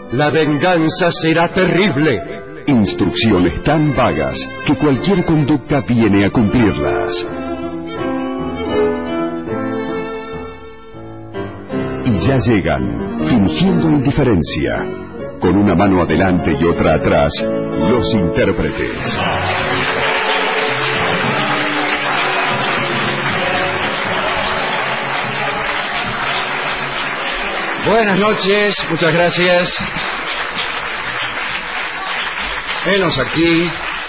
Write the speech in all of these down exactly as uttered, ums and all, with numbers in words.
La venganza será terrible. Instrucciones tan vagas que cualquier conducta viene a cumplirlas. Y ya llegan, fingiendo indiferencia, con una mano adelante y otra atrás, los intérpretes. Buenas noches, muchas gracias. Venos aquí,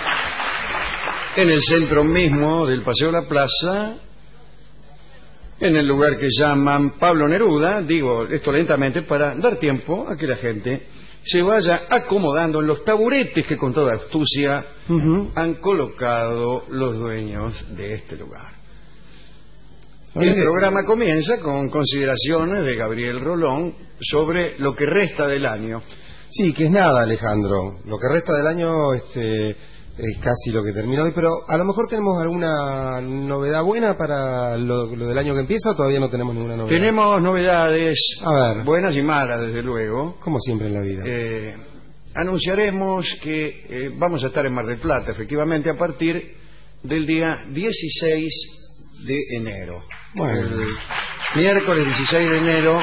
en el centro mismo del Paseo La Plaza, en el lugar que llaman Pablo Neruda. Digo esto lentamente para dar tiempo a que la gente se vaya acomodando en los taburetes que con toda astucia uh-huh. han colocado los dueños de este lugar. El programa comienza con consideraciones de Gabriel Rolón sobre lo que resta del año. Sí, que es nada, Alejandro. Lo que resta del año este, es casi lo que termina hoy, pero a lo mejor tenemos alguna novedad buena para lo, lo del año que empieza, o todavía no tenemos ninguna novedad. Tenemos novedades a ver. buenas y malas, desde luego. Como siempre en la vida. Eh, anunciaremos que eh, vamos a estar en Mar del Plata, efectivamente, a partir del día dieciséis de enero. Bueno. El miércoles dieciséis de enero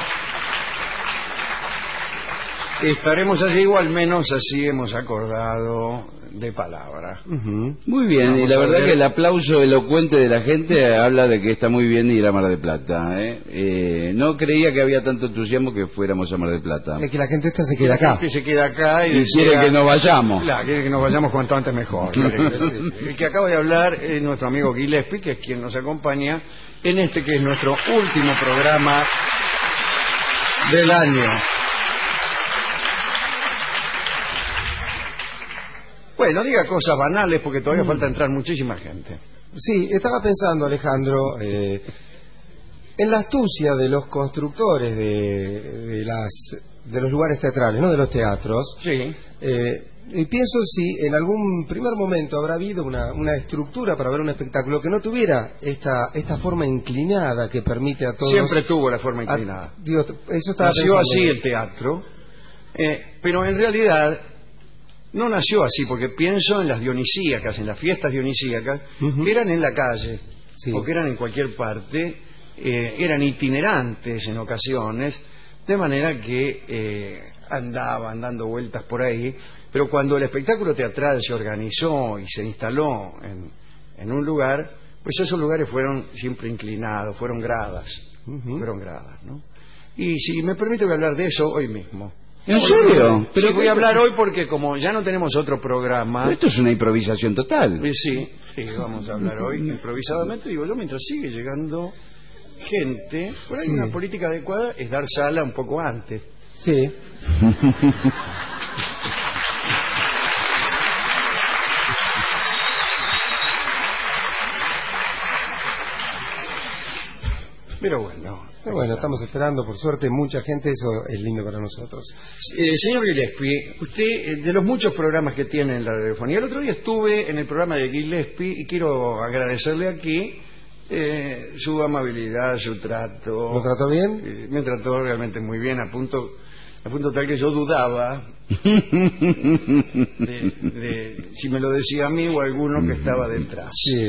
estaremos allí, o al menos así hemos acordado de palabra. Uh-huh. Muy bien, Vamos y la verdad ver. que el aplauso elocuente de la gente habla de que está muy bien ir a Mar del Plata. ¿eh? Eh, no creía que había tanto entusiasmo que fuéramos a Mar del Plata. Es que la gente esta se queda acá. Que se queda acá y, y decía, quiere que nos vayamos. Claro, quiere que nos vayamos cuanto antes mejor. El que acaba de hablar es nuestro amigo Gillespie, que es quien nos acompaña en este que es nuestro último programa del año. Bueno, diga cosas banales porque todavía mm. falta entrar muchísima gente. Sí, estaba pensando, Alejandro, eh, en la astucia de los constructores de, de, las, de los lugares teatrales, ¿no? De los teatros. Sí. Eh, y pienso si en algún primer momento habrá habido una, una estructura para ver un espectáculo que no tuviera esta esta forma inclinada que permite a todos... Siempre tuvo la forma inclinada. A, digo, eso estaba Nació pensando. así el teatro, eh, pero en realidad... no nació así, porque pienso en las dionisíacas, en las fiestas dionisíacas, uh-huh. que eran en la calle, sí. o que eran en cualquier parte, eh, eran itinerantes en ocasiones, de manera que eh, andaban dando vueltas por ahí, pero cuando el espectáculo teatral se organizó y se instaló en, en un lugar, pues esos lugares fueron siempre inclinados, fueron gradas, uh-huh. fueron gradas, ¿no? Y si me permite voy a hablar de eso hoy mismo. ¿En serio? Pero sí, voy a hablar hoy porque como ya no tenemos otro programa... Pero esto es una improvisación total. Eh, sí, sí, vamos a hablar hoy improvisadamente. Digo yo, mientras sigue llegando gente, por ahí sí. Una política adecuada es dar sala un poco antes. Sí. Pero bueno... Pero bueno, estamos esperando, por suerte, mucha gente, eso es lindo para nosotros. Eh, señor Gillespie, usted, eh, de los muchos programas que tiene en la radiofonía, el otro día estuve en el programa de Gillespie y quiero agradecerle aquí eh, su amabilidad, su trato. ¿Lo trató bien? Eh, me trató realmente muy bien, a punto, a punto tal que yo dudaba de, de si me lo decía a mí o a alguno que estaba detrás. Sí.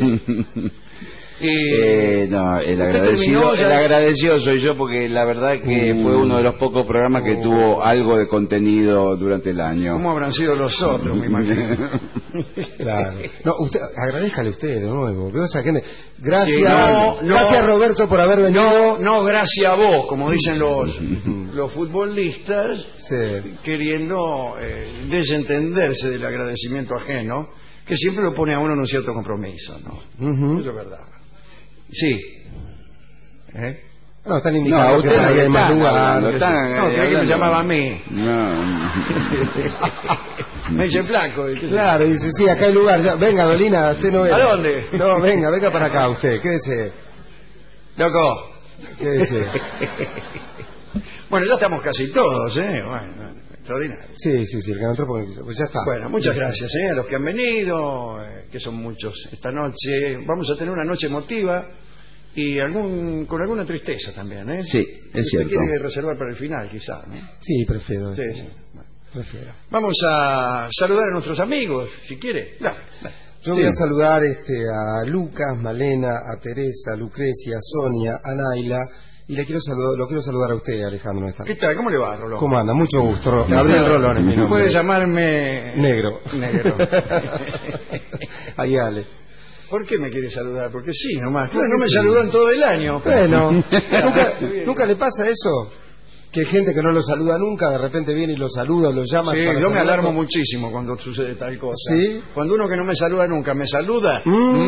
Eh, eh, no, el agradecido, el agradecido soy yo porque la verdad que uh, fue uno de los pocos programas que uh, tuvo algo de contenido durante el año. ¿Cómo habrán sido los otros, me imagino? Claro. No, usted, agradezcale usted de nuevo. Veo esa gente. Gracias, sí, no, no, gracias Roberto por haber venido. No, no, gracias a vos, como dicen los los futbolistas, sí. queriendo eh, desentenderse del agradecimiento ajeno, que siempre lo pone a uno en un cierto compromiso, ¿no? Uh-huh. Eso es verdad. Sí. ¿Eh? No, están indicando no, que por ahí hay más lugar. No, no que alguien me llamaba a mí. No. Me dice flaco. Claro, dice, sí, acá hay lugar. Ya, venga, Dolina, usted no ve. ¿A dónde? No, venga, venga para acá usted, quédese. Loco. Quédese. Bueno, ya estamos casi todos, ¿eh? Bueno, bueno, extraordinario. Sí, sí, sí, el que no entró porque no quiso. Pues ya está. Bueno, muchas gracias, ¿eh? A los que han venido, eh, que son muchos esta noche. Vamos a tener una noche emotiva y algún con alguna tristeza también, ¿eh? Sí, es cierto. Usted quiere reservar para el final, quizá, ¿no? Sí, prefiero. Sí, sí. Bueno. Prefiero. Vamos a saludar a nuestros amigos, si quiere. Dale, dale. Yo Sí. voy a saludar este, a Lucas, Malena, a Teresa, a Lucrecia, a Sonia, a Naila. Y le quiero saludar, lo quiero saludar a usted, Alejandro. Esta ¿Qué tal? ¿Cómo le va, Rolón? ¿Cómo anda? Mucho gusto. Ro- Gabriel Rolón es mi nombre. Puede llamarme... Negro. Negro. Ahí, Ale. ¿Por qué me quiere saludar? Porque sí, nomás. Porque Claro, no me sí. saludó en todo el año. Bueno, ¿nunca, ¿nunca le pasa eso? Que hay gente que no lo saluda nunca, de repente viene y lo saluda, lo llama. Sí, para yo me saludarlo. alarmo muchísimo cuando sucede tal cosa. ¿Sí? Cuando uno que no me saluda nunca me saluda,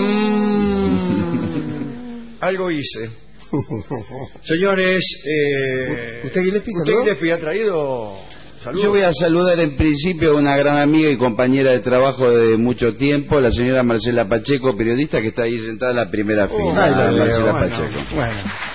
Mm. algo hice. Señores, eh, ¿Usted, Gillespie, ¿usted, saludó? Gillespie, ha traído saludos? Yo voy a saludar en principio a una gran amiga y compañera de trabajo de mucho tiempo, la señora Marcela Pacheco, periodista que está ahí sentada en la primera Oh, fila. ay, la Marcela bueno, Pacheco. bueno.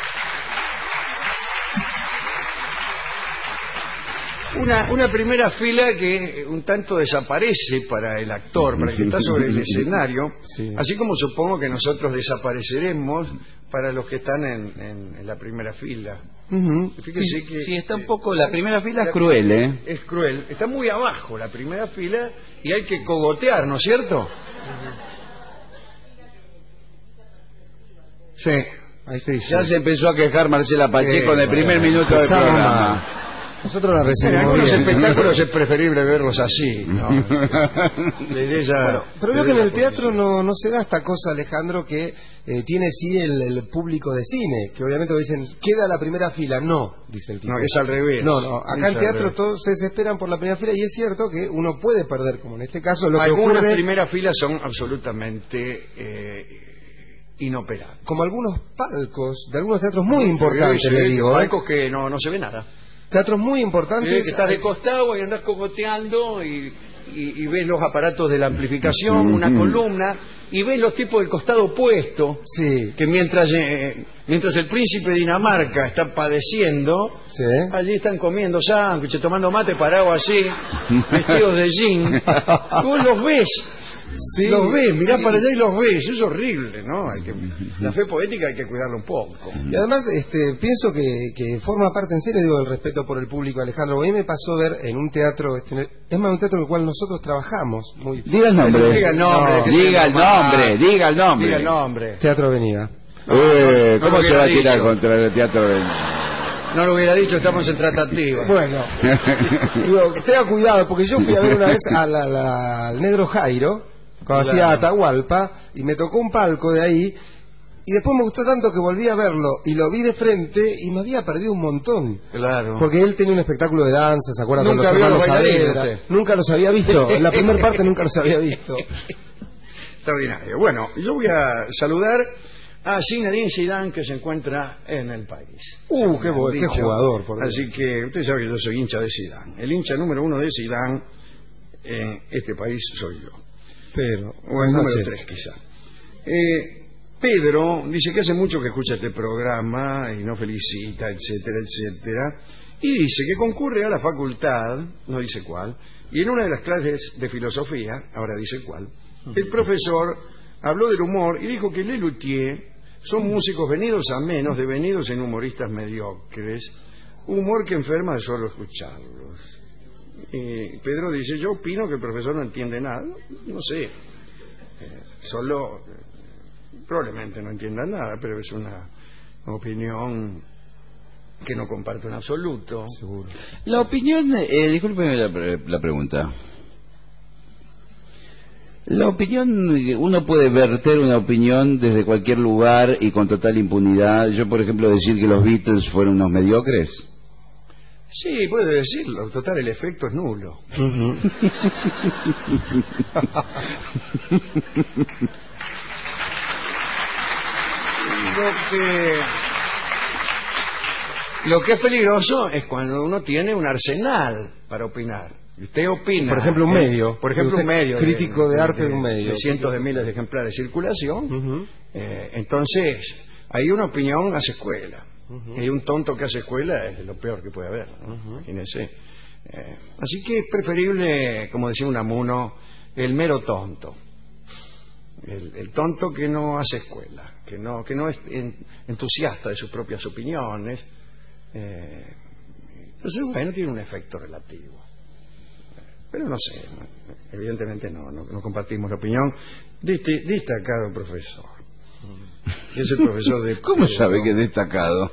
Una, una primera fila que un tanto desaparece para el actor, para el que está sobre el escenario, Sí. así como supongo que nosotros desapareceremos para los que están en, en- en la primera fila. Ujú. Fíjese Sí, que sí, está un eh, poco, la primera fila la- es cruel, ¿eh? es cruel, está muy abajo la primera fila y hay que cogotear, ¿no es cierto? Sí, Ahí sí, sí. Ya se empezó a quejar Marcela Pacheco Sí, en el primer bueno, minuto del empezamos programa. mal. Nosotros la en recibimos algunos bien. espectáculos es preferible verlos así, ¿no? La idea ya- Bueno, pero veo la que en idea el ya teatro por sí. no, no se da esta cosa, Alejandro, que eh, tiene sí el, el público de cine, que obviamente dicen, queda la primera fila. No, dice el tipo. No, es al revés. No, no, acá Es en al teatro revés. todos se desesperan por la primera fila y es cierto que uno puede perder, como en este caso lo que Algunas ocurre, primeras filas son absolutamente eh, inoperables. como algunos palcos de algunos teatros muy importantes, Sí, le sí, digo, ¿eh? palcos que no, no se ve nada. Teatros muy Sí, importantes. que estás de costado y andás cogoteando y, y, y ves los aparatos de la amplificación, una columna, y ves los tipos del costado opuesto, Sí, que mientras, eh, mientras el príncipe de Dinamarca está padeciendo, sí. allí están comiendo sándwiches, tomando mate parado así, vestidos de jean. Vos los ves, Sí, los ves, mirá sí. para allá y los ves. Es horrible, ¿no? Hay que, la fe poética hay que cuidarla un poco. Y además este, pienso que, que forma parte en serio, digo, del respeto por el público, Alejandro. A mí me pasó ver en un teatro, este, es más, un teatro en el cual nosotros trabajamos, muy Diga el nombre. Diga el nombre, No, que se diga el llama- nombre, diga el nombre. Diga el nombre. Teatro Avenida. No, Eh, no, no ¿Cómo lo se va a hubiera tirar dicho. contra el teatro de... No lo hubiera dicho, estamos en tratativa. Bueno, digo, tenga cuidado, porque yo fui a ver una vez a la- la- al negro Jairo, cuando Claro. hacía Atahualpa, y me tocó un palco de ahí, y después me gustó tanto que volví a verlo, y lo vi de frente, y me había perdido un montón. Claro. Porque él tenía un espectáculo de danza, ¿se acuerdan? Con Nunca los vio a los hermanos bailarines, Saavedra. usted. Nunca los había visto, la primera parte nunca los había visto. Extraordinario. Bueno, yo voy a saludar a Zinedine Zidane, que se encuentra en el país. Uh, qué, Me han bo- qué dicho. jugador, por Dios. Así que usted sabe que yo soy hincha de Zidane. El hincha número uno de Zidane en este país soy yo. Pero, O el buenas número noches. tres, quizá. Eh, Pedro dice que hace mucho que escucha este programa y nos felicita, etcétera, etcétera. Y dice que concurre a la facultad, no dice cuál, y en una de las clases de filosofía, ahora dice cuál, el profesor habló del humor y dijo que Lelutier son músicos venidos a menos, devenidos en humoristas mediocres, humor que enferma de solo escucharlos. Y Pedro dice, yo opino que el profesor no entiende nada. No, no sé, eh, solo eh, probablemente no entienda nada, pero es una opinión que no comparto en absoluto. Seguro. La opinión, eh, discúlpeme la, pre- la pregunta. La opinión, uno puede verter una opinión desde cualquier lugar y con total impunidad. Yo, por ejemplo, decir que los Beatles fueron unos mediocres. Sí, puede decirlo. Total, el efecto es nulo. Lo que, lo que es peligroso es cuando uno tiene un arsenal para opinar. Y usted opina. Por ejemplo, un eh, medio. Por ejemplo, Usted un medio. crítico de arte de un medio. De cientos de miles de ejemplares de circulación. Ujú. Eh, entonces, ahí una opinión hace escuela. Y un tonto que hace escuela es lo peor que puede haber, ¿no? Imagínese. Eh, así que es preferible, como decía Unamuno, el mero tonto. El, el tonto que no hace escuela, que no, que no es en- entusiasta de sus propias opiniones. Eh, entonces, bueno, tiene un efecto relativo. Pero no sé, evidentemente no, no, no compartimos la opinión de este destacado profesor. Es el profesor de... ¿Cómo sabe que es destacado?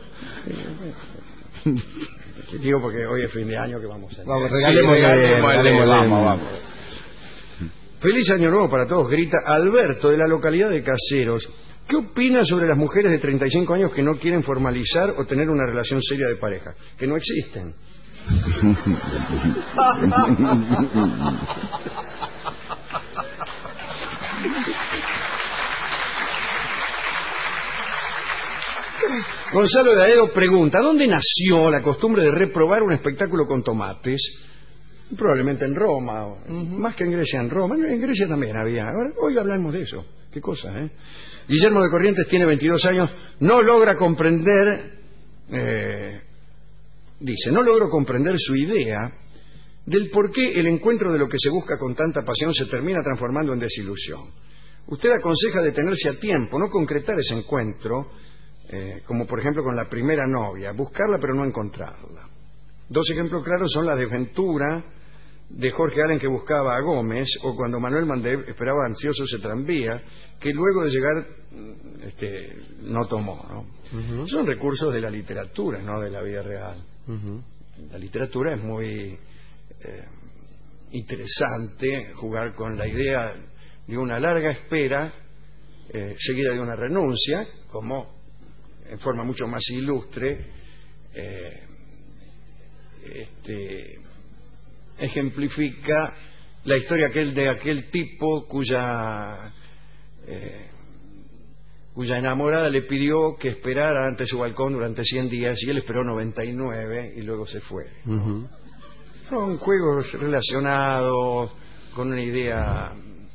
Digo porque hoy es fin de año que vamos a... Vamos, Sí, regalémosle, regalémosle, regalémosle. Vamos, vamos. Feliz año nuevo para todos, grita Alberto de la localidad de Caseros. ¿Qué opina sobre las mujeres de treinta y cinco años que no quieren formalizar o tener una relación seria de pareja? Que no existen. Gonzalo de Aedo pregunta, ¿dónde nació la costumbre de reprobar un espectáculo con tomates? Probablemente en Roma, o, uh-huh. más que en Grecia, en Roma. En Grecia también había. Ahora, hoy hablamos de eso. Qué cosa, ¿eh? Guillermo de Corrientes tiene veintidós años, no logra comprender, eh, dice, no logro comprender su idea del por qué el encuentro de lo que se busca con tanta pasión se termina transformando en desilusión. Usted aconseja detenerse a tiempo, no concretar ese encuentro, eh, como por ejemplo con la primera novia, buscarla pero no encontrarla. Dos ejemplos claros son la desventura de Jorge Allen que buscaba a Gómez, o cuando Manuel Mandev esperaba ansioso ese tranvía, que luego de llegar este, no tomó, ¿no? Uh-huh. Son recursos de la literatura, no de la vida real. Uh-huh. La literatura es muy eh, interesante, jugar con la idea de una larga espera eh, seguida de una renuncia, como en forma mucho más ilustre eh, este ejemplifica la historia aquel de aquel tipo cuya eh, cuya enamorada le pidió que esperara ante su balcón durante cien días y él esperó noventa y nueve y luego se fue. Uh-huh. Son juegos relacionados con una idea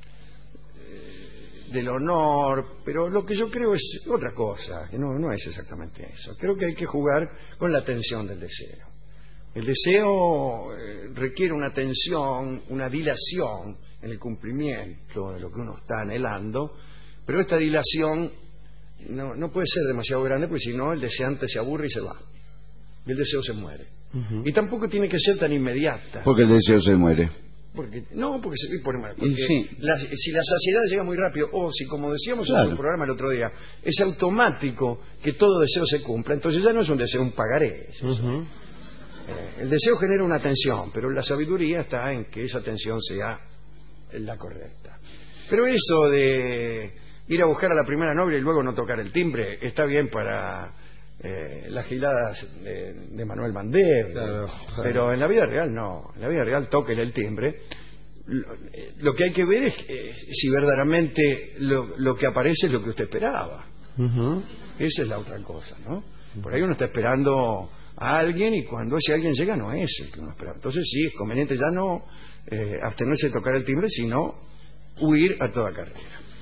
eh, del honor, pero lo que yo creo es otra cosa, que no, no es exactamente eso. Creo que hay que jugar con la tensión del deseo. El deseo eh, requiere una tensión, una dilación en el cumplimiento de lo que uno está anhelando, pero esta dilación no, no puede ser demasiado grande, porque si no el deseante se aburre y se va. Y el deseo se muere. Uh-huh. Y tampoco tiene que ser tan inmediata. Porque el deseo se muere. Porque, no, porque, se, por, porque sí. la, si la saciedad llega muy rápido, o si, como decíamos claro. en el programa el otro día, es automático que todo deseo se cumpla, entonces ya no es un deseo, un pagaré. Es uh-huh. Eh, el deseo genera una tensión, pero la sabiduría está en que esa tensión sea la correcta. Pero eso de ir a buscar a la primera novia y luego no tocar el timbre está bien para eh, las giladas de, de Manuel Mandev, claro, claro. Pero en la vida real no. En la vida real tóquele el timbre. Lo, lo que hay que ver es eh, si verdaderamente lo, lo que aparece es lo que usted esperaba. Uh-huh. Esa es la otra cosa, ¿no? Por ahí uno está esperando a alguien y cuando ese alguien llega no es el que uno espera. Entonces sí, es conveniente ya no eh, abstenerse de tocar el timbre, sino huir a toda carrera.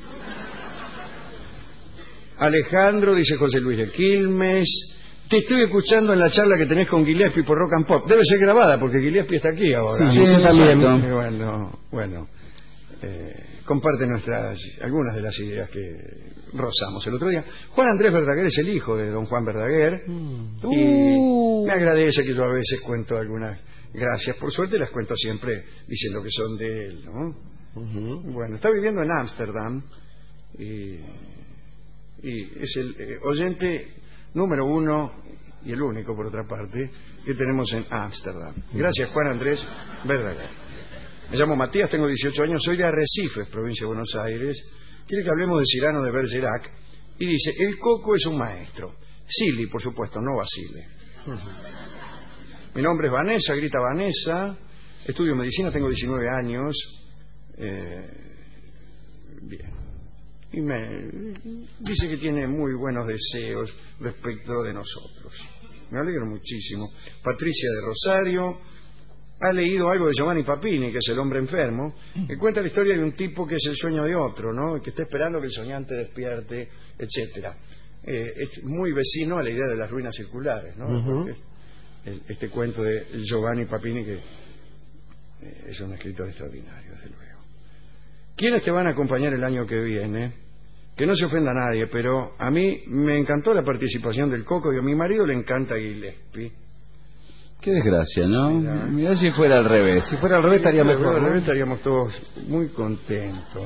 Alejandro, dice José Luis de Quilmes, te estoy escuchando en la charla que tenés con Gillespie por Rock and Pop. Debe ser grabada porque Gillespie está aquí ahora. Sí, yo también. Eh, bueno, bueno eh, comparte nuestras algunas de las ideas que rozamos el otro día. Juan Andrés Verdaguer es el hijo de don Juan Verdaguer mm. y uh. me agradece que yo a veces cuento algunas gracias. Por suerte las cuento siempre diciendo que son de él, ¿no? Uh-huh. Bueno, está viviendo en Ámsterdam y, y es el eh, oyente número uno y el único, por otra parte, que tenemos en Ámsterdam. Gracias, Juan Andrés Verdaguer. Me llamo Matías, tengo dieciocho años, soy de Arrecifes, provincia de Buenos Aires. Quiere que hablemos de Cyrano de Bergerac y dice, el coco es un maestro. Silly, por supuesto, no Basile. Mi nombre es Vanessa, grita Vanessa, estudio medicina, tengo diecinueve años. Eh, bien. Y me dice que tiene muy buenos deseos respecto de nosotros. Me alegro muchísimo. Patricia de Rosario ha leído algo de Giovanni Papini, que es El hombre enfermo, que cuenta la historia de un tipo que es el sueño de otro, ¿no? Que está esperando que el soñante despierte, etcétera. Eh, es muy vecino a la idea de las ruinas circulares, ¿no? Uh-huh. Este cuento de Giovanni Papini, que eh, es un escritor extraordinario, desde luego. ¿Quiénes te van a acompañar el año que viene? Que no se ofenda a nadie, pero a mí me encantó la participación del Coco y a mi marido le encanta Gillespie. Qué desgracia, ¿no? Mira, Mirá si fuera al revés. Si fuera al revés estaría mejor. Al ¿no? revés estaríamos todos muy contentos.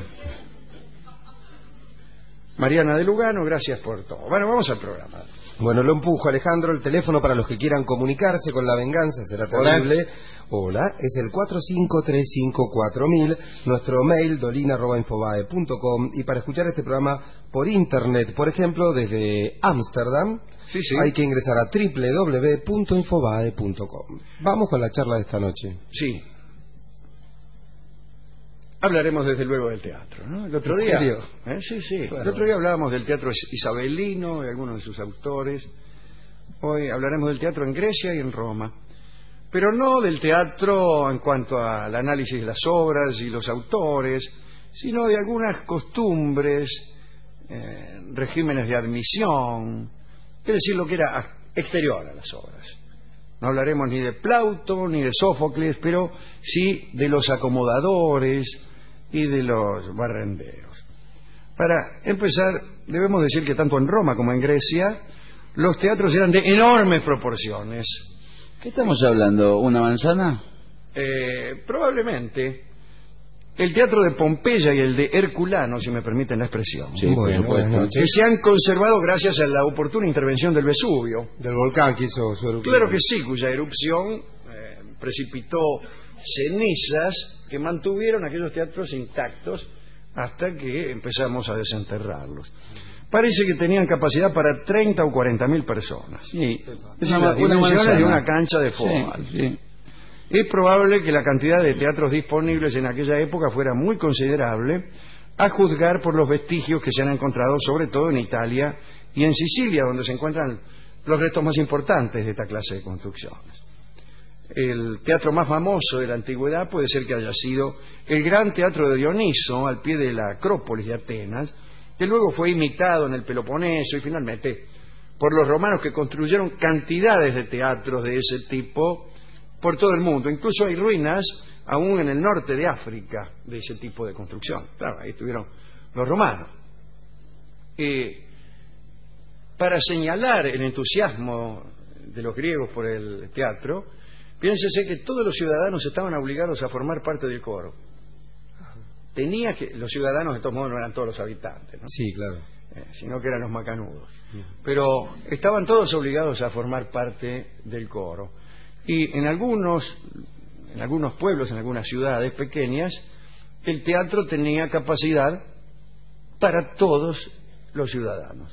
Mariana de Lugano, gracias por todo. Bueno, vamos al programa. Bueno, lo empujo, Alejandro. El teléfono para los que quieran comunicarse con La Venganza será terrible. Hola, es el cuatro cinco tres cinco cuatro mil, nuestro mail dolina arroba infobae punto com, y para escuchar este programa por internet, por ejemplo, desde Ámsterdam, sí, sí. hay que ingresar a doble u doble u doble u punto infobae punto com. Vamos con la charla de esta noche. Sí. Hablaremos desde luego del teatro, ¿no? El otro ¿En día, serio? ¿eh? Sí, sí. Bueno. El otro día hablábamos del teatro isabelino y algunos de sus autores. Hoy hablaremos del teatro en Grecia y en Roma. Pero no del teatro en cuanto al análisis de las obras y los autores, sino de algunas costumbres, eh, regímenes de admisión, es decir, lo que era exterior a las obras. No hablaremos ni de Plauto ni de Sófocles, pero sí de los acomodadores y de los barrenderos. Para empezar, debemos decir que tanto en Roma como en Grecia los teatros eran de enormes proporciones. ¿Qué estamos hablando? ¿Una manzana? Eh, probablemente. El teatro de Pompeya y el de Herculano, si me permiten la expresión, Sí, Bueno, por supuesto. buenas que noches. se han conservado gracias a la oportuna intervención del Vesubio. Del volcán que hizo su erupción. Claro que sí, cuya erupción eh, precipitó cenizas que mantuvieron aquellos teatros intactos hasta que empezamos a desenterrarlos. Parece que tenían capacidad para treinta o cuarenta mil personas. Sí. Es decir, las dimensiones de una cancha de fútbol. Sí, sí. Es probable que la cantidad de teatros disponibles en aquella época fuera muy considerable, a juzgar por los vestigios que se han encontrado, sobre todo en Italia y en Sicilia, donde se encuentran los restos más importantes de esta clase de construcciones. El teatro más famoso de la antigüedad puede ser que haya sido el gran teatro de Dioniso, al pie de la Acrópolis de Atenas, que luego fue imitado en el Peloponeso y finalmente por los romanos, que construyeron cantidades de teatros de ese tipo por todo el mundo. Incluso hay ruinas aún en el norte de África de ese tipo de construcción. Claro, ahí estuvieron los romanos. Eh, para señalar el entusiasmo de los griegos por el teatro, piénsese que todos los ciudadanos estaban obligados a formar parte del coro. Tenía que, los ciudadanos de todos modos no eran todos los habitantes, ¿no? Sí, claro. Eh, sino que eran los macanudos. Pero estaban todos obligados a formar parte del coro. Y en algunos, en algunos pueblos, en algunas ciudades pequeñas, el teatro tenía capacidad para todos los ciudadanos.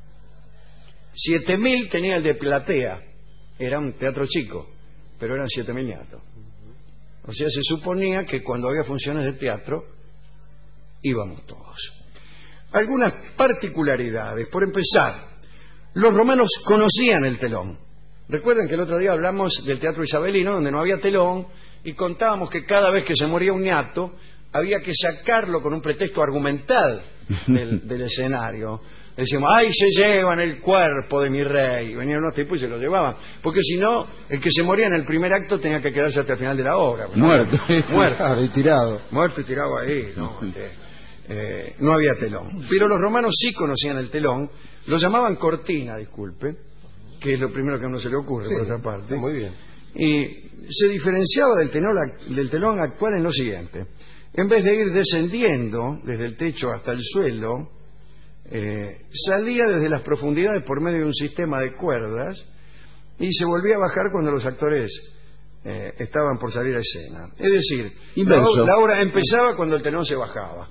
Siete mil tenía el de Platea, era un teatro chico, pero eran siete mil ñatos. O sea, se suponía que cuando había funciones de teatro íbamos todos. Algunas particularidades. Por empezar, los romanos conocían el telón. Recuerden que el otro día hablamos del teatro isabelino, donde no había telón, y contábamos que cada vez que se moría un ñato había que sacarlo con un pretexto argumental del, del escenario. Decíamos, ¡ay, se llevan el cuerpo de mi rey! Y venían unos tipos y se lo llevaban. Porque si no, el que se moría en el primer acto tenía que quedarse hasta el final de la obra. Muerto. Muerto. Ah, retirado. Muerto y tirado ahí, ¿no? Este, eh, no había telón. Pero los romanos sí conocían el telón, lo llamaban cortina, disculpe, que es lo primero que a uno se le ocurre, Sí, por otra parte. muy bien. Y se diferenciaba del telón, del telón actual en lo siguiente. En vez de ir descendiendo desde el techo hasta el suelo, eh, salía desde las profundidades por medio de un sistema de cuerdas y se volvía a bajar cuando los actores eh, estaban por salir a escena. Es decir, la, Inverso. la obra empezaba cuando el telón se bajaba.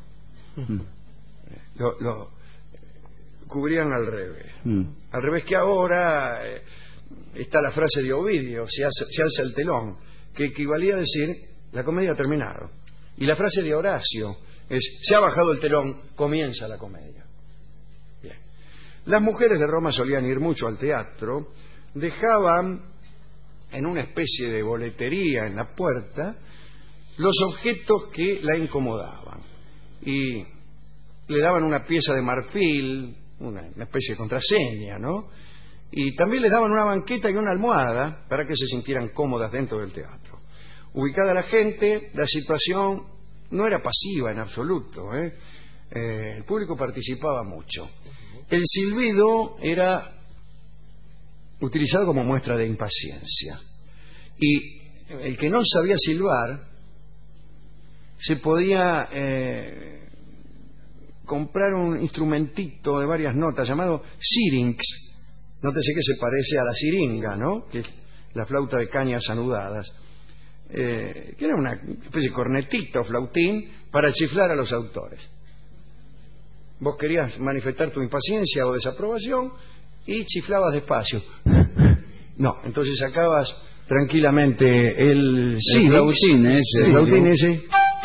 Lo, lo cubrían al revés. Mm. Al revés que ahora eh, está la frase de Ovidio, se, hace, se alza el telón, que equivalía a decir, la comedia ha terminado. Y la frase de Horacio es, se ha bajado el telón, comienza la comedia. Bien. Las mujeres de Roma solían ir mucho al teatro, dejaban en una especie de boletería en la puerta los objetos que la incomodaban. Y le daban una pieza de marfil, una, una especie de contraseña, ¿no? Y también les daban una banqueta y una almohada para que se sintieran cómodas dentro del teatro. Ubicada la gente, la situación no era pasiva en absoluto, ¿eh? Eh, el público participaba mucho. El silbido era utilizado como muestra de impaciencia. Y el que no sabía silbar se podía eh, comprar un instrumentito de varias notas llamado syrinx. Nótese que se parece a la siringa, ¿no? Que es la flauta de cañas anudadas. Eh, que era una especie de cornetito, flautín, para chiflar a los autores. Vos querías manifestar tu impaciencia o desaprobación y chiflabas despacio. No, entonces sacabas tranquilamente el, el flautín ese. El flautín ese.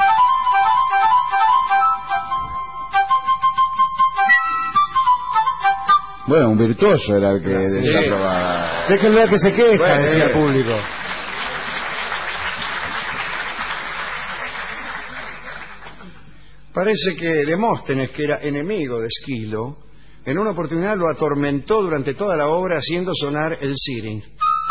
Bueno, un virtuoso era el que Sí. desaprobaba. Déjenlo ver que se queja, Bueno, decía el eh. público. Parece que Demóstenes, que era enemigo de Esquilo, en una oportunidad lo atormentó durante toda la obra haciendo sonar el syrinx.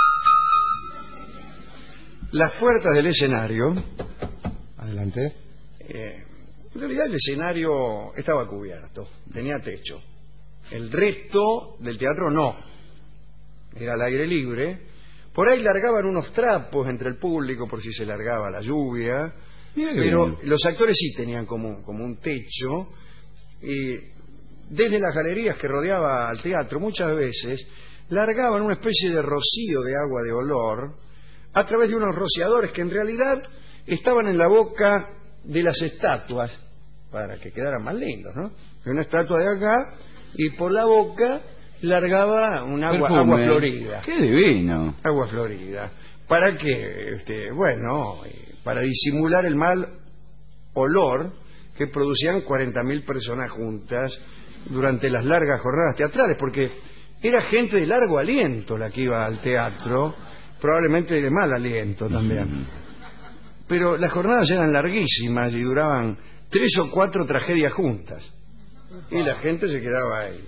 Las puertas del escenario, Adelante. eh, en realidad el escenario estaba cubierto, tenía techo. El resto del teatro no, era al aire libre. Por ahí largaban unos trapos entre el público por si se largaba la lluvia. Mira qué Pero bien. los actores sí tenían como, como un techo, y desde las galerías que rodeaba al teatro muchas veces largaban una especie de rocío de agua de olor a través de unos rociadores que en realidad estaban en la boca de las estatuas para que quedaran más lindos, ¿no? Una estatua de acá y por la boca largaba un agua, Perfume. agua florida. Qué divino. Agua florida. ¿Para qué? Este, bueno, para disimular el mal olor que producían cuarenta mil personas juntas durante las largas jornadas teatrales, porque era gente de largo aliento la que iba al teatro, probablemente de mal aliento también. Pero las jornadas eran larguísimas y duraban tres o cuatro tragedias juntas. Y la gente se quedaba ahí.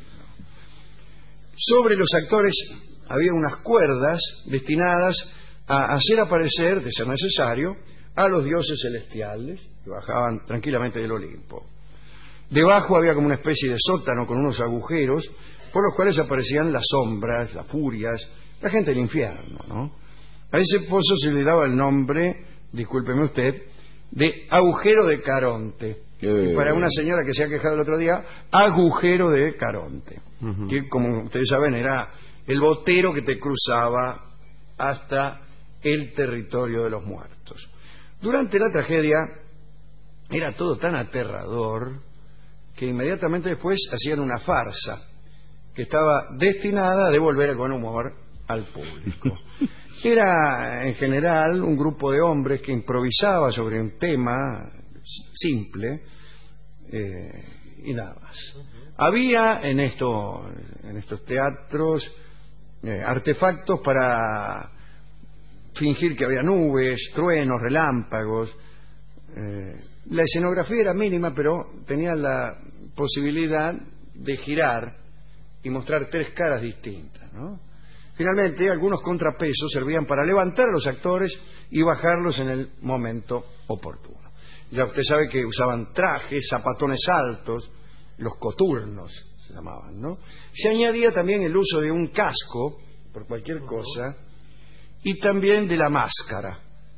Sobre los actores había unas cuerdas destinadas a hacer aparecer, de ser necesario, a los dioses celestiales que bajaban tranquilamente del Olimpo. Debajo había como una especie de sótano con unos agujeros por los cuales aparecían las sombras, las furias, la gente del infierno, ¿no? A ese pozo se le daba el nombre, discúlpeme usted, de agujero de Caronte. Eh. Y para una señora que se ha quejado el otro día, agujero de Caronte, uh-huh. que como ustedes saben era el botero que te cruzaba hasta el territorio de los muertos. Durante la tragedia era todo tan aterrador que inmediatamente después hacían una farsa que estaba destinada a devolver con humor al público. Era en general un grupo de hombres que improvisaba sobre un tema simple eh, y nada más. Había en, esto, en estos teatros eh, artefactos para fingir que había nubes, truenos, relámpagos. Eh, la escenografía era mínima, pero tenía la posibilidad de girar y mostrar tres caras distintas, ¿no? Finalmente, algunos contrapesos servían para levantar a los actores y bajarlos en el momento oportuno. Ya usted sabe que usaban trajes, zapatones altos, los coturnos se llamaban, ¿no? Se añadía también el uso de un casco, por cualquier cosa, y también de la máscara.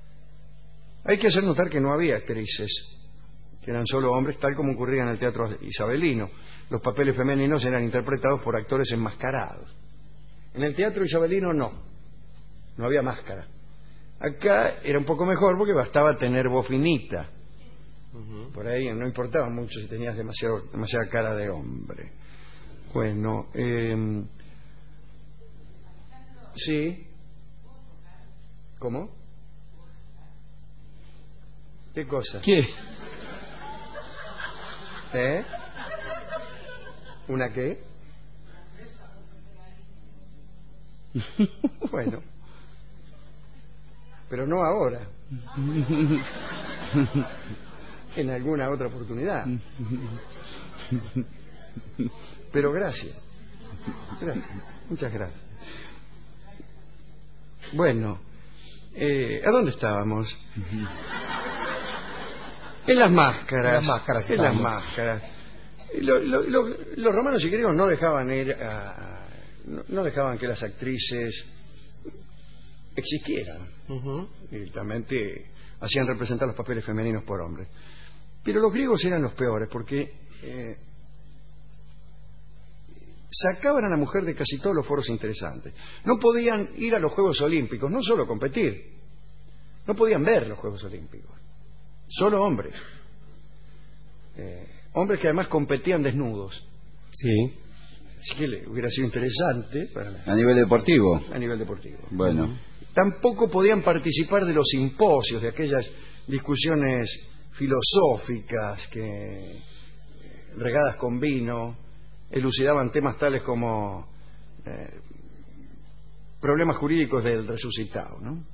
Hay que hacer notar que no había actrices, que eran solo hombres, tal como ocurría en el teatro isabelino. Los papeles femeninos eran interpretados por actores enmascarados. En el teatro isabelino no, no había máscara. Acá era un poco mejor porque bastaba tener voz finita. Por ahí no importaba mucho si tenías demasiado, demasiada cara de hombre. Bueno, eh... sí. ¿Cómo? ¿Qué cosa? ¿Qué? ¿Eh? ¿Una qué? Bueno. Pero no ahora. En alguna otra oportunidad. Pero gracias. Gracias. Muchas gracias. Bueno, eh, ¿a dónde estábamos? En las máscaras. En las máscaras En las estábamos. máscaras. Lo- lo- lo- los romanos y griegos no dejaban ir a, a- no, no dejaban que las actrices existieran. Ujú. Directamente hacían representar los papeles femeninos por hombres. Pero los griegos eran los peores porque eh, sacaban a la mujer de casi todos los foros interesantes. No podían ir a los Juegos Olímpicos, no solo competir, no podían ver los Juegos Olímpicos. Solo hombres. Eh, hombres que además competían desnudos. Sí. Así que le hubiera sido interesante para la- A nivel deportivo. a nivel deportivo. Bueno. Tampoco podían participar de los simposios, de aquellas discusiones filosóficas que, eh, regadas con vino, elucidaban temas tales como eh, problemas jurídicos del resucitado, ¿no?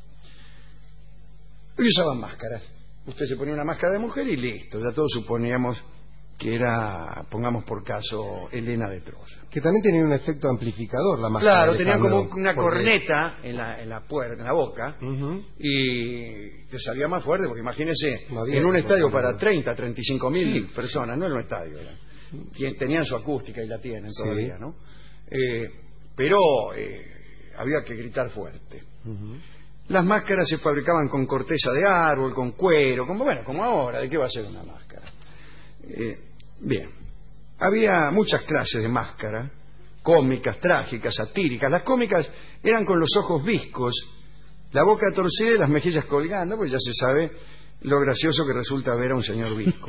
Y usaban máscaras. Usted se ponía una máscara de mujer y listo, ya todos suponíamos que era, pongamos por caso, Helena de Troya. Que también tenía un efecto amplificador la máscara. Claro, tenían Alejandro, como una porque- corneta en la, en la puerta, en la boca, Ujú. y te salía más fuerte, porque imagínese, No había en un que estadio ponerlo. para treinta, treinta y cinco mil personas, no era un estadio, era. Tien- tenían su acústica y la tienen Sí. todavía, ¿no? Eh, pero eh, había que gritar fuerte. Ujú. Las máscaras se fabricaban con corteza de árbol, con cuero, como bueno, como ahora, ¿de qué va a ser una máscara? Eh, bien, había muchas clases de máscara, cómicas, trágicas, satíricas. Las cómicas eran con los ojos viscos, la boca torcida y las mejillas colgando, pues ya se sabe lo gracioso que resulta ver a un señor visco.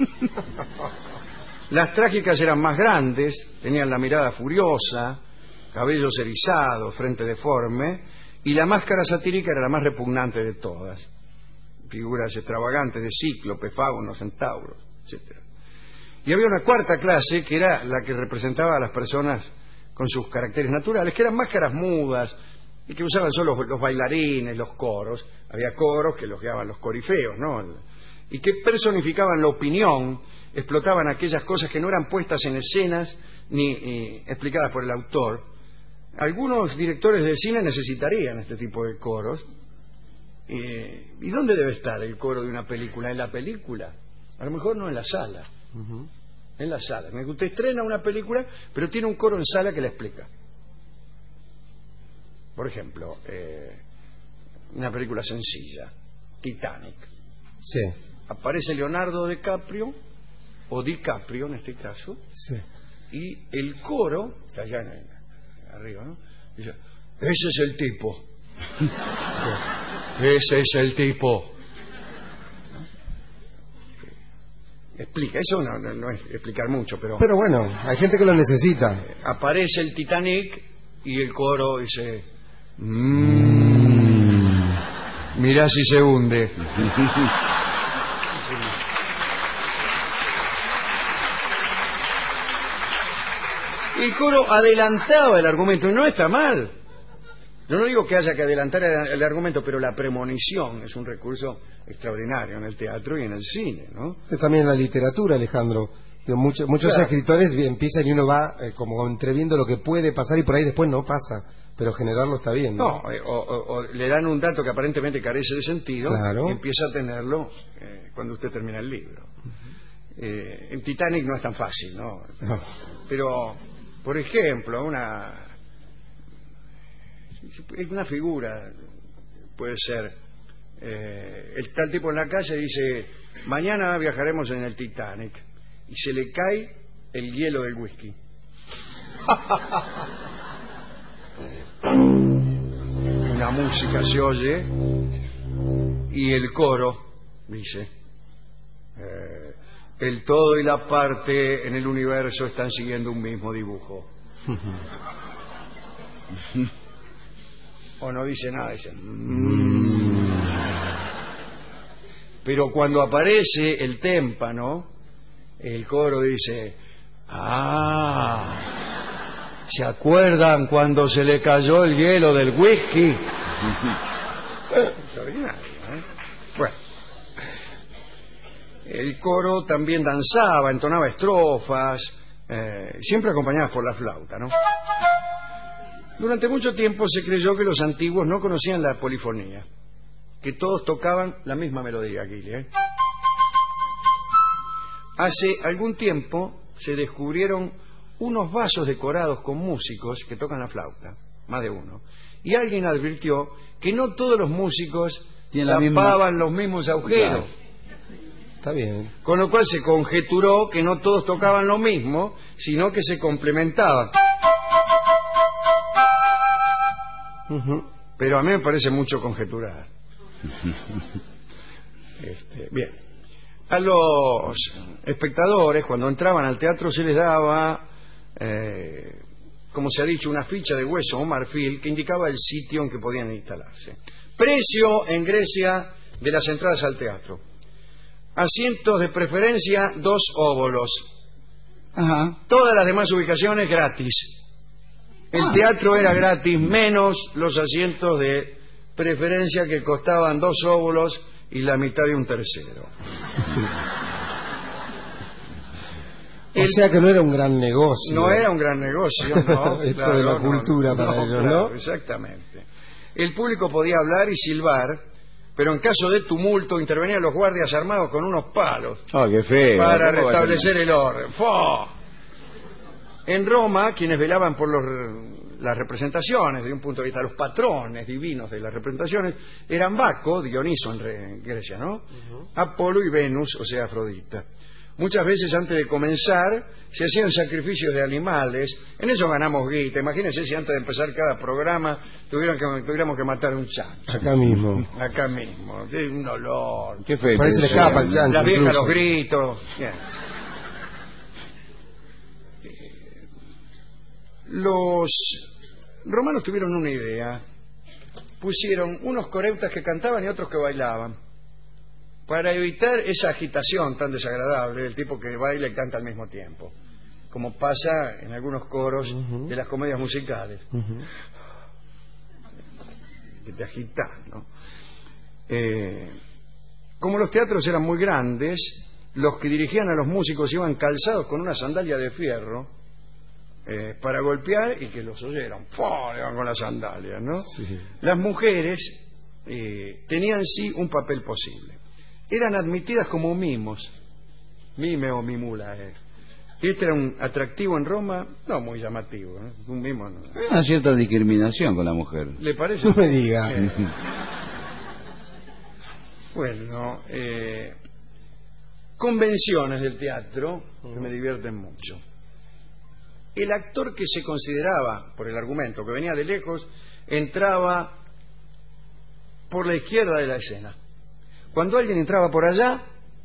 Las trágicas eran más grandes, tenían la mirada furiosa, cabellos erizados, frente deforme, y la máscara satírica era la más repugnante de todas. Figuras extravagantes de cíclopes, faunos, centauros, etcétera. Y había una cuarta clase que era la que representaba a las personas con sus caracteres naturales, que eran máscaras mudas y que usaban solo los, los bailarines, los coros. Había coros que los llamaban los corifeos, ¿no? Y que personificaban la opinión, explotaban aquellas cosas que no eran puestas en escenas ni eh, explicadas por el autor. Algunos directores del cine necesitarían este tipo de coros. Eh, ¿Y dónde debe estar el coro de una película? ¿En la película? A lo mejor no en la sala. Ujú. En la sala. Usted estrena una película, pero tiene un coro en sala que la explica. Por ejemplo, eh, una película sencilla, Titanic. Sí. Aparece Leonardo DiCaprio, o DiCaprio en este caso, Sí. y el coro, está allá en el- arriba, ¿no? Dice, ese es el tipo. Ese es el tipo. Explica, eso no, no- no es explicar mucho, pero, Pero bueno, hay gente que lo necesita. aparece el Titanic y el coro dice, mmm, mirá si se hunde. El coro adelantaba el argumento, y no está mal. Yo no digo que haya que adelantar el, el argumento, pero la premonición es un recurso extraordinario en el teatro y en el cine, ¿no? Es también la literatura, Alejandro. Digo, muchos muchos Claro. escritores empiezan y uno va eh, como entreviendo lo que puede pasar y por ahí después no pasa. Pero generarlo está bien, ¿no? No, eh, o, o- o le dan un dato que aparentemente carece de sentido Claro. y empieza a tenerlo eh, cuando usted termina el libro. Eh, en Titanic no es tan fácil, ¿no? No. Pero, por ejemplo, una una figura puede ser eh, el tal tipo en la calle dice, mañana viajaremos en el Titanic, y se le cae el hielo del whisky. Una música se oye y el coro dice, eh, el todo y la parte en el universo están siguiendo un mismo dibujo. O no dice nada, dice "Mm". Pero cuando aparece el témpano, el coro dice, ah, ¿se acuerdan cuando se le cayó el hielo del whisky? Extraordinario, ¿eh? Bueno, el coro también danzaba, entonaba estrofas, eh, siempre acompañadas por la flauta, ¿no? Durante mucho tiempo se creyó que los antiguos no conocían la polifonía, que todos tocaban la misma melodía, Guille, ¿eh? Hace algún tiempo se descubrieron unos vasos decorados con músicos que tocan la flauta, más de uno, y alguien advirtió que no todos los músicos Tiene tapaban misma... los mismos agujeros. Claro. Está bien. Con lo cual se conjeturó que no todos tocaban lo mismo, sino que se complementaban. Uh-huh. Pero a mí me parece mucho conjeturar. Este, bien. A los espectadores, cuando entraban al teatro, se les daba, eh, como se ha dicho, una ficha de hueso o marfil que indicaba el sitio en que podían instalarse. Precio en Grecia de las entradas al teatro. Asientos de preferencia, dos óbolos. Ajá. Todas las demás ubicaciones gratis. El Ah. teatro era gratis, menos los asientos de preferencia que costaban dos óbolos y la mitad de un tercero. O sea que no era un gran negocio. No era un gran negocio, no. Esto claro, de la no, cultura no, para no, ellos, claro, ¿no? Exactamente. El público podía hablar y silbar, pero en caso de tumulto intervenían los guardias armados con unos palos Oh, qué feo. para ¿Cómo va a restablecer el orden. ¡Fua! En Roma, quienes velaban por los, las representaciones, de un punto de vista, los patrones divinos de las representaciones, eran Baco, Dioniso en, Re, en Grecia, ¿no? Uh-huh. Apolo y Venus, o sea, Afrodita. Muchas veces antes de comenzar se hacían sacrificios de animales. En eso ganamos guita. Imagínense si antes de empezar cada programa tuvieran que, tuviéramos que matar un chancho. Acá mismo. Acá mismo. Es un olor. Qué feo. Parece que le escapa el chancho. Las viejas, incluso. los gritos. Bien. Los romanos tuvieron una idea. Pusieron unos coreutas que cantaban y otros que bailaban, para evitar esa agitación tan desagradable del tipo que baila y canta al mismo tiempo, como pasa en algunos coros uh-huh. de las comedias musicales. Uh-huh. Que te agitas, ¿no? Eh, como los teatros eran muy grandes, los que dirigían a los músicos iban calzados con una sandalia de fierro eh, para golpear y que los oyeran. ¡Fua! Iban con las sandalias, ¿no? Sí. Las mujeres eh, tenían sí un papel posible. Eran admitidas como mimos. Mime o mimula. Eh. Este era un atractivo en Roma, no muy llamativo. ¿eh? Un mimo no. Hay una cierta discriminación con la mujer. ¿Le parece? No me diga. Eh. Bueno, eh, convenciones del teatro que me divierten mucho. El actor que se consideraba, por el argumento, que venía de lejos, entraba por la izquierda de la escena. Cuando alguien entraba por allá...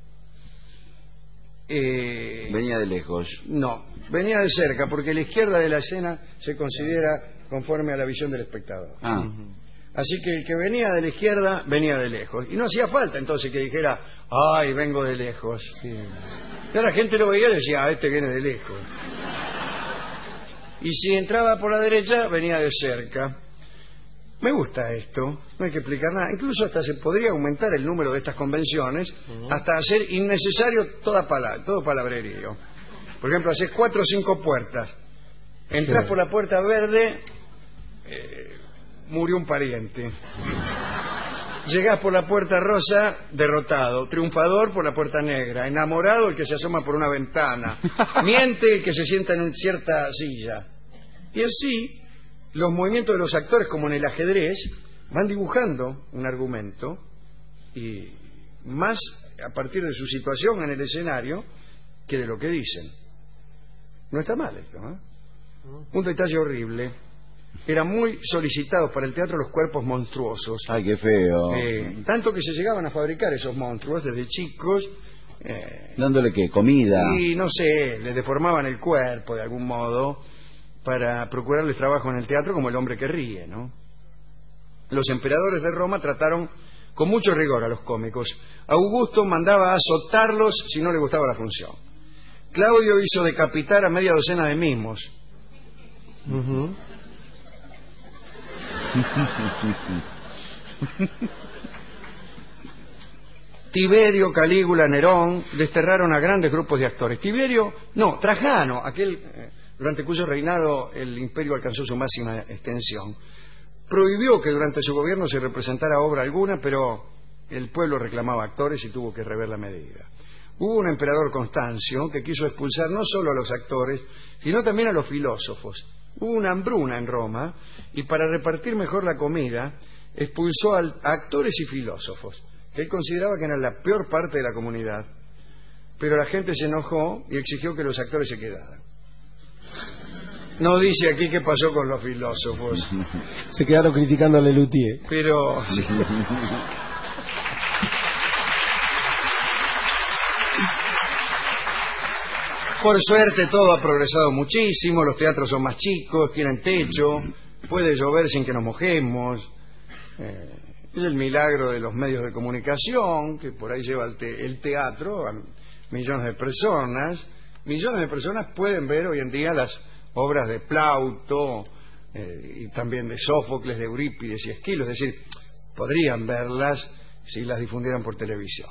Eh, venía de lejos. No, venía de cerca, porque la izquierda de la escena se considera conforme a la visión del espectador. Ah. Uh-huh. Así que el que venía de la izquierda venía de lejos. Y no hacía falta entonces que dijera, ay, vengo de lejos. Sí. Y la gente lo veía y decía, ah, este viene de lejos. Y si entraba por la derecha, venía de cerca. Me gusta esto, no hay que explicar nada. Incluso hasta se podría aumentar el número de estas convenciones uh-huh. hasta hacer innecesario toda pala- todo palabrerío. Por ejemplo, haces cuatro o cinco puertas. Entrás sí. por la puerta verde, eh, murió un pariente. Llegás por la puerta rosa, derrotado. Triunfador por la puerta negra. Enamorado el que se asoma por una ventana. Miente el que se sienta en cierta silla. Y así... los movimientos de los actores, como en el ajedrez, van dibujando un argumento y más a partir de su situación en el escenario que de lo que dicen. No está mal esto, ¿eh? Un detalle horrible. Eran muy solicitados para el teatro los cuerpos monstruosos. Ay, qué feo. Eh, tanto que se llegaban a fabricar esos monstruos desde chicos. Eh, ¿Dándole qué? ¿Comida? Y no sé, les deformaban el cuerpo de algún modo, para procurarles trabajo en el teatro, como el hombre que ríe, ¿no? Los emperadores de Roma trataron con mucho rigor a los cómicos. Augusto mandaba a azotarlos si no le gustaba la función. Claudio hizo decapitar a media docena de mimos. Uh-huh. Tiberio, Calígula, Nerón desterraron a grandes grupos de actores. Tiberio, no, Trajano, aquel... Eh, durante cuyo reinado el imperio alcanzó su máxima extensión, prohibió que durante su gobierno se representara obra alguna, pero el pueblo reclamaba actores y tuvo que rever la medida. Hubo un emperador, Constancio, que quiso expulsar no solo a los actores, sino también a los filósofos. Hubo una hambruna en Roma y para repartir mejor la comida expulsó a actores y filósofos, que él consideraba que eran la peor parte de la comunidad. Pero la gente se enojó y exigió que los actores se quedaran. No dice aquí qué pasó con los filósofos. Se quedaron criticando a Lelutier. Pero... sí. Por suerte todo ha progresado muchísimo, los teatros son más chicos, tienen techo, puede llover sin que nos mojemos. Eh, es el milagro de los medios de comunicación, que por ahí lleva el, te el teatro a millones de personas. Millones de personas pueden ver hoy en día las obras de Plauto eh, y también de Sófocles, de Eurípides y Esquilo, es decir, podrían verlas si las difundieran por televisión.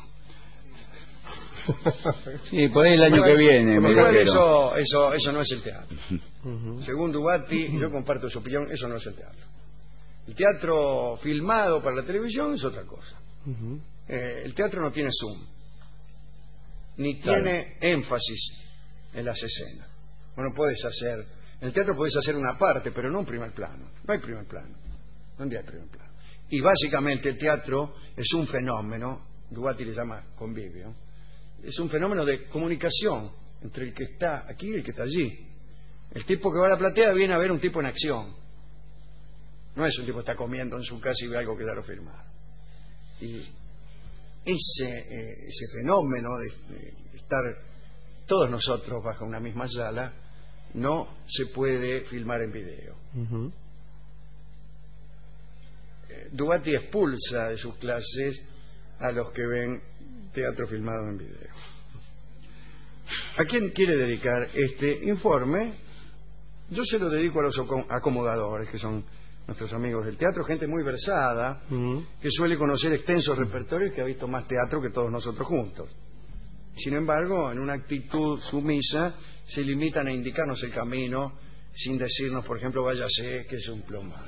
Sí, por ahí el año bueno, que viene. Me eso, eso, eso no es el teatro. Uh-huh. Según Duvati, yo comparto su opinión, eso no es el teatro. El teatro filmado para la televisión es otra cosa. Uh-huh. eh, el teatro no tiene zoom, ni claro. tiene énfasis en las escenas. Bueno, puedes hacer, en el teatro puedes hacer una parte, pero no un primer plano. No hay primer plano. ¿Dónde hay primer plano? Y básicamente el teatro es un fenómeno, Duvati le llama convivio, es un fenómeno de comunicación entre el que está aquí y el que está allí. El tipo que va a la platea viene a ver un tipo en acción. No es un tipo que está comiendo en su casa y ve algo que ya lo firmaron. Y ese, eh, ese fenómeno de, de estar todos nosotros bajo una misma sala no se puede filmar en video. Uh-huh. eh, Duvati expulsa de sus clases a los que ven teatro filmado en video. ¿A quién quiere dedicar este informe? Yo se lo dedico a los acomodadores, que son nuestros amigos del teatro, gente muy versada, uh-huh. que suele conocer extensos repertorios, que ha visto más teatro que todos nosotros juntos. Sin embargo, en una actitud sumisa, se limitan a indicarnos el camino, sin decirnos, por ejemplo, váyase, que es un plomazo.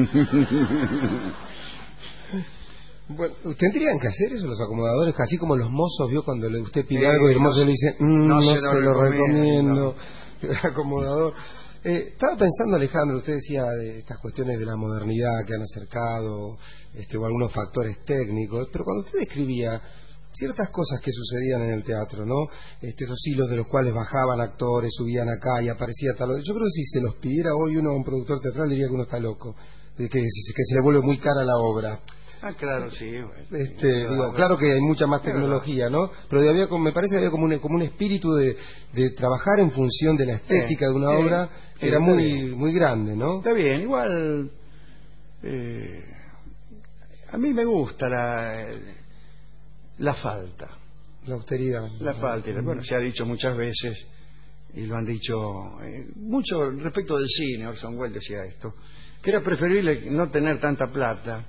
Bueno, ¿tendrían que hacer eso los acomodadores? Así como los mozos, ¿vio? Cuando le, usted pide eh, algo y el no, mozo le dice, mm, no, no se, se lo recomiendo. No. El acomodador. Eh, estaba pensando, Alejandro, usted decía de estas cuestiones de la modernidad que han acercado, este, o algunos factores técnicos, pero cuando usted describía ciertas cosas que sucedían en el teatro, ¿no? Este, esos hilos de los cuales bajaban actores, subían acá y aparecía tal. Yo creo que si se los pidiera hoy uno a un productor teatral diría que uno está loco, que, que, que se le vuelve muy cara la obra. Ah, claro, sí. Bueno, este, sí, digo, claro, claro que hay mucha más tecnología, ¿no? Pero había, me parece que había como un, como un espíritu de, de trabajar en función de la estética sí, de una sí, obra que sí, era muy, muy grande, ¿no? Está bien, igual eh, a mí me gusta la, la falta. La austeridad. La falta. Mm. Bueno, se ha dicho muchas veces, y lo han dicho eh, mucho respecto del cine, Orson Welles decía esto, que era preferible no tener tanta plata,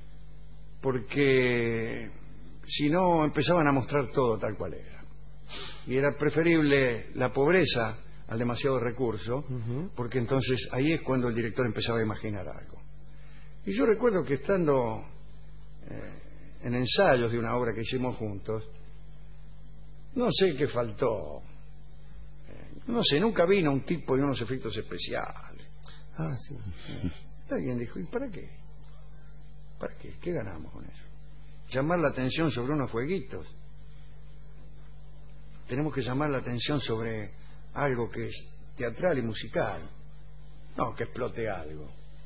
porque si no empezaban a mostrar todo tal cual era. Y era preferible la pobreza al demasiado recurso, uh-huh. porque entonces ahí es cuando el director empezaba a imaginar algo. Y yo recuerdo que estando eh, en ensayos de una obra que hicimos juntos, no sé qué faltó. Eh, no sé, nunca vino un tipo de unos efectos especiales. Ah, sí. Eh, alguien dijo, ¿y para qué? ¿Para qué? ¿Qué ganamos con eso? Llamar la atención sobre unos fueguitos. Tenemos que llamar la atención sobre algo que es teatral y musical. No, que explote algo.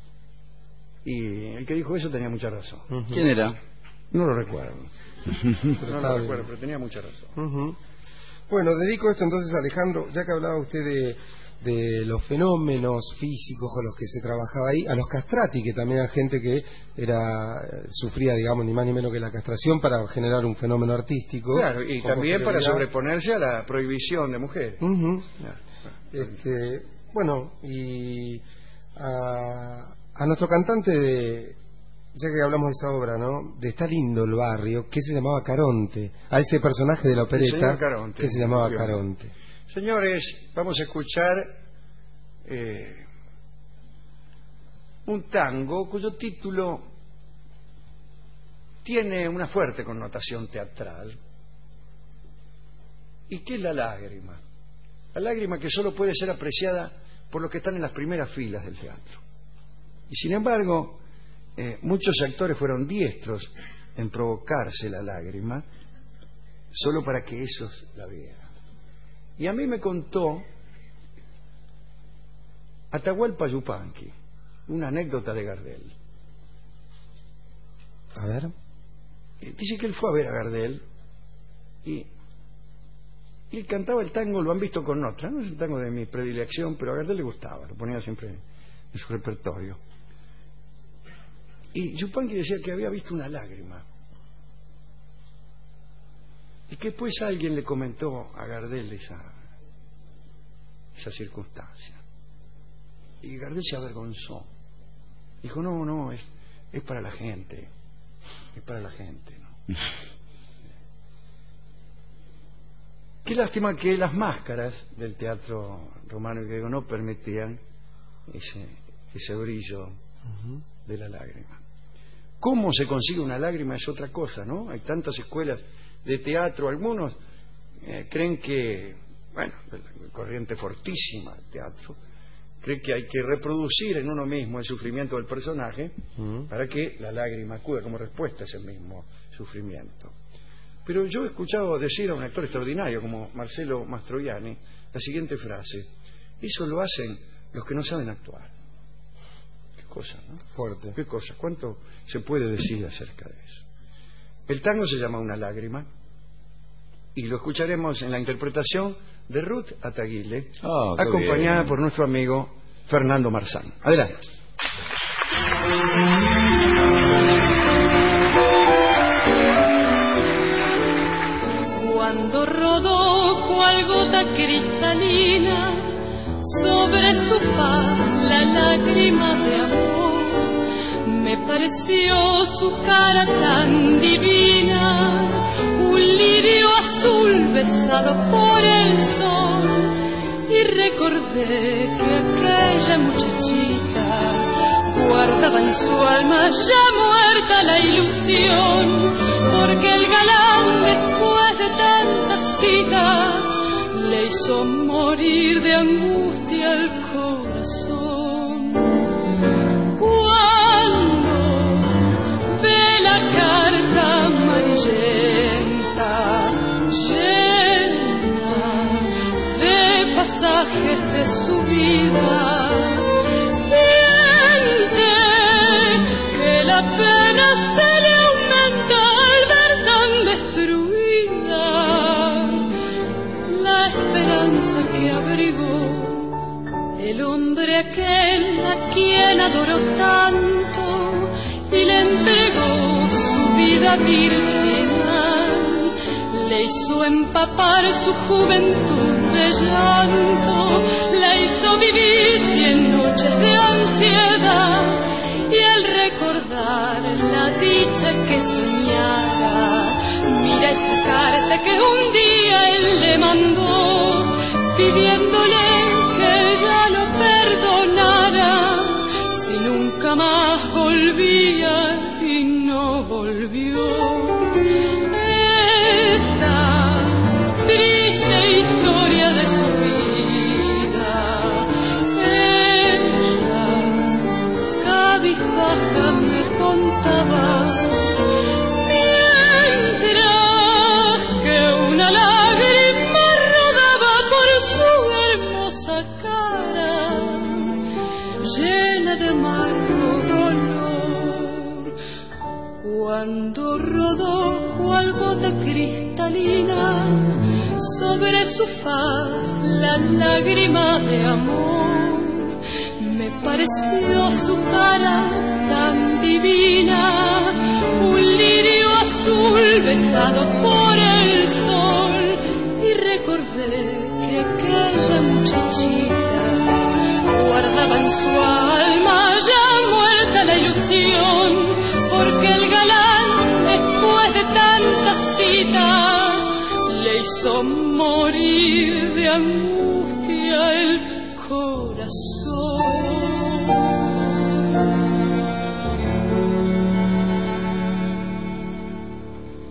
Y el que dijo eso tenía mucha razón. Uh-huh. ¿Quién era? No lo recuerdo. no lo recuerdo, pero tenía mucha razón. Uh-huh. Bueno, dedico esto entonces a Alejandro, ya que hablaba usted de... de los fenómenos físicos con los que se trabajaba ahí, a los castrati, que también era gente que era sufría, digamos, ni más ni menos que la castración para generar un fenómeno artístico. Claro, y también para sobreponerse a la prohibición de mujeres. Uh-huh. este, bueno, y a, a nuestro cantante de... Ya que hablamos de esa obra, ¿no? De Está lindo el barrio, que se llamaba Caronte, a ese personaje de la opereta Caronte, que se llamaba Caronte. Señores, vamos a escuchar eh, un tango cuyo título tiene una fuerte connotación teatral y que es La lágrima. La lágrima que solo puede ser apreciada por los que están en las primeras filas del teatro. Y sin embargo, eh, muchos actores fueron diestros en provocarse la lágrima solo para que esos la vieran. Y a mí me contó Atahualpa Yupanqui una anécdota de Gardel. A ver. Dice que él fue a ver a Gardel y, y él cantaba el tango, lo han visto con otra, no es un tango de mi predilección, pero a Gardel le gustaba, lo ponía siempre en su repertorio. Y Yupanqui decía que había visto una lágrima y que después alguien le comentó a Gardel esa, esa circunstancia y Gardel se avergonzó, dijo no, no, es, es para la gente, es para la gente, ¿no? Qué lástima que las máscaras del teatro romano y griego no permitían ese, ese brillo uh-huh. de la lágrima. ¿Cómo se consigue una lágrima? Es otra cosa, ¿no? Hay tantas escuelas de teatro, algunos eh, creen que, bueno, la corriente fortísima del teatro, cree que hay que reproducir en uno mismo el sufrimiento del personaje uh-huh. para que la lágrima acuda como respuesta a ese mismo sufrimiento. Pero yo he escuchado decir a un actor extraordinario como Marcelo Mastroianni la siguiente frase: eso lo hacen los que no saben actuar. Qué cosa, ¿no? Fuerte. Qué cosa, ¿cuánto se puede decir acerca de eso? El tango se llama Una lágrima y lo escucharemos en la interpretación de Ruth Ataguile, oh, acompañada bien. por nuestro amigo Fernando Marzán. Adelante. Cuando rodó cual gota cristalina sobre su faz la lágrima de amor, me pareció su cara tan divina, un lirio azul besado por el sol, y recordé que aquella muchachita guardaba en su alma ya muerta la ilusión, porque el galán después de tantas citas le hizo morir de angustia el corazón. Cuando ve la carta amarillenta llena de pasajes de su vida, siente que la pena se le aumenta al ver tan destruida la esperanza que abrigó el hombre aquel a quien adoró tanto y le entregó su vida virginal, le hizo empapar su juventud de llanto, la hizo vivir cien noches de ansiedad, y al recordar la dicha que soñara, mira esa carta que un día él le mandó, pidiéndole que ella lo perdonara, si nunca más volvía y no volvió. Esta triste historia de su vida, ella cabizbaja me contaba, mientras que una lágrima rodaba por su hermosa cara, llena de amargo dolor. Cuando rodó cual gota cristalina sobre su faz la lágrima de amor, me pareció su cara tan divina, un lirio azul besado por el sol, y recordé que aquella muchachita guardaba en su alma ya muerta la ilusión, porque el galán después de tantas citas le hizo morir de angustia el corazón.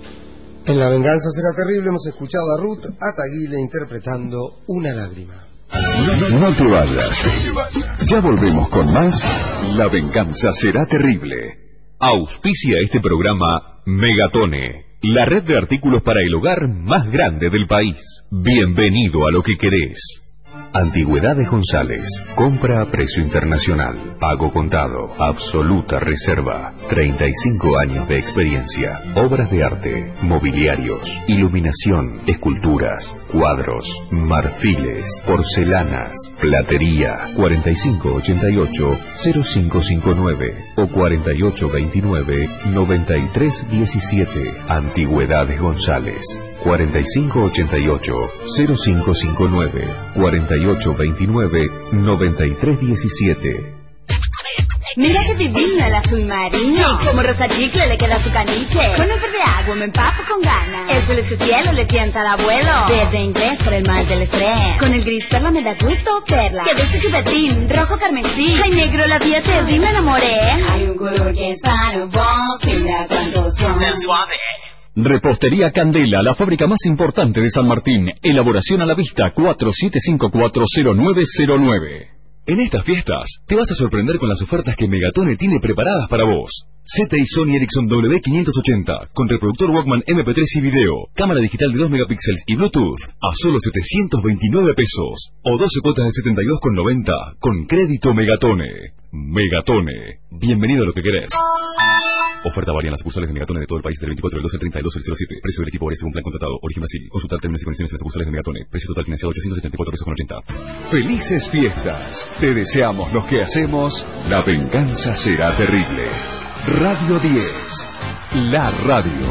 En La venganza será terrible hemos escuchado a Ruth Ataguile interpretando Una lágrima. No te vayas. Ya volvemos con más La venganza será terrible. Auspicia este programa Megatone, la red de artículos para el hogar más grande del país. Bienvenido a lo que querés. Antigüedades González. Compra a precio internacional. Pago contado. Absoluta reserva. treinta y cinco años de experiencia. Obras de arte. Mobiliarios. Iluminación. Esculturas. Cuadros. Marfiles. Porcelanas. Platería. cuarenta y cinco ochenta y ocho cero cinco cinco nueve o cuarenta y ocho veintinueve noventa y tres diecisiete. Antigüedades González. cuarenta y cinco ochenta y ocho cero cinco cinco nueve cuarenta y ocho veintinueve noventa y tres diecisiete. Mira qué divino el azul marino. Y como rosa chicle le queda su caniche. Con el verde agua me empapo con ganas. El celeste cielo le sienta al abuelo. Verde inglés por el mal del estrés. Con el gris perla me da gusto perla. Que dulce chupetín, rojo carmesí. Ay negro la piel y me enamoré. Hay un color que es para vos. Mira cuántos son. Suave. Repostería Candela, la fábrica más importante de San Martín. Elaboración a la vista cuatro siete cinco cuatro cero nueve cero nueve. En estas fiestas te vas a sorprender con las ofertas que Megatone tiene preparadas para vos. Z T E Sony Ericsson W quinientos ochenta con reproductor Walkman eme pe tres y video, cámara digital de dos megapíxeles y Bluetooth a solo setecientos veintinueve pesos o doce cuotas de setenta y dos con noventa con crédito Megatone. Megatone, bienvenido a lo que querés. Oferta varía en las sucursales de Megatone de todo el país del veinticuatro del doce al treinta del doce del cero siete. Precio del equipo varía según plan contratado. Origen Brasil. Consultar términos y condiciones en las sucursales de Megatone. Precio total financiado ochocientos setenta y cuatro pesos con ochenta. Felices fiestas. Te deseamos los que hacemos. La venganza será terrible. Radio diez. La radio.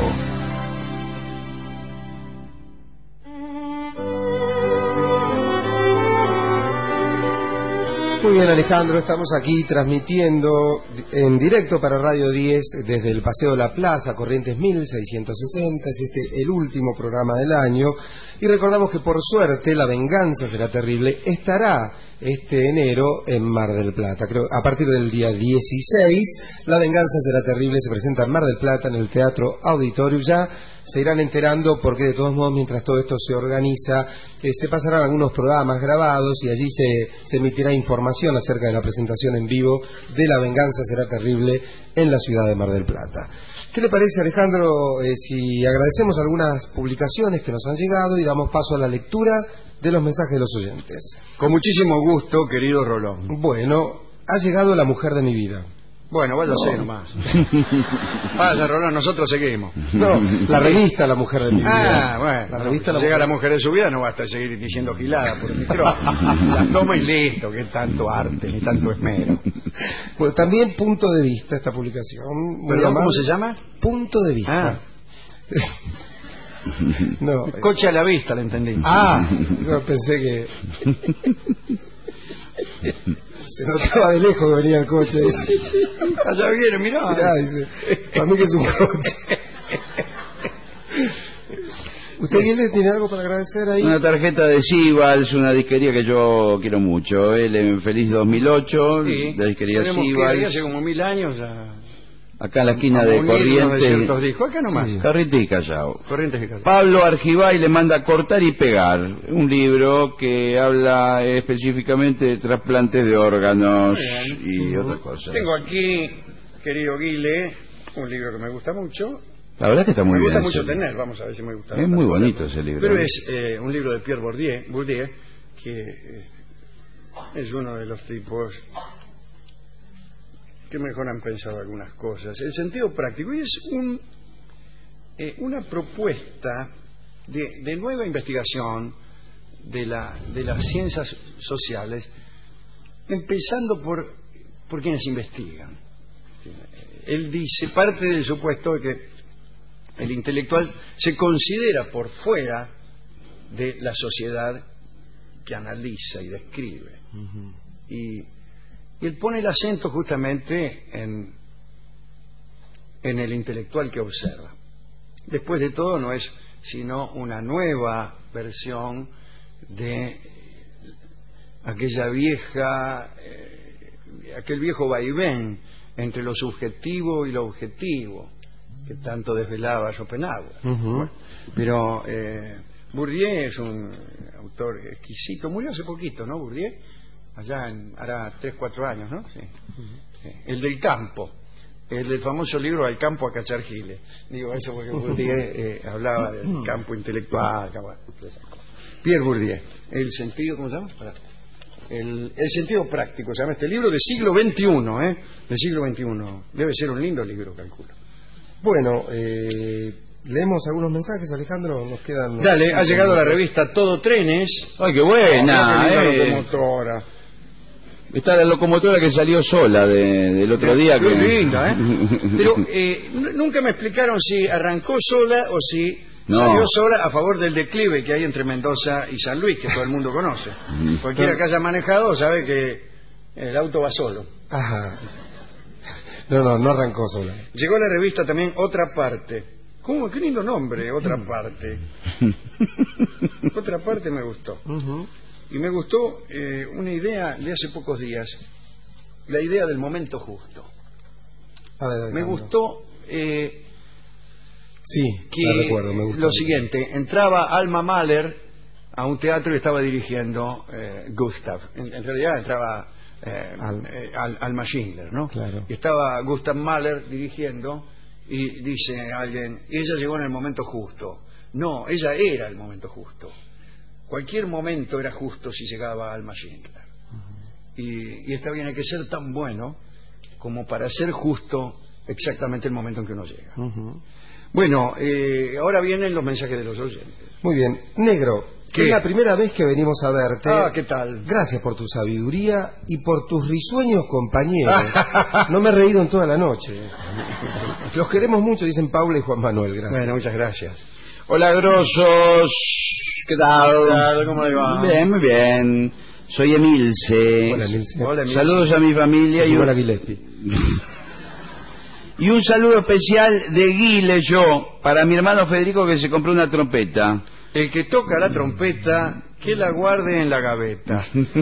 Muy bien, Alejandro, estamos aquí transmitiendo en directo para Radio diez desde el Paseo de la Plaza, Corrientes mil seiscientos sesenta, es este el último programa del año, y recordamos que por suerte La venganza será terrible estará este enero en Mar del Plata. Creo a partir del día dieciséis, La venganza será terrible se presenta en Mar del Plata en el Teatro Auditorium. Ya se irán enterando porque de todos modos mientras todo esto se organiza eh, se pasarán algunos programas grabados y allí se, se emitirá información acerca de la presentación en vivo de La venganza será terrible en la ciudad de Mar del Plata. ¿Qué le parece, Alejandro, eh, si agradecemos algunas publicaciones que nos han llegado y damos paso a la lectura de los mensajes de los oyentes? Con muchísimo gusto, querido Rolón. Bueno, ha llegado la mujer de mi vida. Bueno, váyase no. nomás. Vaya, Rolón, nosotros seguimos. No, la revista La mujer de mi vida. Ah, bueno. La revista no, la llega mujer... la mujer de su vida, no basta seguir diciendo gilada por el micrófono. La toma y listo, que tanto arte, ni tanto esmero. Pues también Punto de Vista, esta publicación. ¿Perdón, cómo se llama? Punto de Vista. Ah. No, coche a la vista, le entendí. Ah, yo pensé que se notaba de lejos que venía el coche. Allá viene, mirá. Mirá, dice, para mí que es un coche. ¿Usted quiere tiene algo para agradecer ahí? Una tarjeta de Sibals, una disquería que yo quiero mucho. Él en Feliz dos mil ocho, sí. La disquería Sibals. Hace como mil años ya. Acá en la esquina de Corrientes. Discos. Acá nomás. Sí. Corrientes y Callao. Corrientes y Callao. Pablo Argibay le manda Cortar y Pegar, un libro que habla específicamente de trasplantes de órganos y otras cosas. Tengo aquí, querido Guile, un libro que me gusta mucho. La verdad que está muy bien. Me bien. gusta mucho tener, vamos a ver si me gusta. Es muy bonito ese libro. Pero es eh, un libro de Pierre Bourdieu, Bourdieu que eh, es uno de los tipos que mejor han pensado algunas cosas. El sentido práctico, y es un, eh, una propuesta de, de nueva investigación de, la, de las ciencias sociales, empezando por, por quienes investigan. Él dice, parte del supuesto de que el intelectual se considera por fuera de la sociedad que analiza y describe. Uh-huh. Y Y él pone el acento justamente en, en el intelectual que observa. Después de todo, no es sino una nueva versión de aquella vieja, eh, aquel viejo vaivén entre lo subjetivo y lo objetivo que tanto desvelaba Schopenhauer. Uh-huh. Bueno, pero eh, Bourdieu es un autor exquisito. Murió hace poquito, ¿no, Bourdieu? Allá en, hará tres, cuatro años, ¿no? Sí. Sí. El del campo. El del famoso libro Al campo a cachar giles. Digo eso porque Bourdieu eh, hablaba del campo intelectual. Pierre Bourdieu. El sentido, ¿cómo se llama? El, el sentido práctico, se llama este libro, de siglo veintiuno, ¿eh? Del siglo veintiuno. Debe ser un lindo libro, calculo. Bueno, eh, leemos algunos mensajes, Alejandro, nos quedan... Dale, ha llegado la revista Todo Trenes. ¡Ay, qué buena! Oh, qué linda eh. locomotora. Está la locomotora que salió sola de, del otro día. Qué que... linda, ¿eh? Pero eh, nunca me explicaron si arrancó sola o si no. salió sola a favor del declive que hay entre Mendoza y San Luis, que todo el mundo conoce. Cualquiera que haya manejado sabe que el auto va solo. Ajá. No, no, no arrancó sola. Llegó la revista también Otra Parte. ¿Cómo? Qué lindo nombre, Otra Parte. Otra Parte me gustó. Uh-huh. Y me gustó eh, una idea de hace pocos días, la idea del momento justo. A ver, me gustó eh, sí, que la recuerdo, me gustó. Lo siguiente, entraba Alma Mahler a un teatro y estaba dirigiendo eh, Gustav. En, en realidad entraba eh, Al, eh, Al, Alma Schindler, ¿no? Claro. Y estaba Gustav Mahler dirigiendo y dice alguien, ella llegó en el momento justo. No, ella era el momento justo. Cualquier momento era justo si llegaba Alma Schindler. Uh-huh. y, y está bien, hay que ser tan bueno como para ser justo exactamente el momento en que uno llega. Uh-huh. Bueno, eh, ahora vienen los mensajes de los oyentes. Muy bien. Negro, ¿qué? Es la primera vez que venimos a verte. Ah, ¿qué tal? Gracias por tu sabiduría y por tus risueños compañeros. No me he reído en toda la noche. Los queremos mucho, dicen Paula y Juan Manuel. Gracias. Bueno, muchas gracias. Hola, grosos. ¿Qué tal? ¿Qué tal? ¿Cómo le va? Bien, muy bien. Soy Emilce. Hola, Emilce. Hola, Emilce. Saludos a mi familia. Sí, y, hola, Gillespie. Y un saludo especial de Guile, yo, para mi hermano Federico, que se compró una trompeta. El que toca la trompeta, que la guarde en la gaveta.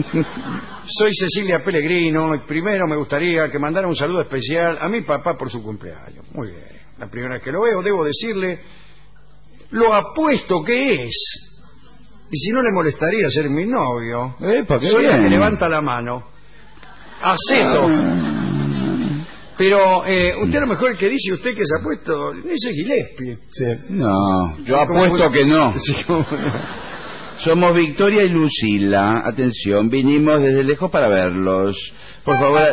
Soy Cecilia Pellegrino y primero me gustaría que mandara un saludo especial a mi papá por su cumpleaños. Muy bien. La primera vez que lo veo, debo decirle lo apuesto que es. Y si no le molestaría ser mi novio. Epa, qué soy bien. el que levanta la mano. Aceto. Pero eh, usted a lo mejor el que dice usted que se ha puesto ese Gillespie. Sí. No, yo Sí, como apuesto muy- que no. Sí, como- Somos Victoria y Lucila. Atención, vinimos desde lejos para verlos. Por favor...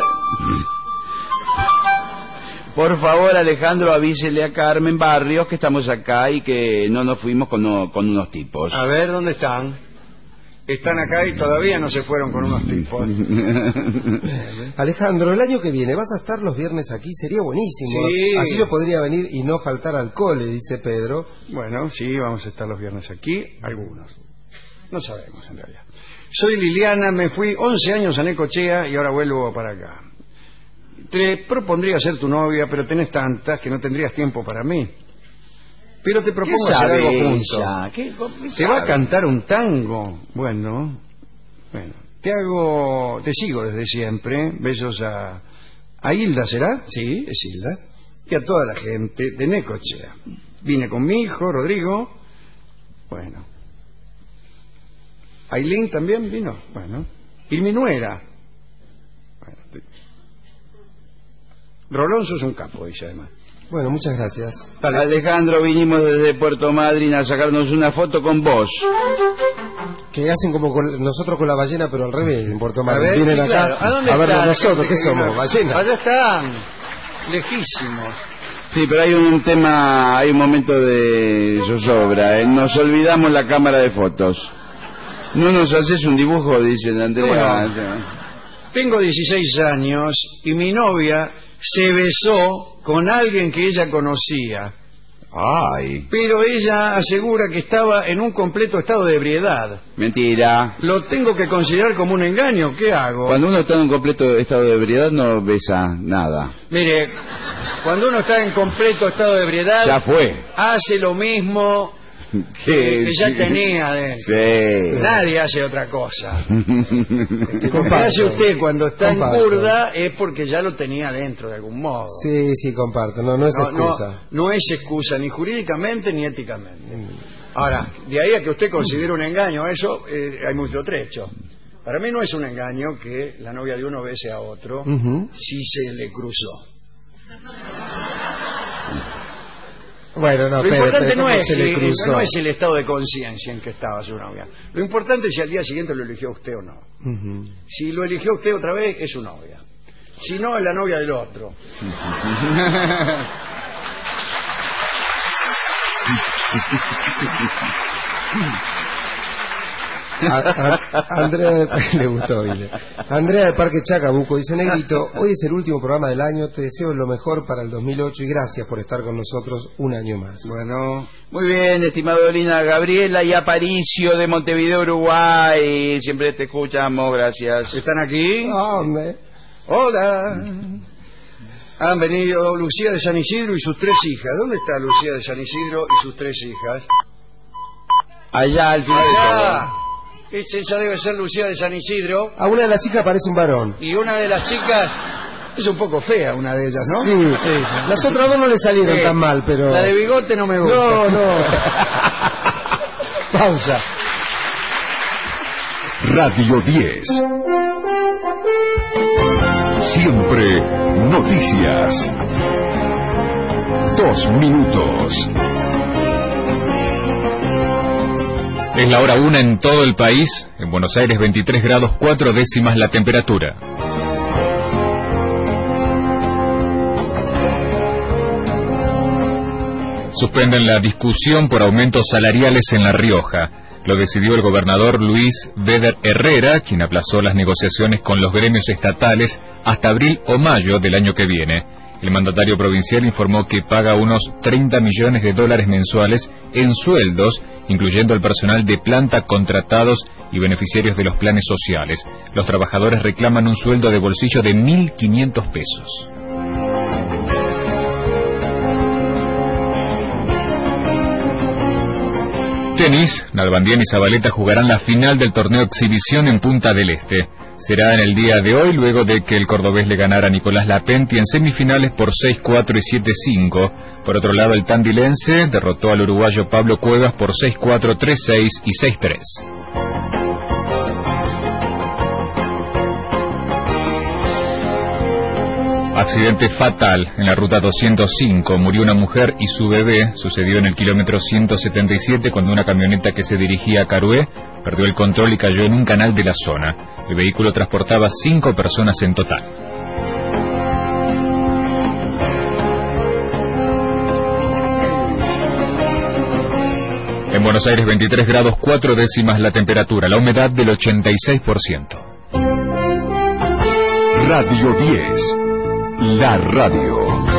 Por favor, Alejandro, avísele a Carmen Barrios que estamos acá y que no nos fuimos con, no- con unos tipos. A ver, ¿dónde están? Están acá y todavía no se fueron con unos tipos. Alejandro, el año que viene vas a estar los viernes aquí, sería buenísimo. Sí. Así yo podría venir y no faltar al cole, dice Pedro. Bueno, sí, vamos a estar los viernes aquí, algunos. No sabemos en realidad. Soy Liliana, me fui once años a Necochea y ahora vuelvo para acá. Te propondría ser tu novia, pero tenés tantas que no tendrías tiempo para mí. Pero te propongo ¿Qué hacer sabe algo ella? juntos. ¿Qué- qué ¿Te va a sabe? cantar un tango? Bueno, bueno. Te hago, te sigo desde siempre. Besos a, a Hilda, ¿será? Sí, es Hilda. Y a toda la gente de Necochea. Vine con mi hijo, Rodrigo. Bueno. Ailín también vino. Bueno. Y mi nuera. Bueno. te- Rolón, sos un capo, dice además. Bueno, muchas gracias. Alejandro, vinimos desde Puerto Madryn a sacarnos una foto con vos. Que hacen como con- nosotros con la ballena, pero al revés, en Puerto A Madryn. ver, Vienen sí, acá claro. ¿A dónde a vernos está la nosotros, gente ¿qué que somos? vino? ¿Ballenas? Allá están, lejísimos. Sí, pero hay un tema, hay un momento de zozobra, ¿eh? Nos olvidamos la cámara de fotos. ¿No nos haces un dibujo? Dice Andrea. Tengo dieciséis años y mi novia se besó con alguien que ella conocía, Ay, pero ella asegura que estaba en un completo estado de ebriedad. mentira. ¿Lo tengo que considerar como un engaño? ¿Qué hago? Cuando uno está en un completo estado de ebriedad no besa nada. Mire, cuando uno está en completo estado de ebriedad, Ya fue. hace lo mismo que, que ya sí. tenía adentro. Sí. Nadie hace otra cosa. Lo que Comparto. hace usted cuando está Comparto. en burda es porque ya lo tenía dentro de algún modo. Sí, sí, comparto. No, no es No, no, excusa. no es excusa ni jurídicamente ni éticamente. Ahora, de ahí a que usted considere un engaño, eso eh, hay mucho trecho. Para mí no es un engaño que la novia de uno bese a otro uh-huh. si se le cruzó. Bueno, no, Lo pero, importante pero, no, es, se le cruzó? no es el estado de conciencia en que estaba su novia. Lo importante es si al día siguiente lo eligió usted o no. Uh-huh. Si lo eligió usted otra vez, es su novia. Si no, es la novia del otro. A, a, Andrea le gustó oírle. Andrea del Parque Chacabuco dice: Negrito, hoy es el último programa del año, te deseo lo mejor para el dos mil ocho y gracias por estar con nosotros un año más. Bueno, muy bien, estimado Lina. Gabriela y Aparicio de Montevideo, Uruguay, siempre te escuchamos, gracias. ¿Están aquí? ¿Dónde? Hola. Han venido Lucía de San Isidro y sus tres hijas. ¿Dónde está Lucía de San Isidro y sus tres hijas? Allá, al final de todo. Esa debe ser Lucía de San Isidro. A una de las hijas parece un varón. Y una de las chicas es un poco fea, una de ellas, ¿no? Sí. sí. Las otras dos no le salieron eh, tan mal, pero... La de bigote no me gusta. No, no. Pausa. Radio diez. Siempre noticias. Dos minutos. Es la hora una en todo el país. En Buenos Aires veintitrés grados cuatro décimas la temperatura. Suspenden la discusión por aumentos salariales en La Rioja. Lo decidió el gobernador Luis Beder Herrera, quien aplazó las negociaciones con los gremios estatales hasta abril o mayo del año que viene. El mandatario provincial informó que paga unos treinta millones de dólares mensuales en sueldos, incluyendo el personal de planta, contratados y beneficiarios de los planes sociales. Los trabajadores reclaman un sueldo de bolsillo de mil quinientos pesos. Tenis, Nalbandián y Zabaleta jugarán la final del torneo Exhibición en Punta del Este. Será en el día de hoy, luego de que el cordobés le ganara a Nicolás Lapenti en semifinales por seis cuatro y siete cinco. Por otro lado, el tandilense derrotó al uruguayo Pablo Cuevas por seis cuatro, tres seis y seis tres. Accidente fatal en la ruta doscientos cinco. Murió una mujer y su bebé. Sucedió en el kilómetro ciento setenta y siete cuando una camioneta que se dirigía a Carué perdió el control y cayó en un canal de la zona. El vehículo transportaba cinco personas en total. En Buenos Aires veintitrés grados cuatro décimas la temperatura. La humedad del ochenta y seis por ciento. Radio diez. La radio.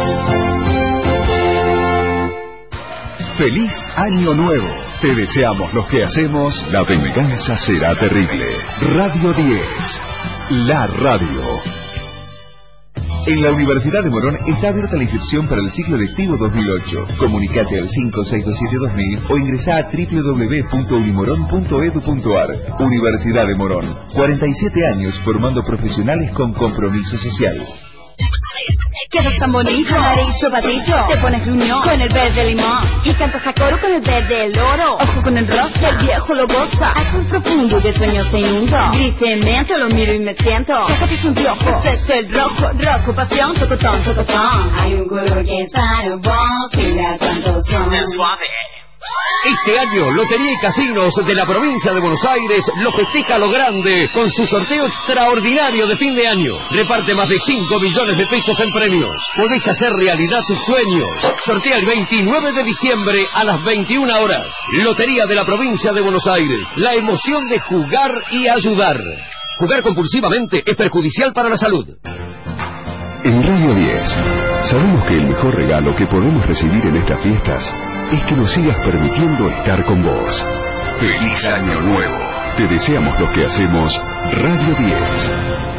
¡Feliz Año Nuevo! Te deseamos los que hacemos La Venganza Será Terrible. Radio diez. La radio. En la Universidad de Morón está abierta la inscripción para el ciclo lectivo dos mil ocho. Comunicate al cinco seis dos siete dos mil o ingresá a doble u doble u doble u punto unimoron punto edu punto ar. Universidad de Morón. cuarenta y siete años formando profesionales con compromiso social. Quedas tan bonito, amarillo patito. Te pones gruñón con el verde limón y cantas a coro con el verde el oro. Ojo con el rosa, el viejo lo goza. Azul profundo y de sueños te inundo. Tristemente lo miro y me siento. Sácate un piojo, es el rojo, rojo pasión, tocotón, tocotón. Hay un color que es para vos, mira cuántos son. Es suave. Este año, Lotería y Casinos de la provincia de Buenos Aires lo festeja a lo grande con su sorteo extraordinario de fin de año. Reparte más de cinco millones de pesos en premios. Podéis hacer realidad tus sueños. Sortea el veintinueve de diciembre a las veintiuna horas. Lotería de la provincia de Buenos Aires. La emoción de jugar y ayudar. Jugar compulsivamente es perjudicial para la salud. En Radio diez, sabemos que el mejor regalo que podemos recibir en estas fiestas es que nos sigas permitiendo estar con vos. ¡Feliz Año Nuevo! Te deseamos los que hacemos Radio diez.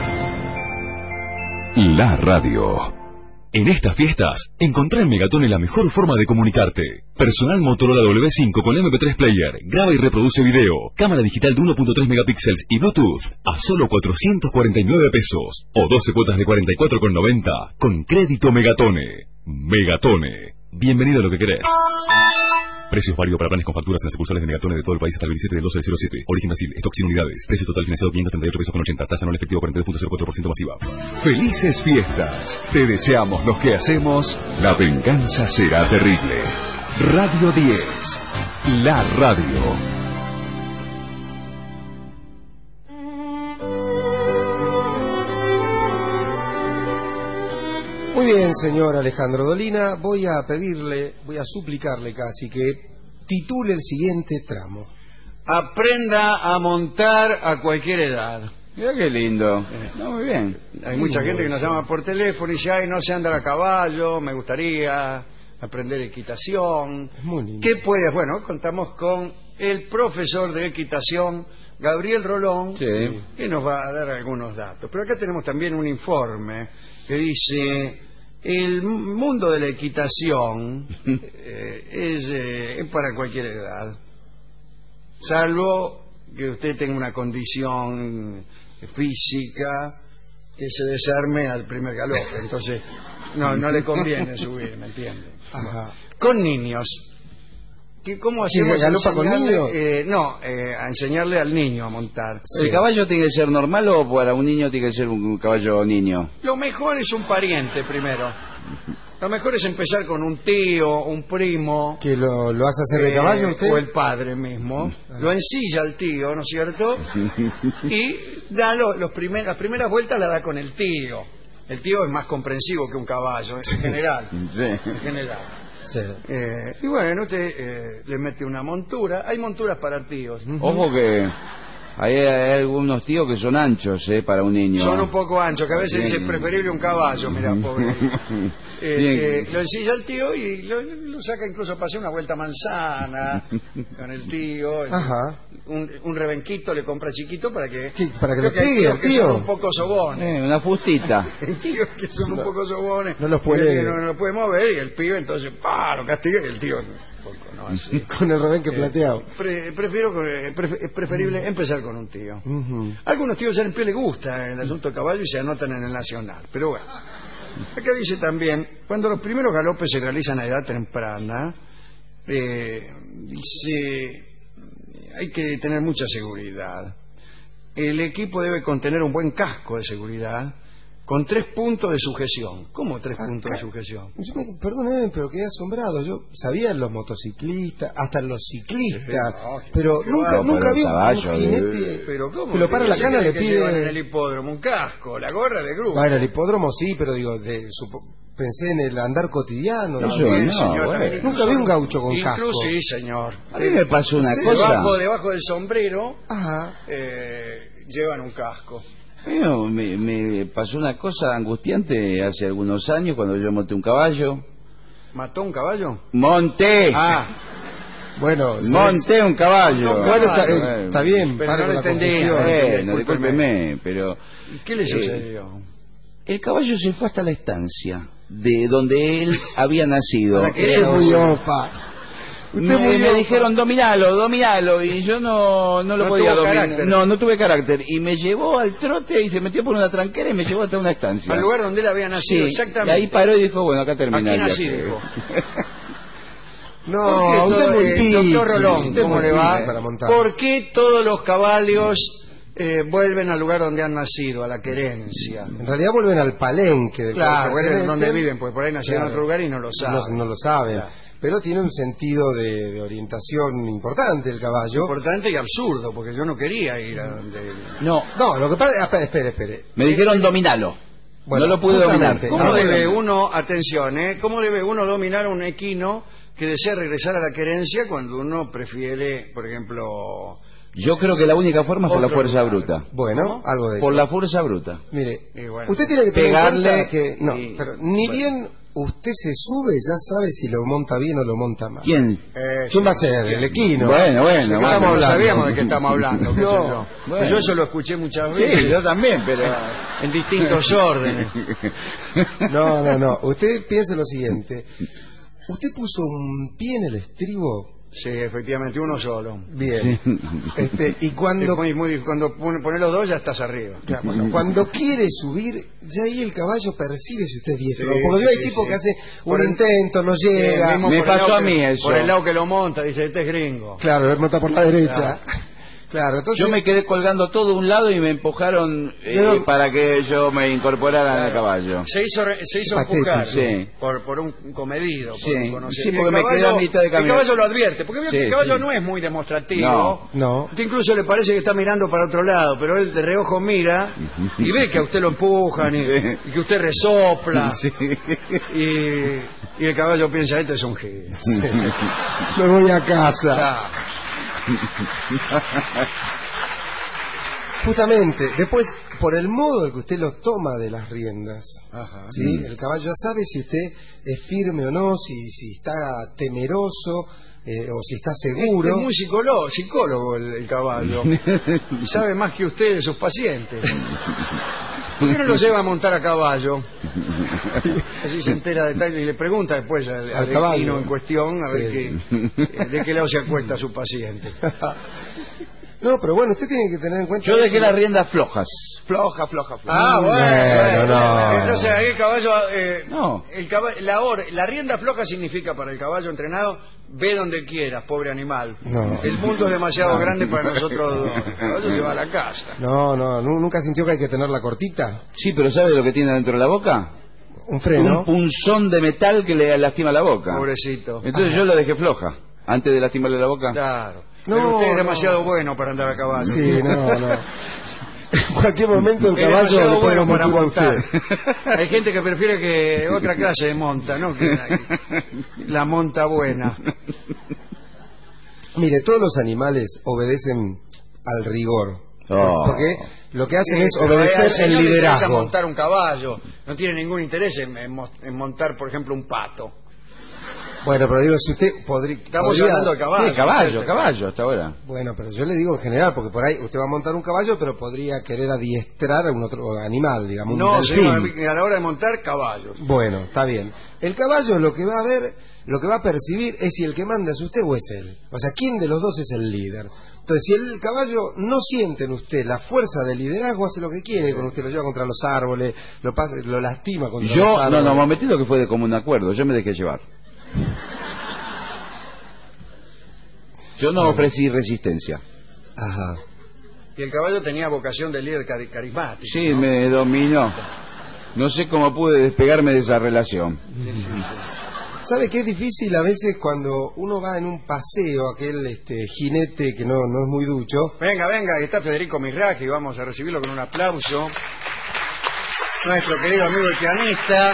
La radio. En estas fiestas, encontrá en Megatone la mejor forma de comunicarte. Personal Motorola W cinco con eme pe tres Player, graba y reproduce video, cámara digital de uno punto tres megapíxeles y Bluetooth a solo cuatrocientos cuarenta y nueve pesos o doce cuotas de cuarenta y cuatro con noventa con crédito Megatone. Megatone. Bienvenido a lo que querés. Precios válidos para planes con facturas en las sucursales de Megatone de todo el país hasta el veintisiete del doce del cero siete. Origen Brasil. Stock sin unidades. Precio total financiado quinientos treinta y ocho pesos con ochenta. Tasa anual efectivo cuarenta y dos punto cero cuatro por ciento masiva. Felices fiestas. Te deseamos los que hacemos. La venganza será terrible. Radio diez. La radio. Muy bien, señor Alejandro Dolina, voy a pedirle, voy a suplicarle casi que titule el siguiente tramo. Aprenda a montar a cualquier edad. Mira qué lindo. No, muy bien. Hay mucha gente que nos llama por teléfono y dice, ay, no sé andar a caballo, me gustaría aprender equitación. Es muy lindo. ¿Qué puedes? Bueno, contamos con el profesor de equitación, Gabriel Rolón, Sí. que nos va a dar algunos datos. Pero acá tenemos también un informe que dice, el mundo de la equitación eh, es, eh, es para cualquier edad, salvo que usted tenga una condición física que se desarme al primer galope, entonces no, no le conviene subir, ¿me entiende? Ajá. Con niños, ¿qué- ¿cómo hacemos? ¿Que galopa con enseñarle, niños? eh, no, eh, a enseñarle al niño a montar. ¿El caballo tiene que ser normal o para un niño tiene que ser un caballo niño? Lo mejor es un pariente primero. Lo mejor es empezar con un tío, un primo. ¿Que lo, lo hace hacer de eh, caballo usted? O el padre mismo. Lo ensilla al tío, ¿no es cierto? Y da lo- los primer- las primeras vueltas la da con el tío. El tío es más comprensivo que un caballo, en general. Sí. En general. Sí. Eh, y bueno, usted eh, le mete una montura. Hay monturas para tíos. Ojo que hay, hay algunos tíos que son anchos, ¿eh? Para un niño. Son un poco anchos, que a veces Bien. es preferible un caballo, mira, pobre. Eh, Bien. eh, lo ensilla el tío y lo, lo saca incluso para hacer una vuelta a manzana con el tío. Ajá. Un, un rebenquito le compra chiquito para que... ¿Qué? ¿Para que creo le hay pegue tíos al que tío? son un poco sobones. Eh, una fustita. Hay tíos que son un poco sobones. No los puede- que No, no los puede mover y el pibe entonces ¡pah! Lo castiga y el tío... un poco, ¿no? Así. Con el rebenque plateado. Pre- prefiero, eh, pref- es preferible empezar con un tío. Ujú. Algunos tíos ya en pie les gusta el asunto de caballo y se anotan en el Nacional. Pero bueno, acá dice también, cuando los primeros galopes se realizan a edad temprana, eh, dice, hay que tener mucha seguridad. El equipo debe contener un buen casco de seguridad con tres puntos de sujeción. ¿Cómo tres Acá- puntos de sujeción? Yo me- perdóneme, pero quedé asombrado. Yo sabía los motociclistas, hasta los ciclistas, No, pero qué nunca, bárbaro, nunca vi un caballo, jinete Pero ¿cómo? que lo para ¿Qué la se cana, cree le que llevan en pide... el hipódromo un casco, la gorra de grupo. Bueno, el hipódromo sí, pero digo, de, supo- pensé en el andar cotidiano. No, ¿no? yo Bien, no, señor, bueno. también Nunca vi un gaucho con Incluso casco. sí, señor. A mí me pasó una Sí, cosa. Debajo, debajo del sombrero Ajá. eh, llevan un casco. Bueno, me, me pasó una cosa angustiante hace algunos años cuando yo monté un caballo. ¿Mató un caballo? ¡Monté! Ah, Bueno, sí, ¡Monté un caballo! Montó un bueno, está, caballo, eh, está bien, pero para no con lo la entendí, confusión. a ver. Bueno, discúlpeme, pero ¿y qué le sucedió? el caballo se fue hasta la estancia de donde él había nacido. Para que Usted es muy opa. Usted Me, es muy me opa. dijeron dominalo, dominalo, y yo no, no lo No podía tuvo dominar. carácter. No, no tuve carácter. Y me llevó al trote y se metió por una tranquera y me llevó hasta una estancia. Al lugar donde él había nacido, Sí, exactamente. y ahí paró y dijo, bueno, acá termina. Aquí el nací, viaje. dijo. No, ¿Por qué usted es todo- muy eh, pichi, doctor Rolón, usted es ¿cómo muy le va? pichi para montar. ¿Por qué todos los caballos eh, vuelven al lugar donde han nacido, a la querencia? En realidad vuelven al palenque del Claro, cual vuelven pertenecen. donde viven, porque por ahí nacieron Claro. en otro lugar y no lo saben. No, no lo saben. Claro. Pero tiene un sentido de, de orientación importante el caballo. Importante y absurdo, porque yo no quería ir a donde... No, No, lo que pasa... Espere, espere, espere. me dijeron dominalo. Bueno, no lo pude dominar. justamente. ¿Cómo Ah, debe bueno. uno, atención, eh, cómo debe uno dominar un equino que desea regresar a la querencia cuando uno prefiere, por ejemplo... Yo creo que la única forma es por la Otro fuerza lugar. bruta. Bueno, ¿Cómo? algo de eso. Por la fuerza bruta. Mire, Y bueno, usted tiene que tener pegarle en cuenta que... No, y- pero ni bueno. bien usted se sube, ya sabe si lo monta bien o lo monta mal. ¿Quién? eh, ¿Quién va a ser? El equino. Bueno, bueno, ¿De qué bueno. estamos hablando? hablando? Sabíamos de qué estamos hablando. qué sé No, yo. bueno. Yo eso lo escuché muchas veces. Sí, yo también, pero... En distintos órdenes. No, no, no. Usted piense lo siguiente. Usted puso un pie en el estribo Sí, efectivamente, uno solo. Bien. Sí. Este, y cuando, Es muy- muy- cuando pone, pone los dos ya estás arriba. claro, cuando, cuando quiere subir, ya ahí el caballo percibe si usted es diestro. Sí, Porque sí, yo hay sí, tipos sí. que hacen Por un el- intento, no Eh, llega. mismo Me por el pasó lado a mí que- eso. Por el lado que lo monta, dice, este es gringo. Claro, él monta por la derecha. Claro, entonces. Yo me quedé colgando todo un lado y me empujaron eh, Yo- para que yo me incorporara al caballo. Se hizo, re- se hizo Patético. empujar Sí. por, por un comedido. Por Sí, un conocido. sí, Y porque el me caballo- quedé a mitad de camino. El caballo lo advierte, porque veo que Sí, el caballo sí. no es muy demostrativo. No. No. Usted incluso le parece que está mirando para otro lado, pero él de reojo mira y ve que a usted lo empujan y, Sí. y que usted resopla. Sí. Y, y el caballo piensa, este es un gil. Me voy a casa. Ah, Justamente, después, por el modo en que usted lo toma de las riendas, ajá. ¿sí? El caballo ya sabe si usted es firme o no, si, si está temeroso eh, o si está seguro. Es, es muy psicólogo, psicólogo el, el caballo. Sabe más que usted de sus pacientes. ¿Por qué no lo lleva a montar a caballo? Así se entera de tal y le pregunta después al, Al al caballo. equino en cuestión a ver Sí. qué, eh, de qué lado se acuesta su paciente. No, pero bueno, usted tiene que tener en cuenta... Yo dejé eso. las riendas flojas. Floja, floja, floja. Ah, bueno. Bueno, bueno. no. Entonces ahí el caballo... eh, No. el caba- la, or- la rienda floja significa para el caballo entrenado, ve donde quieras, pobre animal. No. El mundo es demasiado grande para nosotros dos. El caballo se va a la casa. No, no, nu- ¿nunca sintió que hay que tenerla cortita? Sí, pero ¿sabe lo que tiene dentro de la boca? Un freno. Un punzón de metal que le lastima la boca. Pobrecito. Entonces yo la dejé floja. Antes de lastimarle la boca. Claro. No, Pero usted es no. demasiado bueno para andar a caballo. Sí, no, no. En cualquier momento el Es caballo demasiado le pone bueno para motivo a montar. usted. Hay gente que prefiere que otra clase de monta, ¿no? Que la, la monta buena. Mire, todos los animales obedecen al rigor. Oh. Porque lo que hacen Sí, es pero obedecer al el señor le interesa liderazgo. montar un caballo. No tiene ningún interés en, en mo- en montar, por ejemplo, un pato. Bueno, pero digo, si usted podría... Estamos podría- hablando de caballo. Sí, caballo, caballo, hasta ahora. Bueno, pero yo le digo en general, porque por ahí usted va a montar un caballo, pero podría querer adiestrar a un otro animal, digamos, un No, delfín. señor, a la hora de montar caballos. Bueno, está bien. El caballo lo que va a ver, lo que va a percibir es si el que manda es usted o es él. O sea, ¿quién de los dos es el líder? Entonces, si el caballo no siente en usted la fuerza del liderazgo, hace lo que quiere con usted, lo lleva contra los árboles, lo, pasa, lo lastima contra los Yo, no, árboles. no, momentito que fue de común acuerdo. Yo me dejé llevar. Yo no ofrecí resistencia. Ajá. Y el caballo tenía vocación de líder cari- carismático. Sí, ¿no? me dominó. No sé cómo pude despegarme de esa relación. ¿Sabe qué es difícil a veces cuando uno va en un paseo, aquel este, jinete que no, no es muy ducho? Venga, venga, ahí está Federico Mirraji, vamos a recibirlo con un aplauso. Nuestro querido amigo el pianista,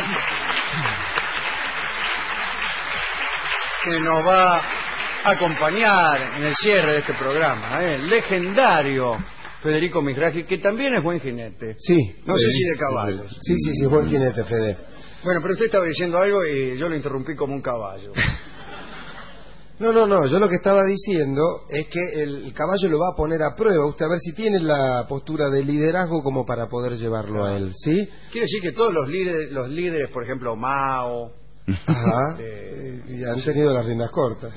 que nos va a acompañar en el cierre de este programa, ¿eh? El legendario Federico Mirraji, que también es buen jinete. Sí. No sé Eh, si de caballos. Sí, sí, sí, es buen jinete, Fede. Bueno, pero usted estaba diciendo algo y yo lo interrumpí como un caballo. No, no, no, yo lo que estaba diciendo es que el, el caballo lo va a poner a prueba, usted a ver si tiene la postura de liderazgo como para poder llevarlo a él, ¿sí? Quiere decir que todos los líderes, los líderes por ejemplo, Mao, Ajá. eh, Eh, y han tenido las riendas cortas.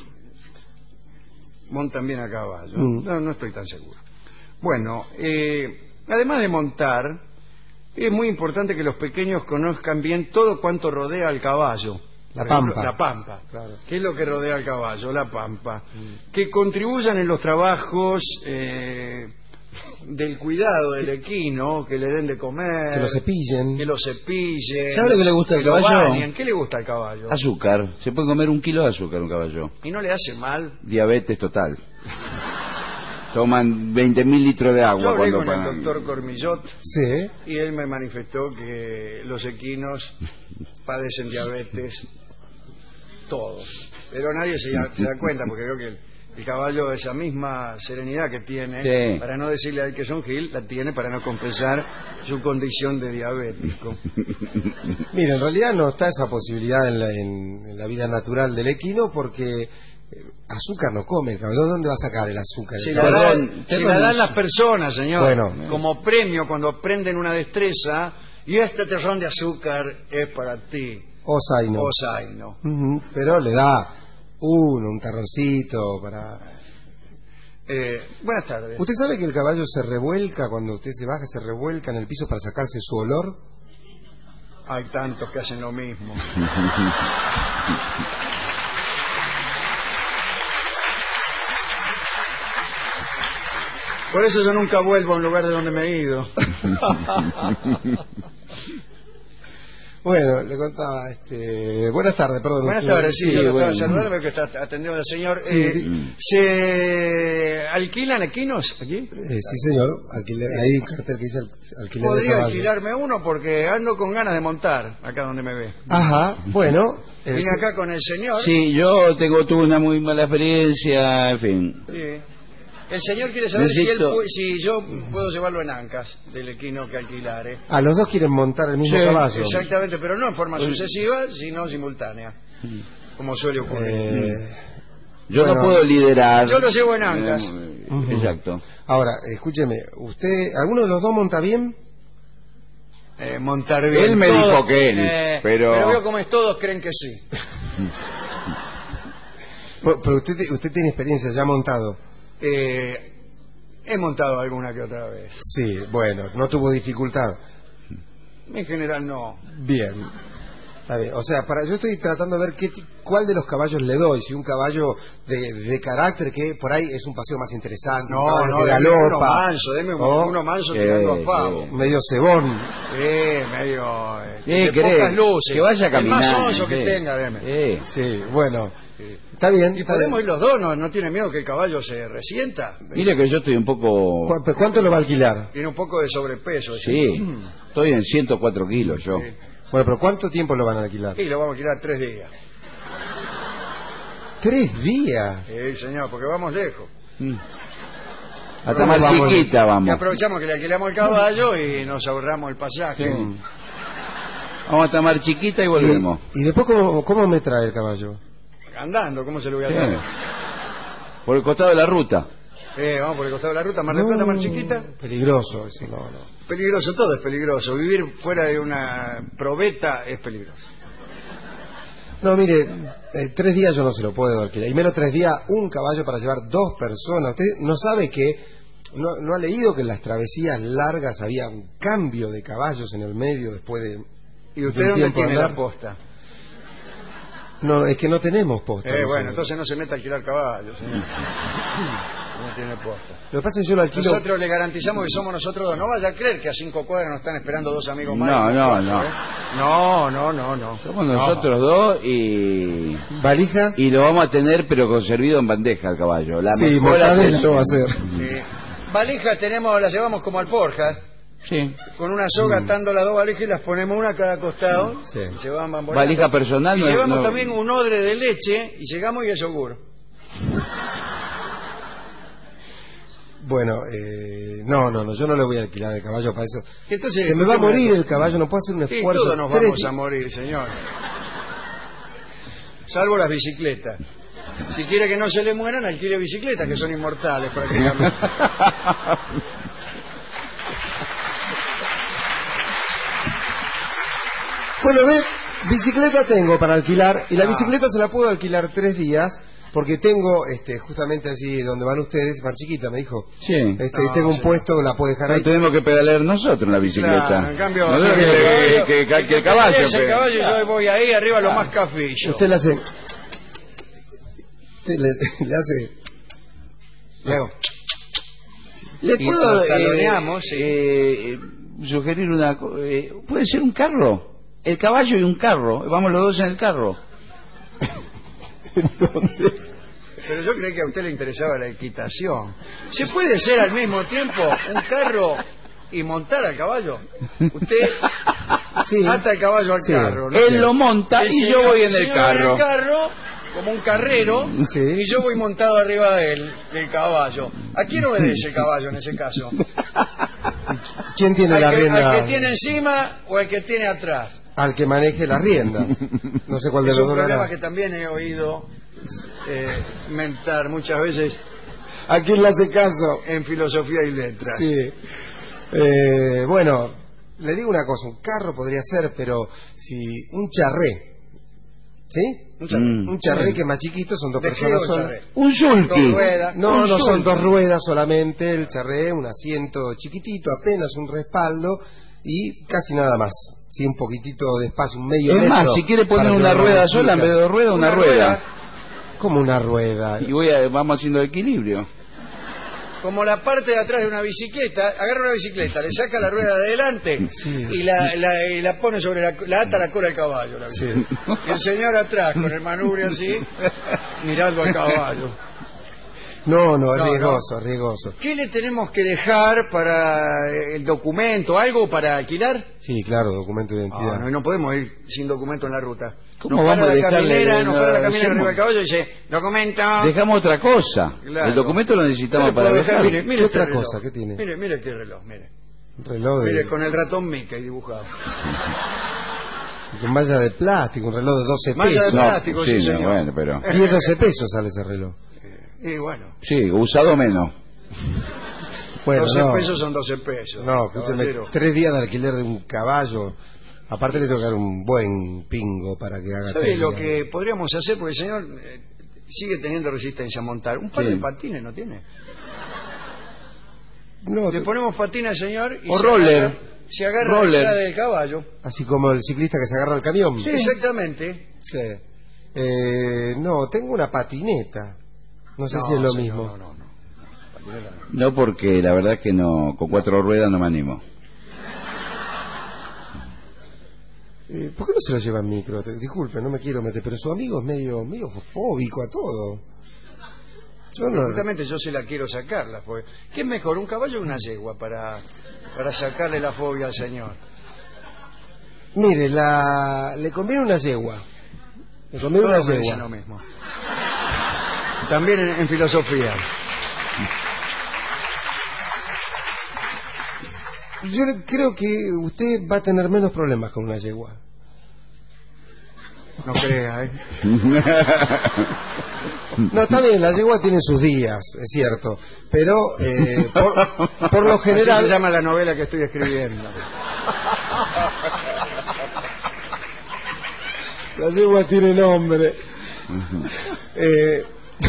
montan bien a caballo. Mm. No, no estoy tan seguro. Bueno, eh, además de montar, es muy importante que los pequeños conozcan bien todo cuanto rodea al caballo. La Por ejemplo, pampa. La pampa. Claro. ¿Qué es lo que rodea al caballo? La pampa. Que contribuyan en los trabajos eh, del cuidado del equino, que le den de comer. Que lo cepillen. Que lo cepillen. ¿Sabe lo que le gusta al que lo caballo? bañen. ¿Qué le gusta al caballo? Azúcar. Se puede comer un kilo de azúcar un caballo. Y no le hace mal. Diabetes total. Toman veinte mil litros de Yo agua hablé cuando con el pagan. doctor Cormillot Sí. y él me manifestó que los equinos padecen diabetes todos, pero nadie se, da- se da cuenta porque veo que el, el caballo, esa misma serenidad que tiene, Sí. para no decirle a él que es un gil, la tiene para no compensar su condición de diabético. Mira, en realidad no está esa posibilidad en la, en- en la vida natural del equino porque eh, azúcar no come el caballo. ¿Dónde va a sacar el azúcar? Si el la, caballo? dan, si la dan las personas, señor, Bueno. como premio cuando aprenden una destreza, y este terrón de azúcar es para ti, O zaino. oh zaino. Ujú, pero le da Uno, un tarroncito para... Eh, buenas tardes. ¿Usted sabe que el caballo se revuelca cuando usted se baja, se revuelca en el piso para sacarse su olor? Hay tantos que hacen lo mismo. Por eso yo nunca vuelvo a un lugar de donde me he ido. Bueno, le contaba, este... buenas tardes, perdón. Buenas tardes, sí, sí yo bueno. lo estaba saludando, veo que está atendiendo al señor. Sí, Eh, di- ¿Se alquilan equinos aquí? Eh, sí, señor. Alquiler, hay un cartel que dice al- alquiler de Podría caballo. alquilarme uno porque ando con ganas de montar acá donde me ve. Ajá, bueno. el Vine se- acá con el señor. Sí, yo tengo tuve una muy mala experiencia, en fin. Sí. El señor quiere saber si, él, Necesito- pu- si yo puedo llevarlo en ancas del equino que alquilare. Ah, los dos quieren montar el mismo Sí, caballo. Exactamente, pero no en forma Pues- sucesiva, sino simultánea, como suele ocurrir. Eh, Yo Bueno, no puedo liderar. Yo lo llevo en ancas. Eh, Ujú. Exacto. Ahora, escúcheme, ¿usted, alguno de los dos monta bien? Eh, montar bien. Él me Todos, dijo que él, eh, pero- Pero veo como es, todos creen que sí. Pero pero usted, usted tiene experiencia, ya ha montado. Eh, he montado alguna que otra vez. Sí, bueno, no tuvo dificultad. En general no. Bien. Está bien. O sea, para yo estoy tratando de ver qué, ti- cuál de los caballos le doy. Si un caballo de, de carácter que por ahí es un paseo más interesante. un No, caballo no, que deme uno galopa, manso, deme uno, o uno manso Eh, tirando a pavo. eh. medio cebón. Sí, medio... eh, ¿Qué de querés? pocas luces. Que vaya El más caminando. sonso que sí. tenga, deme. Eh. Sí, bueno. Está bien. Y está podemos bien. ir los dos, ¿no? ¿No tiene miedo que el caballo se resienta? Mire que yo estoy un poco... ¿Cu- pero ¿Cuánto lo va a alquilar? Tiene un poco de sobrepeso. Sí, estoy en ciento cuatro kilos yo. Sí. Bueno, pero ¿cuánto tiempo lo van a alquilar? Y lo vamos a alquilar tres días. Tres días. Sí, señor, porque vamos lejos. Mm. Hasta más Vamos. chiquita Y vamos. aprovechamos que le alquilamos el caballo y nos ahorramos el pasaje. Sí. Vamos hasta más chiquita y volvemos. ¿Y, y después cómo, cómo me trae el caballo? Andando, ¿cómo se lo voy a Sí. traer? Por el costado de la ruta. Eh, vamos por el costado de la ruta, Mar del Plata, No, Mar Chiquita. Peligroso eso, no, no. Peligroso, todo es peligroso. Vivir fuera de una probeta es peligroso. No, mire, eh, tres días yo no se lo puedo alquilar. Y menos tres días un caballo para llevar dos personas. Usted no sabe que, no, no ha leído que en las travesías largas había un cambio de caballos en el medio después de... ¿Y de usted un dónde tiempo tiene andar. la posta? No, es que no tenemos posta. Eh, nosotros. bueno, entonces no se meta a alquilar caballos, señor. No tiene posta. Lo que pasa es que yo lo alquilo... Nosotros le garantizamos que somos nosotros dos. No vaya a creer que a cinco cuadras nos están esperando dos amigos más. No, y no, cuatro, no. ¿eh? No, no, no, no. Somos nosotros dos y... ¿Valija? Y lo vamos a tener pero con servido en bandeja al caballo. La Sí, mejor mortadela atención. lo va a hacer. Sí. Valijas tenemos, las llevamos como alforjas, Sí. con una soga atando las dos valijas y las ponemos una a cada costado. Sí. Y se van bamboleando. Valija personal. Y no- llevamos no- también un odre de leche y llegamos y el yogur. Bueno, eh, no, no, no, yo no le voy a alquilar el caballo para eso. Entonces, Se me va a escúcheme, morir el caballo, no puedo hacer un Y esfuerzo. todos nos Tres vamos días. a morir, señor. Salvo las bicicletas. Si quiere que no se le mueran, alquile bicicletas, que son inmortales prácticamente. Bueno, ve, bicicleta tengo para alquilar y la Ah. bicicleta se la puedo alquilar tres días porque tengo, este, justamente allí donde van ustedes, Mar Chiquita me dijo, Sí. este, No, tengo un sí. puesto, la puede dejar No ahí. tenemos que pedalear nosotros en la bicicleta. Claro, en cambio, Nosotros el que, caballo- que, que- el que el caballo. ese pe- caballo, yo voy ahí arriba lo más cafillo. Usted le hace, usted le, le hace, Luego, ¿Le Y puedo lo eh, taloneamos, sí. eh, sugerir una co- eh, ¿puede ser un carro? El caballo y un carro. Vamos los dos en el carro. pero yo creí que a usted le interesaba la equitación. ¿Se puede ser al mismo tiempo un carro y montar al caballo? Usted sí, ata el caballo al Sí. carro, ¿no? Él lo monta El y señor- yo voy en el señor va en carro. el carro, como un carrero, Sí. y yo voy montado arriba del, del caballo. ¿A quién obedece el caballo en ese caso? ¿quién tiene ¿Al la que, rienda? al que tiene encima o al que tiene atrás? Al que maneje las riendas. No sé cuál de Es los un dos lo problema hará. que también he oído eh, mentar muchas veces ¿A quién le hace caso? en filosofía y letras. Sí. Eh, bueno, le digo una cosa, un carro podría ser, pero si un charré, ¿sí? Un charré, Mm. Un charré que es más chiquito, son dos ¿De qué personas un solas. charré? Un sulky. Dos ruedas. No, Un no son sulky. dos ruedas solamente, el charré, un asiento chiquitito, apenas un respaldo y casi nada más. Sí, un poquitito de espacio, un medio Es metro. más, si quiere poner para una llevar rueda la sola en mochila. vez de dos ruedas, una, Una rueda. rueda. Como una rueda. Y voy a, vamos haciendo equilibrio. Como la parte de atrás de una bicicleta, agarra una bicicleta, le saca la rueda de adelante Sí. y, la, la- y la pone sobre la, la ata a la cola del caballo. La Sí. Y el señor atrás, con el manubrio así, mirando al caballo. No, no, es No, riesgoso, es riesgoso. ¿Qué le tenemos que dejar para el documento? ¿Algo para alquilar? Sí, claro, documento de Ah, identidad. no, y no podemos ir sin documento en la ruta. ¿Cómo nos vamos para a la dejarle caminera, de- nos para la no, caminera arriba hacemos- del caballo y dice, documento. Dejamos otra cosa. Claro. El documento lo Yo necesitamos le puedo para dejar, viajar. mire, mire ¿Qué este otra reloj. cosa? ¿Qué tiene? Mire, mire qué reloj, mire. Un reloj de... Mire, con el ratón Mickey dibujado. sí, con malla de plástico, un reloj de doce Malla de pesos. No, plástico, sí, sí, no, señor. bueno, pero... diez, doce pesos sale ese reloj. Y bueno, Sí, usado menos. Bueno, doce no, pesos son doce pesos. no, escúcheme, caballero. tres días de alquiler de un caballo. Aparte le tengo que dar un buen pingo para que haga... ¿Sabe tres lo días. que podríamos hacer? Porque el señor eh, sigue teniendo resistencia a montar. Un par Sí. de patines, ¿no tiene? No, Le te- ponemos patines al señor y O se roller. agarra, se agarra Roller. detrás del caballo. así como el ciclista que se agarra al camión. Exactamente. Sí. Eh, no, tengo una patineta. No sé si es lo señor, mismo. No, no, no. Patineta no. No, porque la verdad es que no, con cuatro ruedas no me animo. Eh, ¿Por qué no se lo lleva en micro? Te- Disculpe, no me quiero meter, pero su amigo es medio, medio fóbico a todo. Yo no... Justamente yo se la quiero sacar, la fobia. ¿Qué es mejor, un caballo o una yegua para, para sacarle la fobia al señor? Mire, la... le conviene una yegua. Le conviene una Todos me dicen yegua. lo mismo. También en, en filosofía. Yo creo que usted va a tener menos problemas con una yegua. No crea, ¿eh? No, está bien, la yegua tiene sus días, es cierto. Pero, eh, por, por lo Así general... se llama la novela que estoy escribiendo. La yegua tiene nombre. Eh,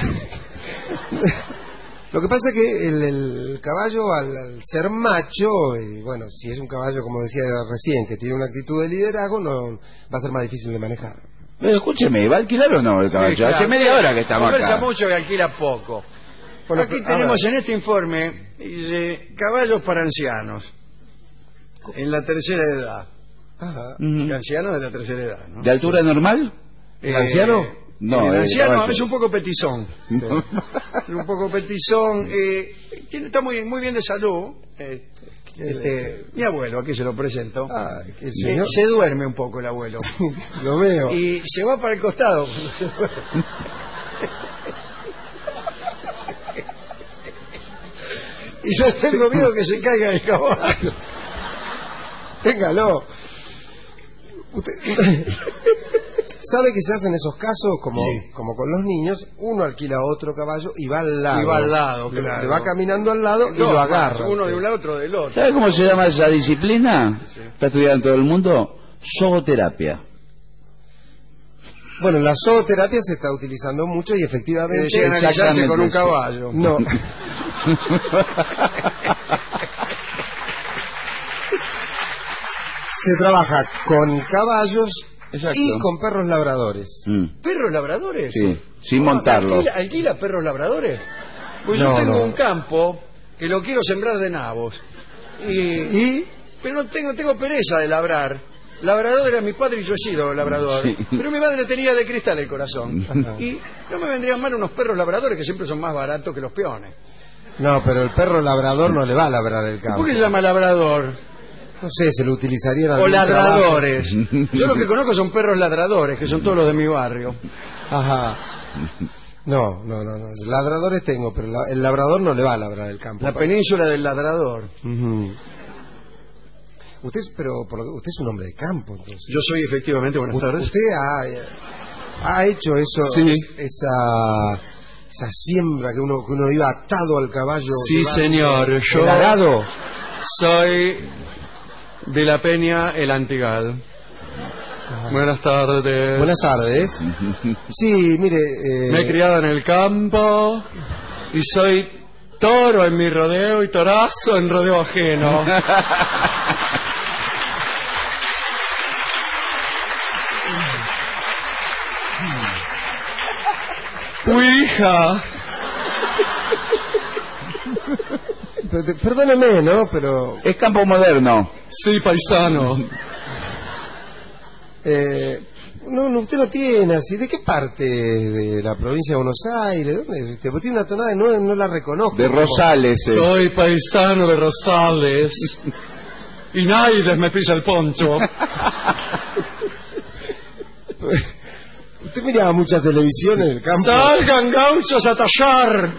lo que pasa es que el, el caballo, al, al ser macho, y bueno, si es un caballo, como decía recién, que tiene una actitud de liderazgo, no va a ser más difícil de manejar. Pero escúcheme, ¿va a alquilar o no el caballo? Sí, claro. Hace media hora que estamos Conversa acá. mucho y alquila poco. Bueno, Aquí pero, a tenemos ver. en este informe, dice, caballos para ancianos, en la tercera edad. Ajá. Ujú. Ancianos de la tercera edad, ¿no? ¿De altura normal? Eh, anciano? No, el el anciano caballo. es un poco petizón. Un poco petizón. Eh, tiene, está muy, muy bien de salud. Eh, este, mi abuelo, aquí se lo presento. Ah, el Eh, señor... se duerme un poco el abuelo. Lo veo. Y se va para el costado cuando se duerme. Y yo tengo miedo que se caiga el caballo. Téngalo. Usted sabe que se hacen esos casos como, Sí. como con los niños, uno alquila otro caballo y va al lado. Y va al lado, Le- claro. Le va caminando al lado y Dos, lo agarra. Uno de un lado, otro del otro. ¿Sabe cómo se llama esa disciplina? Está estudiada en todo el mundo. Zooterapia. Bueno, la zooterapia se está utilizando mucho y Que efectivamente... decía analizarse con un exactamente caballo. No. Se trabaja con caballos Exacto. y con perros labradores. Mm, ¿Perros labradores? Sí, sin Ah, montarlo. ¿Alquila, alquila perros labradores? Pues No, yo tengo no. un campo que lo quiero sembrar de nabos. Y, Y pero no tengo, tengo pereza de labrar. Labrador era mi padre y yo he sido labrador. Sí. Pero mi madre tenía de cristal el corazón. Ajá. Y no me vendrían mal unos perros labradores que siempre son más baratos que los peones. no, pero el perro labrador no le va a labrar el campo. ¿Por qué se llama labrador? No sé, se lo utilizaría en O algún ladradores. Yo lo que conozco son perros ladradores, que son todos los de mi barrio. trabajo. Ajá. No, no, no, no. Ladradores tengo, pero la- el labrador no le va a labrar el campo. La península del ladrador. Ujú. Usted, es- pero por lo que- usted es un hombre de campo, entonces. Yo soy efectivamente, buenas Usted, tardes. usted ha, eh, ha hecho eso, Sí. es- esa, esa siembra que uno, que uno iba atado al caballo. Sí, llevando señor, yo- el arado. Soy de la Peña El Antigal. Buenas tardes. Buenas tardes. Sí, mire... Eh... Me he criado en el campo y soy toro en mi rodeo y torazo en rodeo ajeno. Hija. Perdóneme, ¿no? Pero... Es campo moderno. Sí, paisano. Eh, no, no, usted no tiene así. ¿De qué parte de la provincia de Buenos Aires? ¿Dónde es usted? Porque tiene una tonada, no, no la reconozco. De Rosales. Eh. Soy paisano de Rosales. Y nadie me pisa el poncho. Usted miraba mucha televisión en el campo. ¡Salgan gauchos a tallar!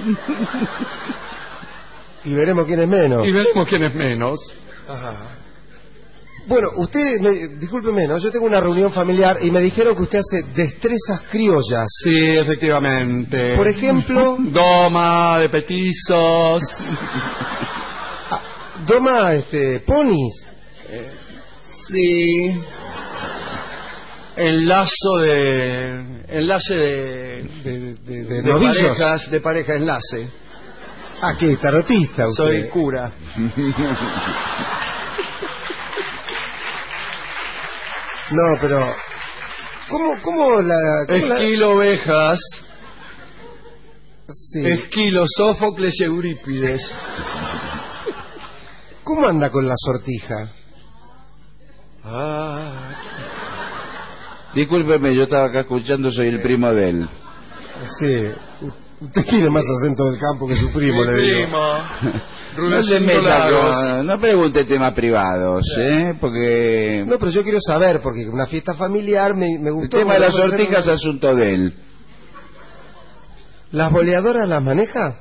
Y veremos quién es menos. Y veremos quién es menos. Ajá. Bueno, usted, me, discúlpeme, ¿no? Yo tengo una reunión familiar y me dijeron que usted hace destrezas criollas. Sí, efectivamente. Por ejemplo... Doma de petizos. Ah, doma, este, ponis. Eh, sí. Enlazo de... Enlace de... De, de, de, de, de parejas, de pareja enlace. Ah, ¿qué? Tarotista usted. Soy cura. No, pero... ¿Cómo, cómo la...? Cómo Esquilo la... ovejas. Sí. Esquilo Sófocles y Eurípides. ¿Cómo anda con la sortija? Ah... Discúlpeme, yo estaba acá escuchando, soy el primo de él. Sí, usted tiene más acento del campo que su primo, le digo. Primo. No se meta con... No pregunte temas privados, ¿eh? Porque... No, pero yo quiero saber, porque una fiesta familiar me, me gustó. El tema de las sortijas es un... asunto de él. ¿Las boleadoras las maneja?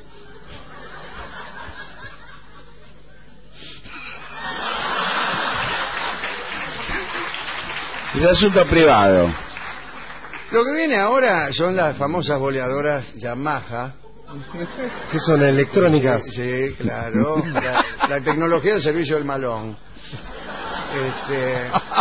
Es asunto privado. Lo que viene ahora son las famosas boleadoras Yamaha. ¿Qué son, electrónicas? Sí, claro. La, la tecnología del servicio del malón. Este...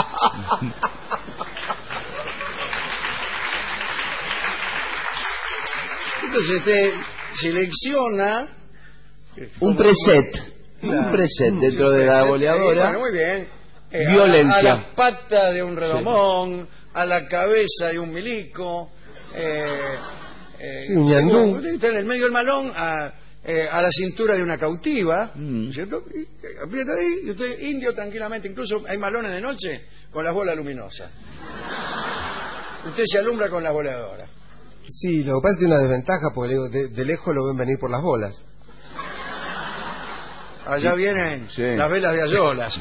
Entonces usted selecciona... Un preset. Claro. Un preset dentro de la boleadora. Sí, bueno, muy bien. Eh, Violencia. A, a la pata de un redomón, sí. A la cabeza de un milico, eh, eh, sí, un ñandú. Usted está en el medio del malón, a, eh, a la cintura de una cautiva, mm. ¿cierto? Y, y aprieta ahí, y usted indio tranquilamente, incluso hay malones de noche con las bolas luminosas. Usted se alumbra con las voladoras. Sí, lo que pasa es que tiene una desventaja, porque de, de lejos lo ven venir por las bolas. Allá sí. vienen sí. las velas de ayolas.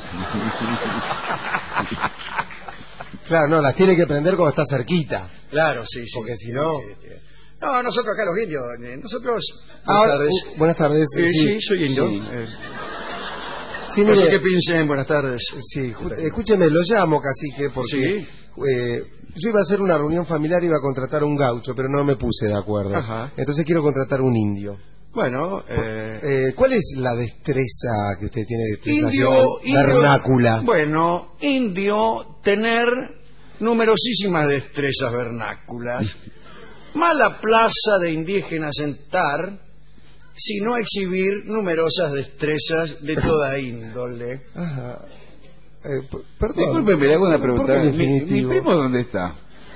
Claro, no, las tiene que prender cuando está cerquita. Claro, sí, sí. Porque si no... No, nosotros acá los indios, nosotros... Buenas ah, tardes. Uh, buenas tardes. Eh, sí. sí, soy indio. Sí. Eh. Sí, no mire, sé qué piensen, buenas tardes. Sí, escúcheme, lo llamo, cacique, porque ¿Sí? eh, yo iba a hacer una reunión familiar y iba a contratar un gaucho, pero no me puse de acuerdo. Ajá. Entonces quiero contratar un indio. Bueno, eh... Eh, ¿cuál es la destreza que usted tiene de destreza indio, vernácula? Indio, bueno, indio, tener numerosísimas destrezas vernáculas. Mala plaza de indígenas sentar, sino exhibir numerosas destrezas de toda índole. Ajá. Eh, perdón. Disculpe, le hago una pregunta. ¿Mi, ¿Mi primo dónde está?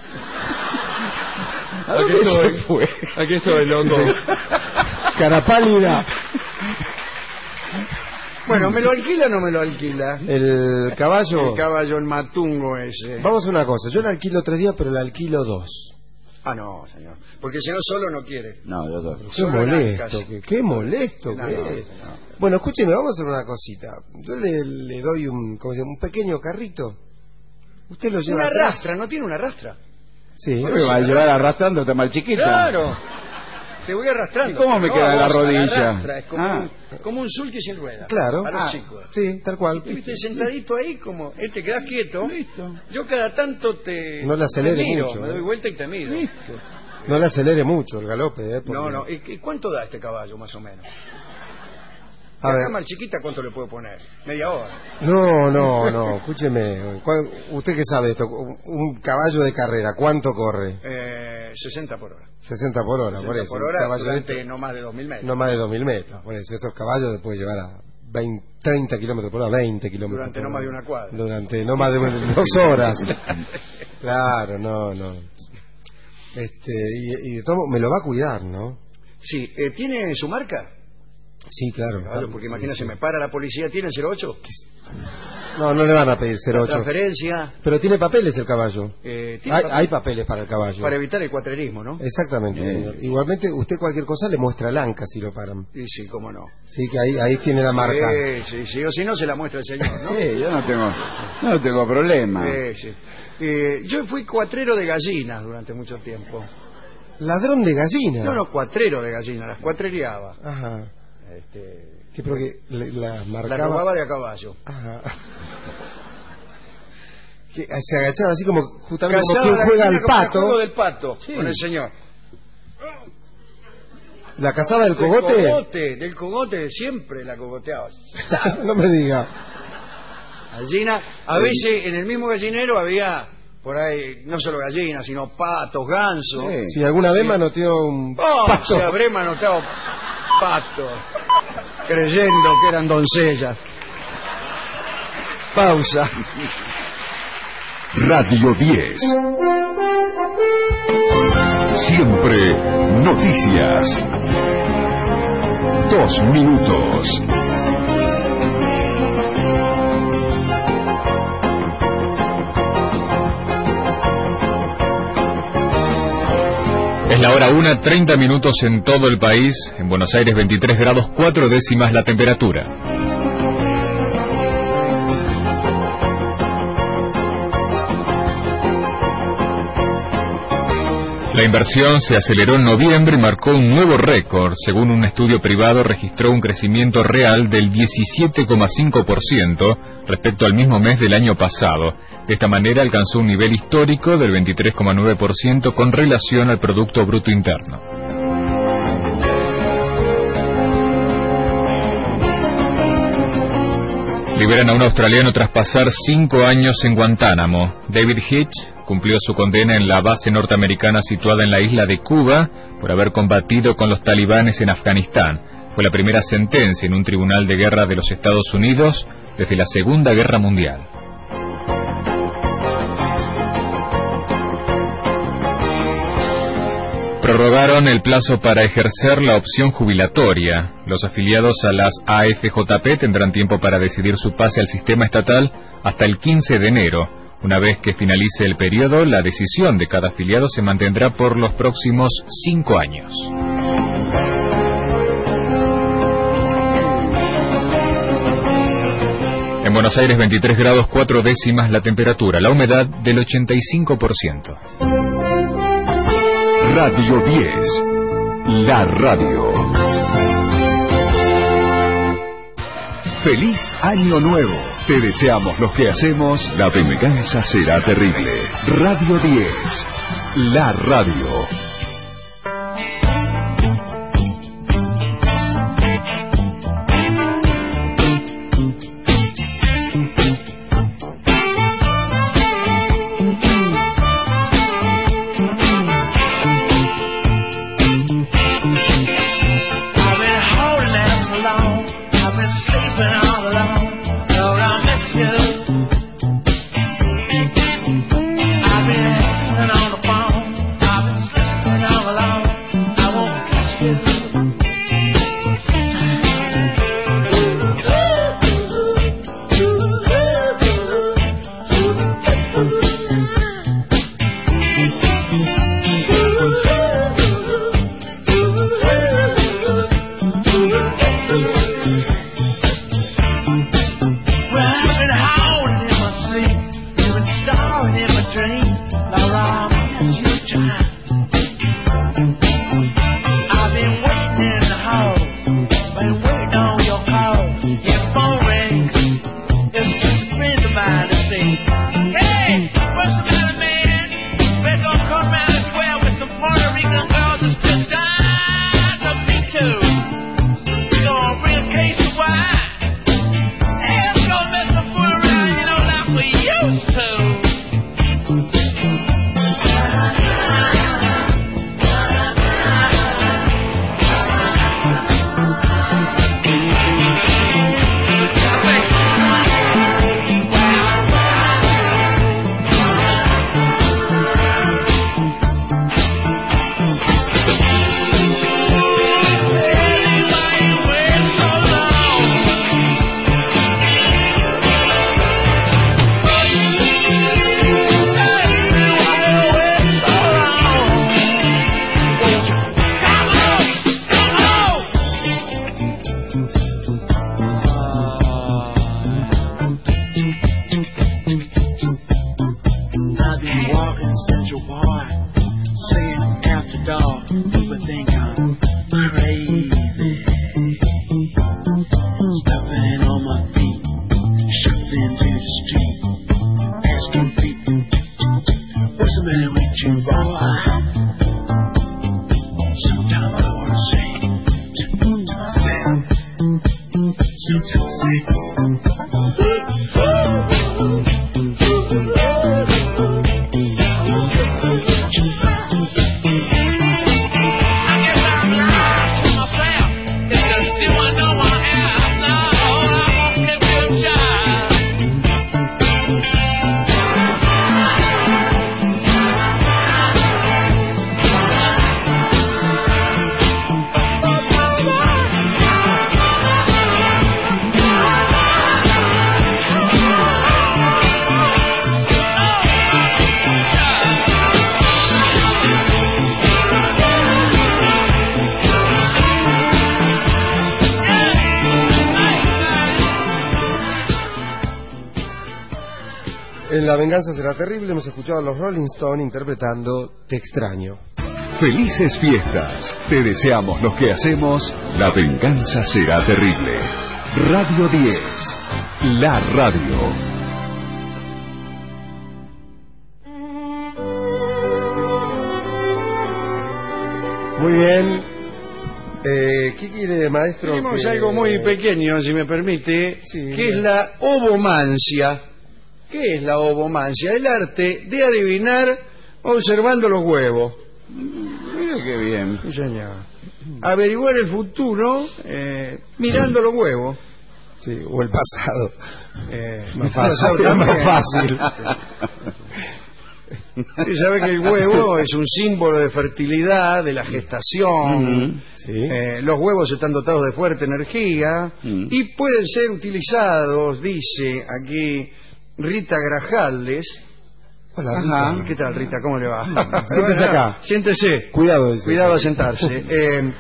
¿A dónde aquí estoy, se fue? Aquí estoy, loco. Cara pálida. Bueno, ¿me lo alquila o no me lo alquila? El caballo. El caballo, el matungo ese. Vamos a una cosa, yo le alquilo tres días, pero le alquilo dos. Ah, no, señor. Porque si no, solo no quiere. No, yo dos. Qué molesto, que, qué molesto no, que no, es. No. Bueno, escúcheme, vamos a hacer una cosita. Yo le, le doy un, ¿cómo se llama? Un pequeño carrito. Usted lo lleva Una atrás. rastra, ¿no tiene una rastra? Sí. ¿Me va a llevar arrastrando? Está mal chiquita. Claro. Te voy arrastrando. ¿Y cómo me no, queda la vos, rodilla? Arrastra, es como, ah. un, como un sulky sin ruedas. Claro. Para los ah, chicos. Sí, tal cual. Y viste sentadito ahí como, eh, te quedas quieto. Listo. Yo cada tanto te... No le acelere te miro, mucho. Me doy vuelta y te miro. Listo. No le acelere mucho el galope, ¿eh? Porque... No, no. ¿Y, ¿Y cuánto da este caballo, más o menos? A La ver. cama chiquita, ¿cuánto le puedo poner? Media hora. No, no, no, escúcheme. ¿Cuál- ¿Usted qué sabe esto? Un caballo de carrera, ¿cuánto corre? Eh, sesenta por hora. sesenta por hora, por sesenta eso. por un hora caballo de durante esto- no más de dos mil metros. no más de dos mil metros. Por eso, estos caballos se pueden llevar a veinte, treinta kilómetros por hora, veinte kilómetros Durante por no más hora. de una cuadra. Durante no más de una- dos horas. Claro, no, no. Este, y, y de todo, me lo va a cuidar, ¿no? Sí, eh, ¿tiene su marca? Sí, claro. Caballo, porque Sí, imagínese, sí. me para la policía, ¿tiene el cero ocho? No, no le van a pedir cero ocho. Transferencia. Pero tiene papeles el caballo. Eh, ¿tiene Hay, papel? hay papeles para el caballo. Para evitar el cuatrerismo, ¿no? Exactamente, señor. Igualmente, usted cualquier cosa le muestra el ANCA si lo paran. Y sí, cómo no. Sí, que ahí, ahí tiene la marca. Sí, sí, sí, o si no se la muestra el señor, ¿no? Sí, yo no tengo, no tengo problema. Sí, sí. Eh, yo fui cuatrero de gallinas durante mucho tiempo. Ladrón de gallina. No, no, cuatrero de gallinas, las cuatrereaba. Ajá. Este, ¿Qué, pero que le- las marcaba? las robaba de a caballo. Ajá. Que se agachaba así como justamente como Cazaba quien la juega gallina al como el pato. juego del pato, Sí. con el señor. ¿La cazaba del Del cogote? cogote, del cogote, siempre la cogoteaba. No me diga. Gallina, a veces en el mismo gallinero había por ahí no solo gallinas, sino patos, gansos. Si alguna vez manoteó un Oh, pato. se habré manotado patos, creyendo que eran doncellas. Pausa. Radio diez. Siempre noticias. Dos minutos. Es la hora una, treinta minutos en todo el país. En Buenos Aires, veintitrés grados, cuatro décimas la temperatura. La inversión se aceleró en noviembre y marcó un nuevo récord. Según un estudio privado, registró un crecimiento real del diecisiete coma cinco por ciento respecto al mismo mes del año pasado. De esta manera alcanzó un nivel histórico del veintitrés coma nueve por ciento con relación al Producto Bruto Interno. Liberan a un australiano tras pasar cinco años en Guantánamo. David Hitch cumplió su condena en la base norteamericana situada en la isla de Cuba por haber combatido con los talibanes en Afganistán. Fue la primera sentencia en un tribunal de guerra de los Estados Unidos desde la Segunda Guerra Mundial. Prorrogaron el plazo para ejercer la opción jubilatoria. Los afiliados a las A F J P tendrán tiempo para decidir su pase al sistema estatal hasta el quince de enero. Una vez que finalice el periodo, la decisión de cada afiliado se mantendrá por los próximos cinco años. En Buenos Aires, veintitrés grados, cuatro décimas la temperatura, la humedad del ochenta y cinco por ciento. Radio diez. La radio. Feliz Año Nuevo. Te deseamos los que hacemos. La venganza será terrible. Radio diez. La radio. Puerto Rican girls, it's just time to meet you. We're gonna bring a case of En La venganza será terrible hemos escuchado a los Rolling Stones interpretando Te extraño. Felices fiestas. Te deseamos los que hacemos. La venganza será terrible. Radio diez. La radio. Muy bien. Eh, ¿Qué quiere, maestro? Tenemos que... algo muy pequeño, si me permite, sí, que es la ovomancia. ¿Qué es la ovomancia? El arte de adivinar observando los huevos. Mira qué bien. Sí, señor. Averiguar el futuro eh, mirando los huevos. Sí, o el pasado. Eh, más fácil. Es más fácil. Usted sabe que el huevo es un símbolo de fertilidad, de la gestación. Mm, sí. eh, los huevos están dotados de fuerte energía mm. y pueden ser utilizados, dice aquí Rita Grajales. Hola, Ajá. Rita. ¿Qué tal, Rita? ¿Cómo le va? Siéntese acá. Siéntese. Cuidado. Dice. Cuidado a sentarse. Eh,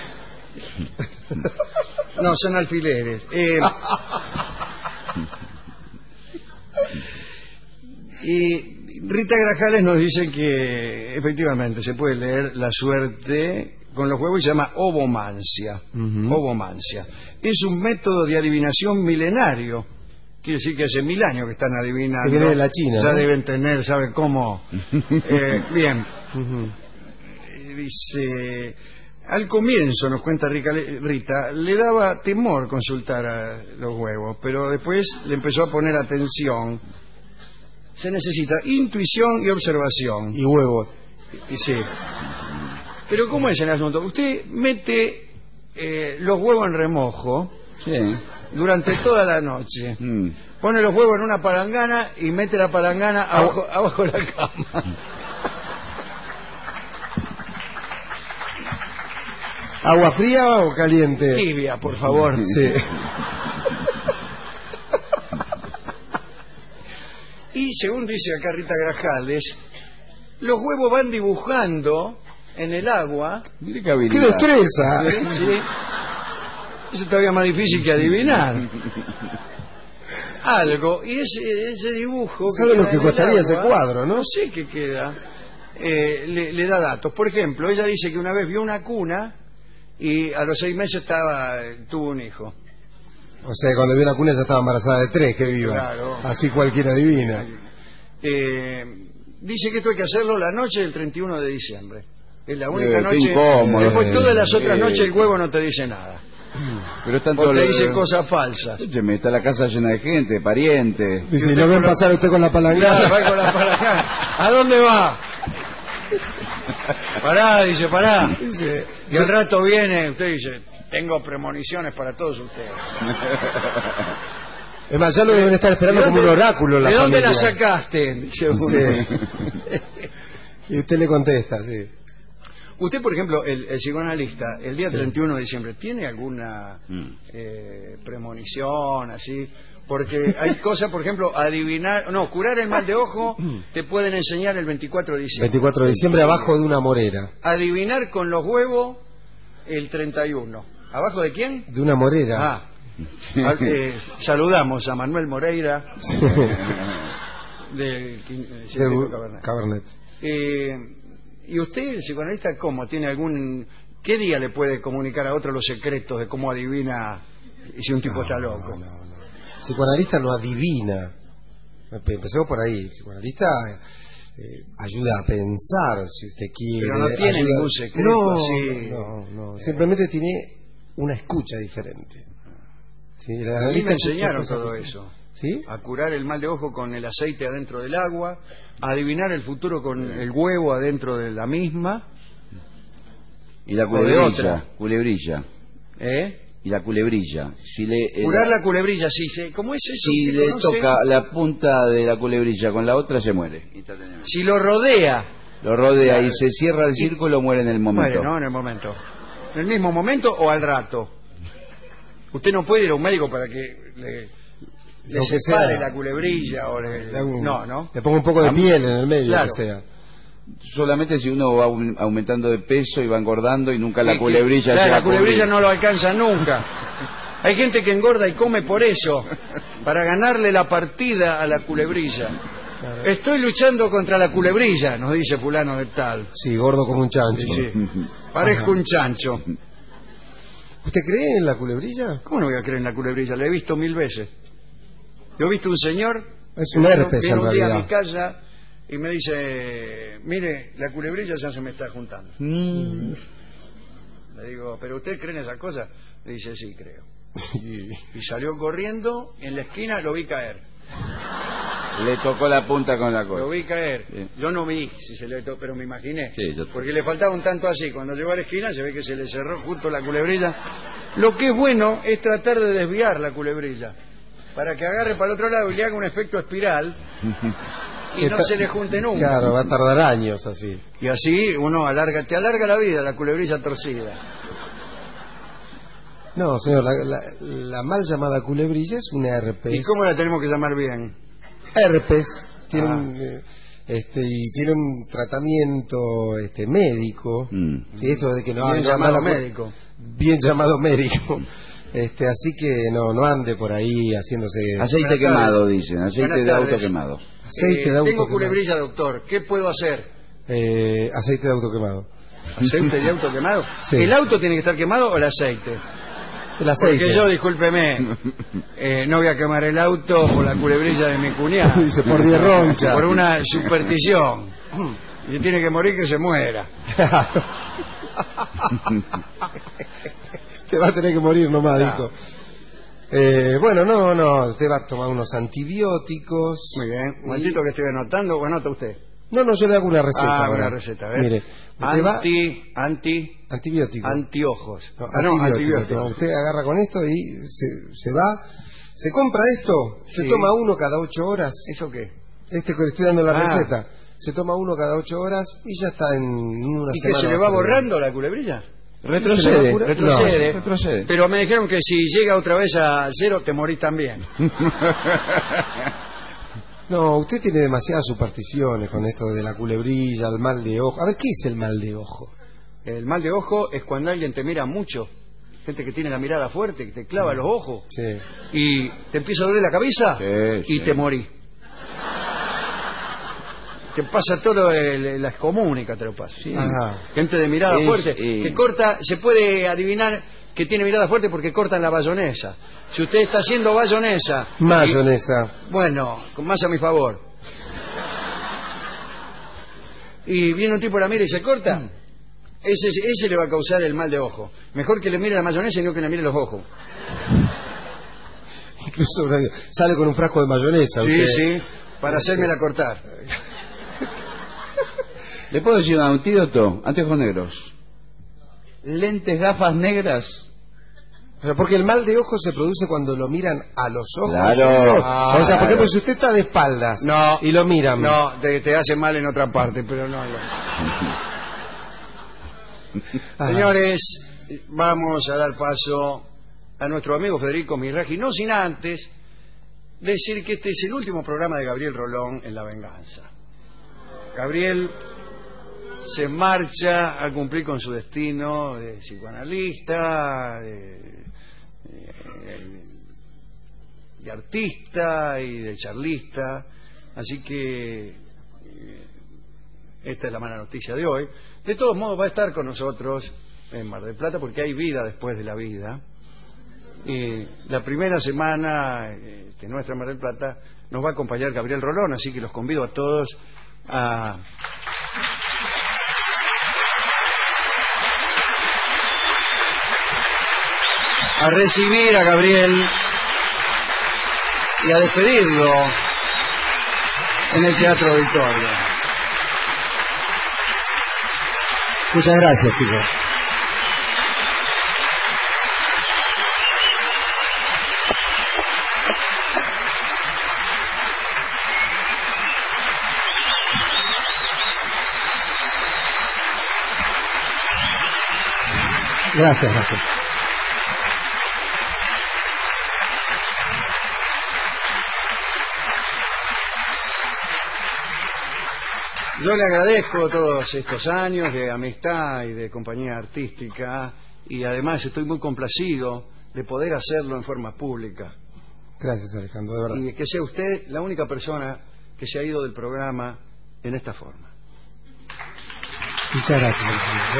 no, son alfileres. Eh, y Rita Grajales nos dice que efectivamente se puede leer la suerte con los huevos y se llama ovomancia. Uh-huh. Ovomancia. Es un método de adivinación milenario. Quiere decir que hace mil años que están adivinando. Que viene de la China. Ya ¿no? deben tener, ¿sabe cómo? eh, bien. Uh-huh. Dice, al comienzo, nos cuenta Rita, le daba temor consultar a los huevos, pero después le empezó a poner atención. Se necesita intuición y observación. Y huevos. Y, sí. Pero ¿cómo es el asunto? Usted mete eh, los huevos en remojo. Sí. Durante toda la noche. Mm. Pone los huevos en una palangana y mete la palangana abajo, abajo de la cama. ¿Agua fría o caliente? Tibia, por favor. Sí. Y según dice acá Rita Grajales, los huevos van dibujando en el agua. Mire qué habilidad. ¡Qué destreza! ¿Sí? Sí. Eso es todavía más difícil que adivinar. Algo. Y ese, ese dibujo... ¿Sabe lo que costaría ese cuadro, no? No sé qué queda. Eh, le, le da datos. Por ejemplo, ella dice que una vez vio una cuna y a los seis meses estaba tuvo un hijo. O sea, cuando vio la cuna ya estaba embarazada de tres, que viva. Claro. Así cualquiera adivina. Eh, dice que esto hay que hacerlo la noche del treinta y uno de diciembre. Es la única eh, noche. Incómodo. Después todas las eh, otras noches el huevo no te dice nada. Pero tanto Porque le- dice cosas falsas. Escúcheme, está la casa llena de gente, parientes. Dice, ¿no ven pasar usted con la Claro, palangana? va con la palanca. ¿A dónde va? Pará, dice, pará. Dice, Y al rato viene, usted dice, tengo premoniciones para todos ustedes. es más, ya lo deben estar esperando ¿De como un dónde- oráculo la ¿De dónde la familia. sacaste? Dice uno. Sí. Y usted le contesta, sí. Usted, por ejemplo, el, el psicoanalista, el día Sí. treinta y uno de diciembre, ¿tiene alguna eh, premonición así? Porque hay cosas, por ejemplo, adivinar, no, curar el mal de ojo te pueden enseñar el veinticuatro de diciembre. veinticuatro de diciembre abajo de una morera. Adivinar con los huevos el treinta y uno. ¿Abajo de quién? De una morera. Ah, al- eh, saludamos a Manuel Moreira Sí. del Quin- del De Circuito Cabernet. Cabernet. Eh, ¿Y usted, el psicoanalista, cómo? ¿Tiene algún... ¿Qué día le puede comunicar a otro los secretos de cómo adivina si un tipo está loco? No, no. El psicoanalista no adivina. Empe- Empecemos por ahí. El psicoanalista eh, ayuda a pensar, si usted quiere. Pero no tiene ayuda- ningún secreto no, así. No, no. Simplemente tiene una escucha diferente. Sí, el A mí analista me escucha enseñaron cosas todo diferentes. eso. ¿Sí? A curar el mal de ojo con el aceite adentro del agua, a adivinar el futuro con el huevo adentro de la misma. Y la O de culebrilla, otra. culebrilla. ¿Eh? Y la culebrilla. Si le, eh, Curar la culebrilla, sí, sí. ¿Cómo es eso? si ¿Usted le conoce? toca la punta de la culebrilla con la otra, se muere. instantáneamente. Si lo rodea, Lo rodea y se cierra el círculo, muere en el momento. muere, ¿no? En el momento. ¿En el mismo momento o al rato? Usted no puede ir a un médico para que le, le Lo que separe sea. la culebrilla o le... Le hago un- No, ¿no? Le pongo un poco de A mí- piel en el medio, Claro. que sea. Solamente si uno va aum- aumentando de peso y va engordando y nunca la Sí, culebrilla claro, se la va a cubrir. culebrilla no lo alcanza nunca. Hay gente que engorda y come por eso, para ganarle la partida a la culebrilla. Estoy luchando contra la culebrilla, nos dice fulano de tal. Sí, gordo como un chancho. Sí, sí. Parezco un chancho. ¿Usted cree en la culebrilla? ¿Cómo no voy a creer en la culebrilla? La he visto mil veces. Yo he visto un señor Es que un vino- herpes, vino en un día a realidad. mi casa y me dice, mire, la culebrilla ya se me está juntando. Mm. Le digo, ¿pero usted cree en esas cosas? Le dice, sí, creo. Y salió corriendo, en la esquina lo vi caer. Le tocó la punta con la Lo cosa. vi caer. Sí. Yo no vi, si se le to- pero me imaginé. Sí, yo- Porque le faltaba un tanto así. Cuando llegó a la esquina se ve que se le cerró justo la culebrilla. Lo que es bueno es tratar de desviar la culebrilla. Para que agarre para el otro lado y le haga un efecto espiral y no Está- se le junte nunca. Claro, va a tardar años así. Y así uno alarga, te alarga la vida la culebrilla torcida. No, señor, la, la- la mal llamada culebrilla es una herpes. ¿Y cómo la tenemos que llamar bien? Herpes. Tiene, Ah. un, eh, este, y tiene un tratamiento este, médico. Mm. Sí, esto de que no Bien no anda llamado la cu- médico. Bien llamado médico. Este, así que no, no ande por ahí haciéndose Aceite Buenas quemado, tardes. dicen. Aceite Buenas de auto tardes. quemado. aceite Eh, de auto tengo quemado. culebrilla, doctor. ¿Qué puedo hacer? Eh, aceite de auto quemado. ¿Aceite de auto quemado? Sí. ¿El auto tiene que estar quemado o el aceite? El aceite. Porque yo, discúlpeme, eh, no voy a quemar el auto por la culebrilla de mi cuñado. Dice, por diez ronchas. Por una superstición. Y tiene que morir, que se muera. Te va a tener que morir nomás, Claro. dijo. Eh, bueno, no, no, usted va a tomar unos antibióticos. Muy bien. Un momentito que estoy anotando, o anota usted. No, no, yo le hago una receta Ah, ahora. una receta, a ver. Mire, usted va... Anti, anti, Antibiótico. antiojos. No, Ah, no, antibiótico. antibiótico. Usted agarra con esto y se, se va, se compra esto, se Sí. toma uno cada ocho horas. ¿Eso qué? Este que le estoy dando la Ah. receta. Se toma uno cada ocho horas y ya está en una ¿Y que semana. se le va por ahí. borrando la culebrilla? Retrocede. No, Retrocede. retrocede. Pero me dijeron que si llega otra vez al cero, te morís también. No, usted tiene demasiadas supersticiones con esto de la culebrilla, el mal de ojo. A ver, ¿qué es el mal de ojo? El mal de ojo es cuando alguien te mira mucho. Gente que tiene la mirada fuerte, que te clava los ojos. Sí. Y te empieza a doler la cabeza Sí, y sí. te morís. Te pasa todo el- la excomunica, te lo pasa. Ajá. Gente de mirada Es, fuerte, eh, que corta, se puede adivinar que tiene mirada fuerte porque cortan la bayonesa. Si usted está haciendo bayonesa... Mayonesa. y- bueno, con más a mi favor. Y viene un tipo, la mira y se corta. ese, ese le va a causar el mal de ojo. Mejor que le mire la mayonesa y no que le mire los ojos. Incluso sale con un frasco de mayonesa. Sí, usted. sí, para hacérmela cortar. ¿Le puedo decir un antídoto? Anteojos negros. Lentes, gafas negras. Pero porque el mal de ojo se produce cuando lo miran a los ojos. Claro. Ah, o sea, por claro. ejemplo, si usted está de espaldas No, y lo miran. No, te, te hace mal en otra parte, pero no. no. Señores, vamos a dar paso a nuestro amigo Federico Miraghi, no sin antes decir que este es el último programa de Gabriel Rolón en La Venganza. Gabriel se marcha a cumplir con su destino de psicoanalista, de, de, de artista y de charlista, así que esta es la mala noticia de hoy. De todos modos va a estar con nosotros en Mar del Plata porque hay vida después de la vida. Y la primera semana de nuestra Mar del Plata nos va a acompañar Gabriel Rolón, así que los convido a todos a... a recibir a Gabriel y a despedirlo en el Teatro Auditorio. Muchas gracias, chicos. Gracias, gracias. Yo le agradezco todos estos años de amistad y de compañía artística y además estoy muy complacido de poder hacerlo en forma pública. Gracias, Alejandro, de verdad. Y que sea usted la única persona que se ha ido del programa en esta forma. Muchas gracias, Alejandro.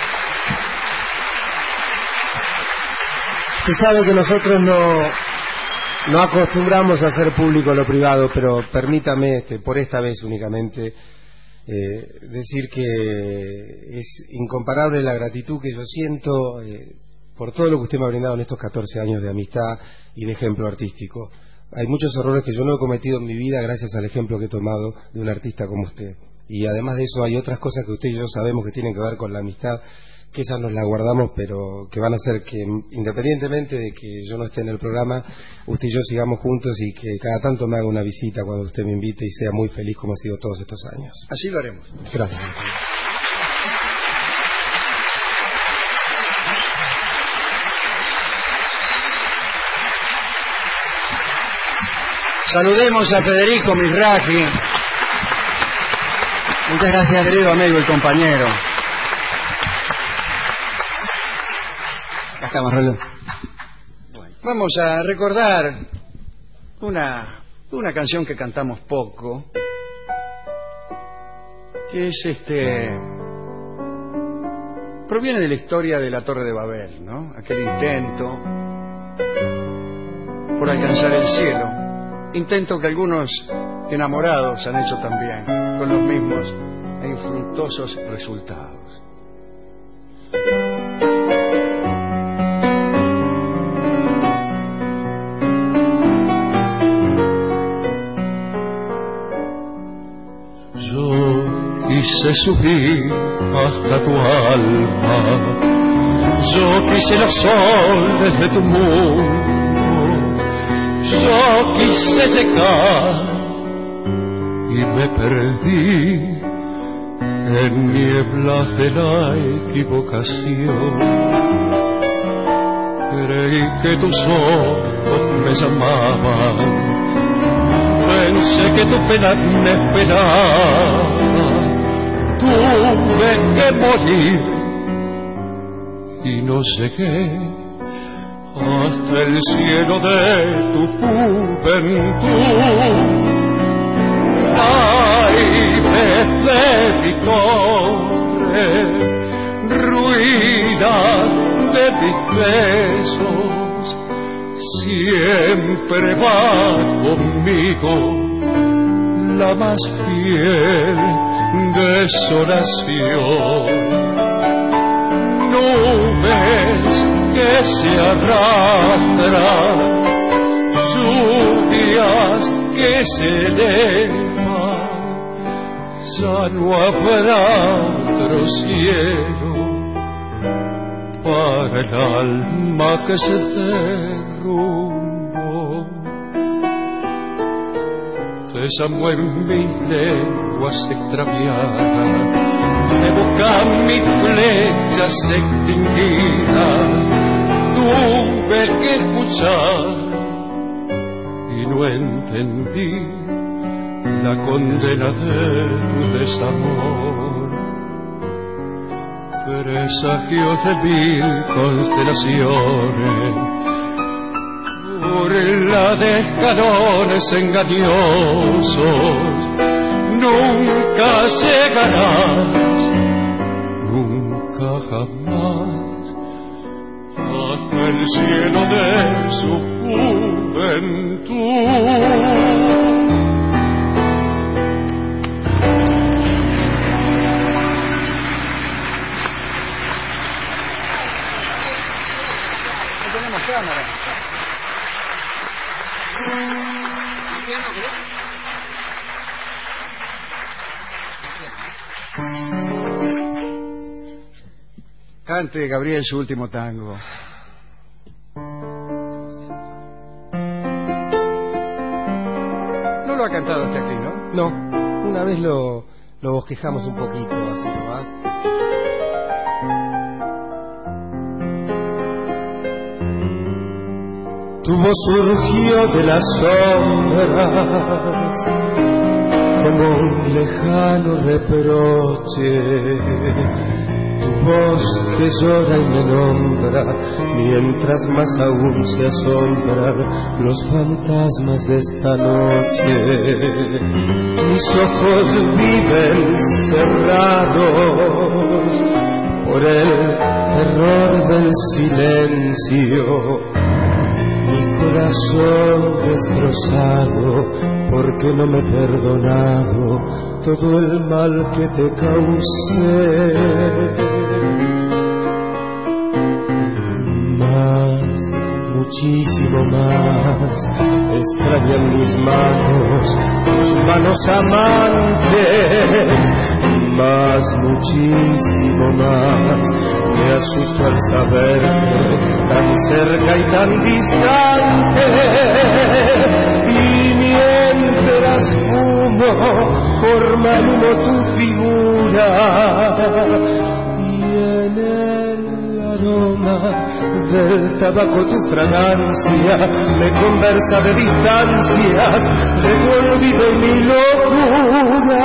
Usted sabe que nosotros no, no acostumbramos a hacer público lo privado, pero permítame, este, por esta vez únicamente, eh, decir que es incomparable la gratitud que yo siento eh, por todo lo que usted me ha brindado en estos catorce años de amistad y de ejemplo artístico. Hay muchos errores que yo no he cometido en mi vida gracias al ejemplo que he tomado de un artista como usted. Y además de eso hay otras cosas que usted y yo sabemos que tienen que ver con la amistad, que esas nos las guardamos, pero que van a hacer que, independientemente de que yo no esté en el programa, usted y yo sigamos juntos y que cada tanto me haga una visita cuando usted me invite y sea muy feliz como ha sido todos estos años. Así lo haremos. Gracias. Saludemos a Federico Miraghi. Muchas gracias, querido amigo y compañero. Acá estamos, Rolón. Bueno, vamos a recordar una, una canción que cantamos poco, que es este... proviene de la historia de la Torre de Babel, ¿no? Aquel intento por alcanzar el cielo. Intento que algunos enamorados han hecho también, con los mismos e infructuosos resultados. Yo quise subir hasta tu alma, yo quise los soles de tu mundo, yo quise llegar y me perdí en nieblas de la equivocación. Creí que tus ojos me llamaban, pensé que tu pena me esperaba, tuve que morir y no llegué hasta el cielo de tu juventud. Ay, desde mi torre, ruina de mis besos, siempre va conmigo la más fiel desolación. nubes que se arrastran, lluvias que se elevan, ya no habrá otro cielo para el alma que se derrumbó. Desamo en mis lenguas extraviadas, me buscan mis flechas extinguidas. Tuve que escuchar y no entendí la condena de tu desamor. Presagios de mil constelaciones, burla de escalones engañosos, nunca llegarás, nunca jamás, hasta el cielo de su juventud. Cámara. Cante Gabriel su último tango. No lo ha cantado hasta aquí, ¿no? No, una vez lo, lo bosquejamos un poquito, así nomás. Tu voz surgió de las sombras como un lejano reproche. Tu voz que llora y me nombra, mientras más aún se asombran los fantasmas de esta noche. Mis ojos viven cerrados por el terror del silencio. Mi corazón destrozado, porque no me he perdonado todo el mal que te causé. Más, muchísimo más, extrañan mis manos, tus manos amantes. Más, muchísimo más, me asusto al saberte tan cerca y tan distante. Y mientras fumo, forma el humo tu figura, y en el aroma del tabaco tu fragancia me conversa de distancias, de tu olvido y mi locura.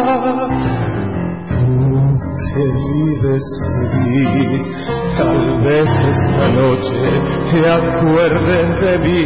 Que vives feliz, tal vez esta noche te acuerdes de mí.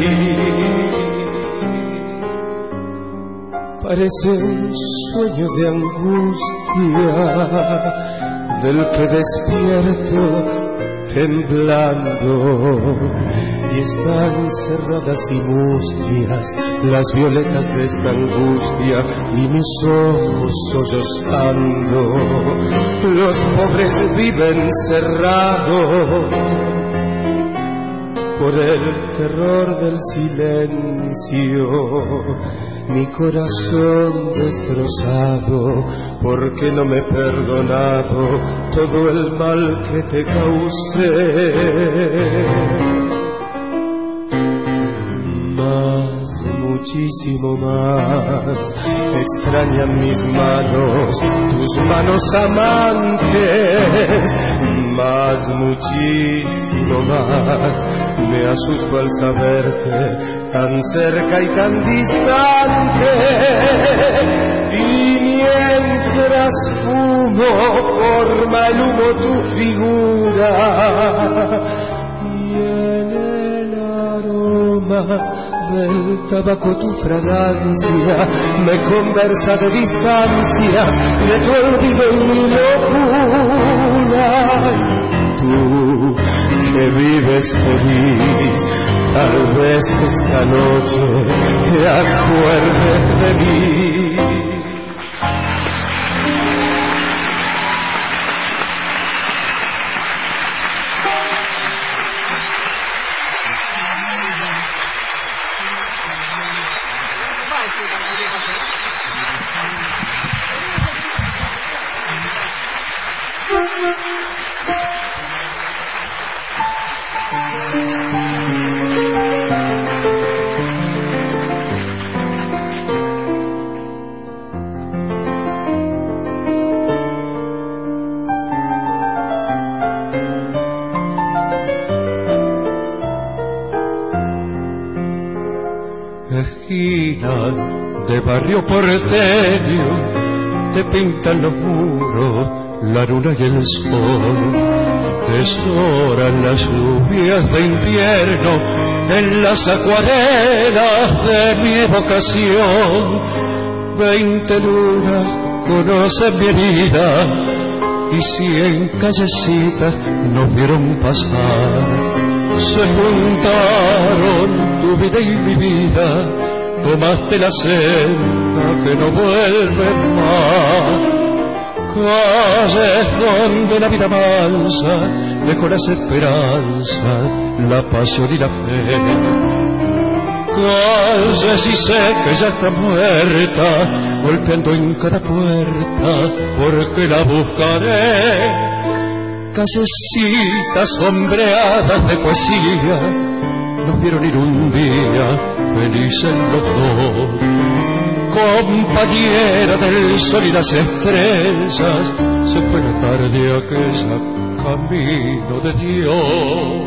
Parece un sueño de angustia del que despierto temblando, y están cerradas y mustias las violetas de esta angustia, y mis ojos sollozando. Los pobres viven cerrados por el terror del silencio. Mi corazón destrozado, porque no me he perdonado todo el mal que te causé. Más, muchísimo más, extrañan mis manos, tus manos amantes. Más, muchísimo más, me asusto al saberte tan cerca y tan distante. Y mientras fumo, forma el humo tu figura, y en el aroma del tabaco tu fragancia me conversa de distancias, de tu olvido y mi locura. Tú que vives feliz, tal vez esta noche te acuerdes de mí. esquina de barrio porteño, te pintan los muros, la luna y el sol, te lloran las lluvias de invierno en las acuarelas de mi evocación. Veinte lunas conocen mi herida y cien callecitas nos vieron pasar. Se juntaron tu vida y mi vida, tomaste la senda que no vuelve más. Calles donde la vida mansa dejó las esperanzas, la pasión y la fe. Calles y sé que ya está muerta, golpeando en cada puerta, porque la buscaré. Callecitas sombreadas de poesía, nos vieron ir un día felices los dos. Compañera del sol y las estrellas, se fue la tarde aquella, camino de Dios.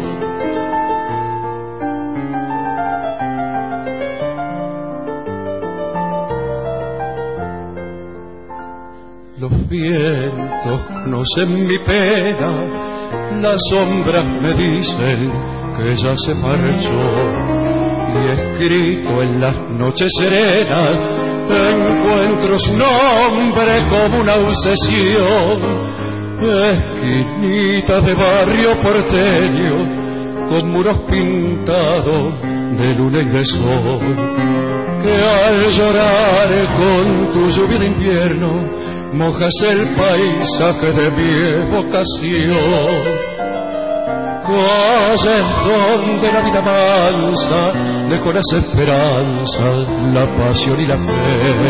Los vientos conocen mi pena, las sombras me dicen que ya se marchó. Y escrito en las noches serenas encuentro su nombre como una obsesión. Esquinita de barrio porteño, con muros pintados de luna y de sol, que al llorar con tu lluvia de invierno mojas el paisaje de mi evocación. Calles donde la vida mansa dejó las esperanzas, la pasión y la fe.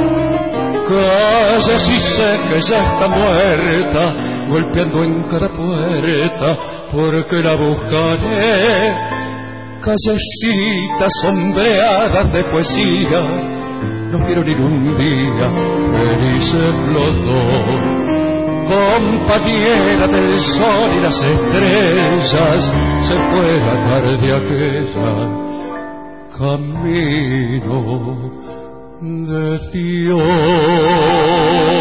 Calles y sé que ya está muerta, golpeando en cada puerta, porque la buscaré. Callecitas sombreadas de poesía, nos vieron ir un día felices los dos. Compañera del sol y las estrellas, se fue la tarde aquella, camino de Dios.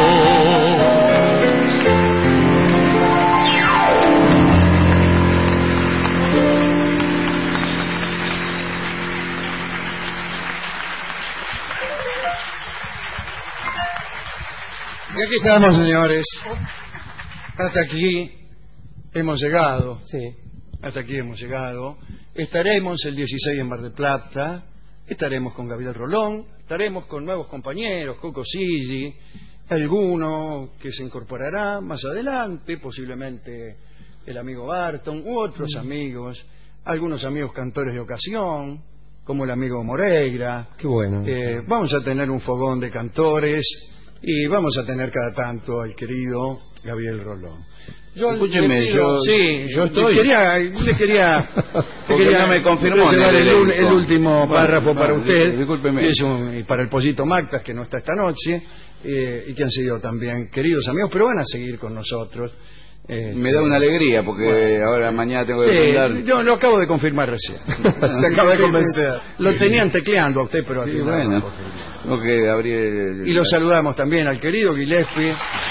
Y aquí estamos, señores. Hasta aquí hemos llegado. Sí. Hasta aquí hemos llegado. Estaremos el dieciséis en Mar del Plata. Estaremos con Gabriel Rolón. Estaremos con nuevos compañeros, Coco Silli, alguno que se incorporará más adelante, posiblemente el amigo Barton u otros mm. amigos, algunos amigos cantores de ocasión, como el amigo Moreira. Qué bueno. Eh, vamos a tener un fogón de cantores. Y vamos a tener cada tanto al querido Gabriel Rolón. Yo, Escúcheme, pido, yo, sí, yo estoy. Le quería, le quería, le quería no me confirmó el, el, el último bueno, párrafo no, para usted. Discúlpeme. Es un, y para el Pollito Mactas, que no está esta noche, eh, y que han sido también queridos amigos, pero van a seguir con nosotros. Eh, me da una alegría, porque bueno, ahora mañana tengo que eh, mandar... Yo lo acabo de confirmar recién. Se acaba de convencer. Lo tenían tecleando a usted, pero sí, aquí bueno. no. Okay, Gabriel... Y lo saludamos también al querido Gillespie.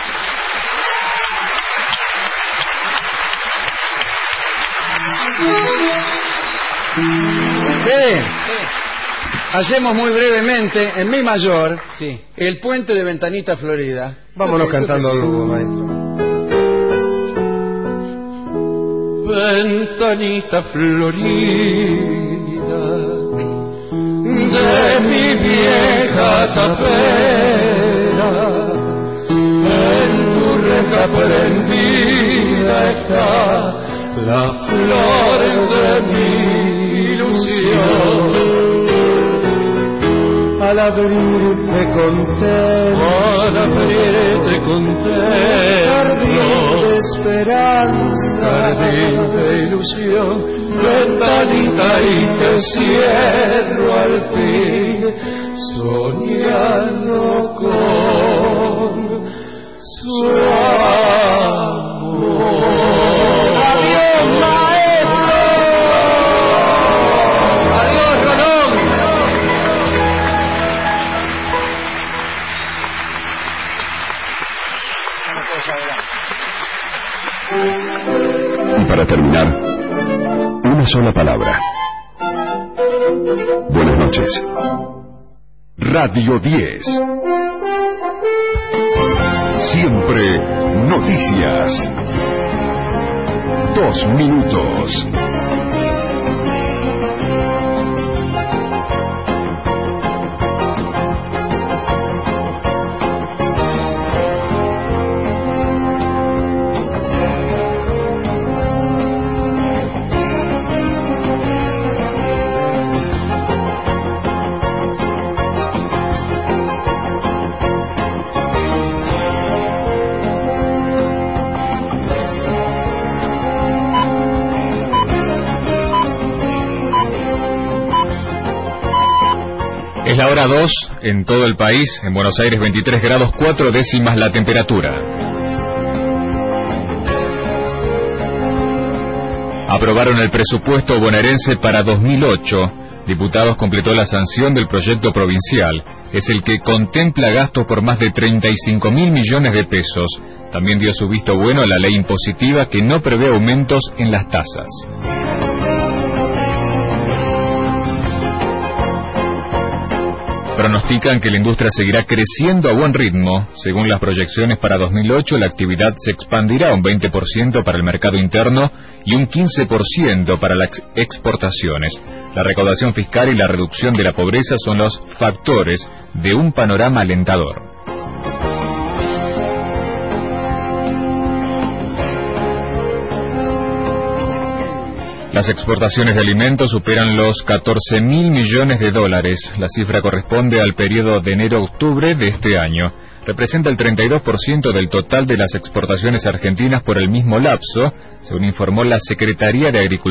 ¿Qué? Hacemos muy brevemente, en Mi mayor, sí, el puente de Ventanita Florida. Vámonos cantando algo, maestro. Ventanita florida de mi vieja tapera, en tu reja prendida está la flor de mi ilusión. Al abrirte contemplo, al abrirte contemplo, jardín de esperanza, jardín de ilusión, ventanita y te cierro al fin, soñando con su amor. ¡Adiós, maestro! ¡Adiós, Rolón! sola palabra. Buenas noches. Radio diez. Siempre noticias. Dos minutos. Es la hora dos en todo el país, en Buenos Aires veintitrés grados cuatro décimas la temperatura. Aprobaron el presupuesto bonaerense para dos mil ocho. Diputados completó la sanción del proyecto provincial. Es el que contempla gastos por más de treinta y cinco mil millones de pesos. También dio su visto bueno a la ley impositiva que no prevé aumentos en las tasas. Pronostican que la industria seguirá creciendo a buen ritmo. Según las proyecciones para dos mil ocho, la actividad se expandirá un veinte por ciento para el mercado interno y un quince por ciento para las exportaciones. La recaudación fiscal y la reducción de la pobreza son los factores de un panorama alentador. Las exportaciones de alimentos superan los catorce mil millones de dólares. La cifra corresponde al periodo de enero a octubre de este año. Representa el treinta y dos por ciento del total de las exportaciones argentinas por el mismo lapso, según informó la Secretaría de Agricultura.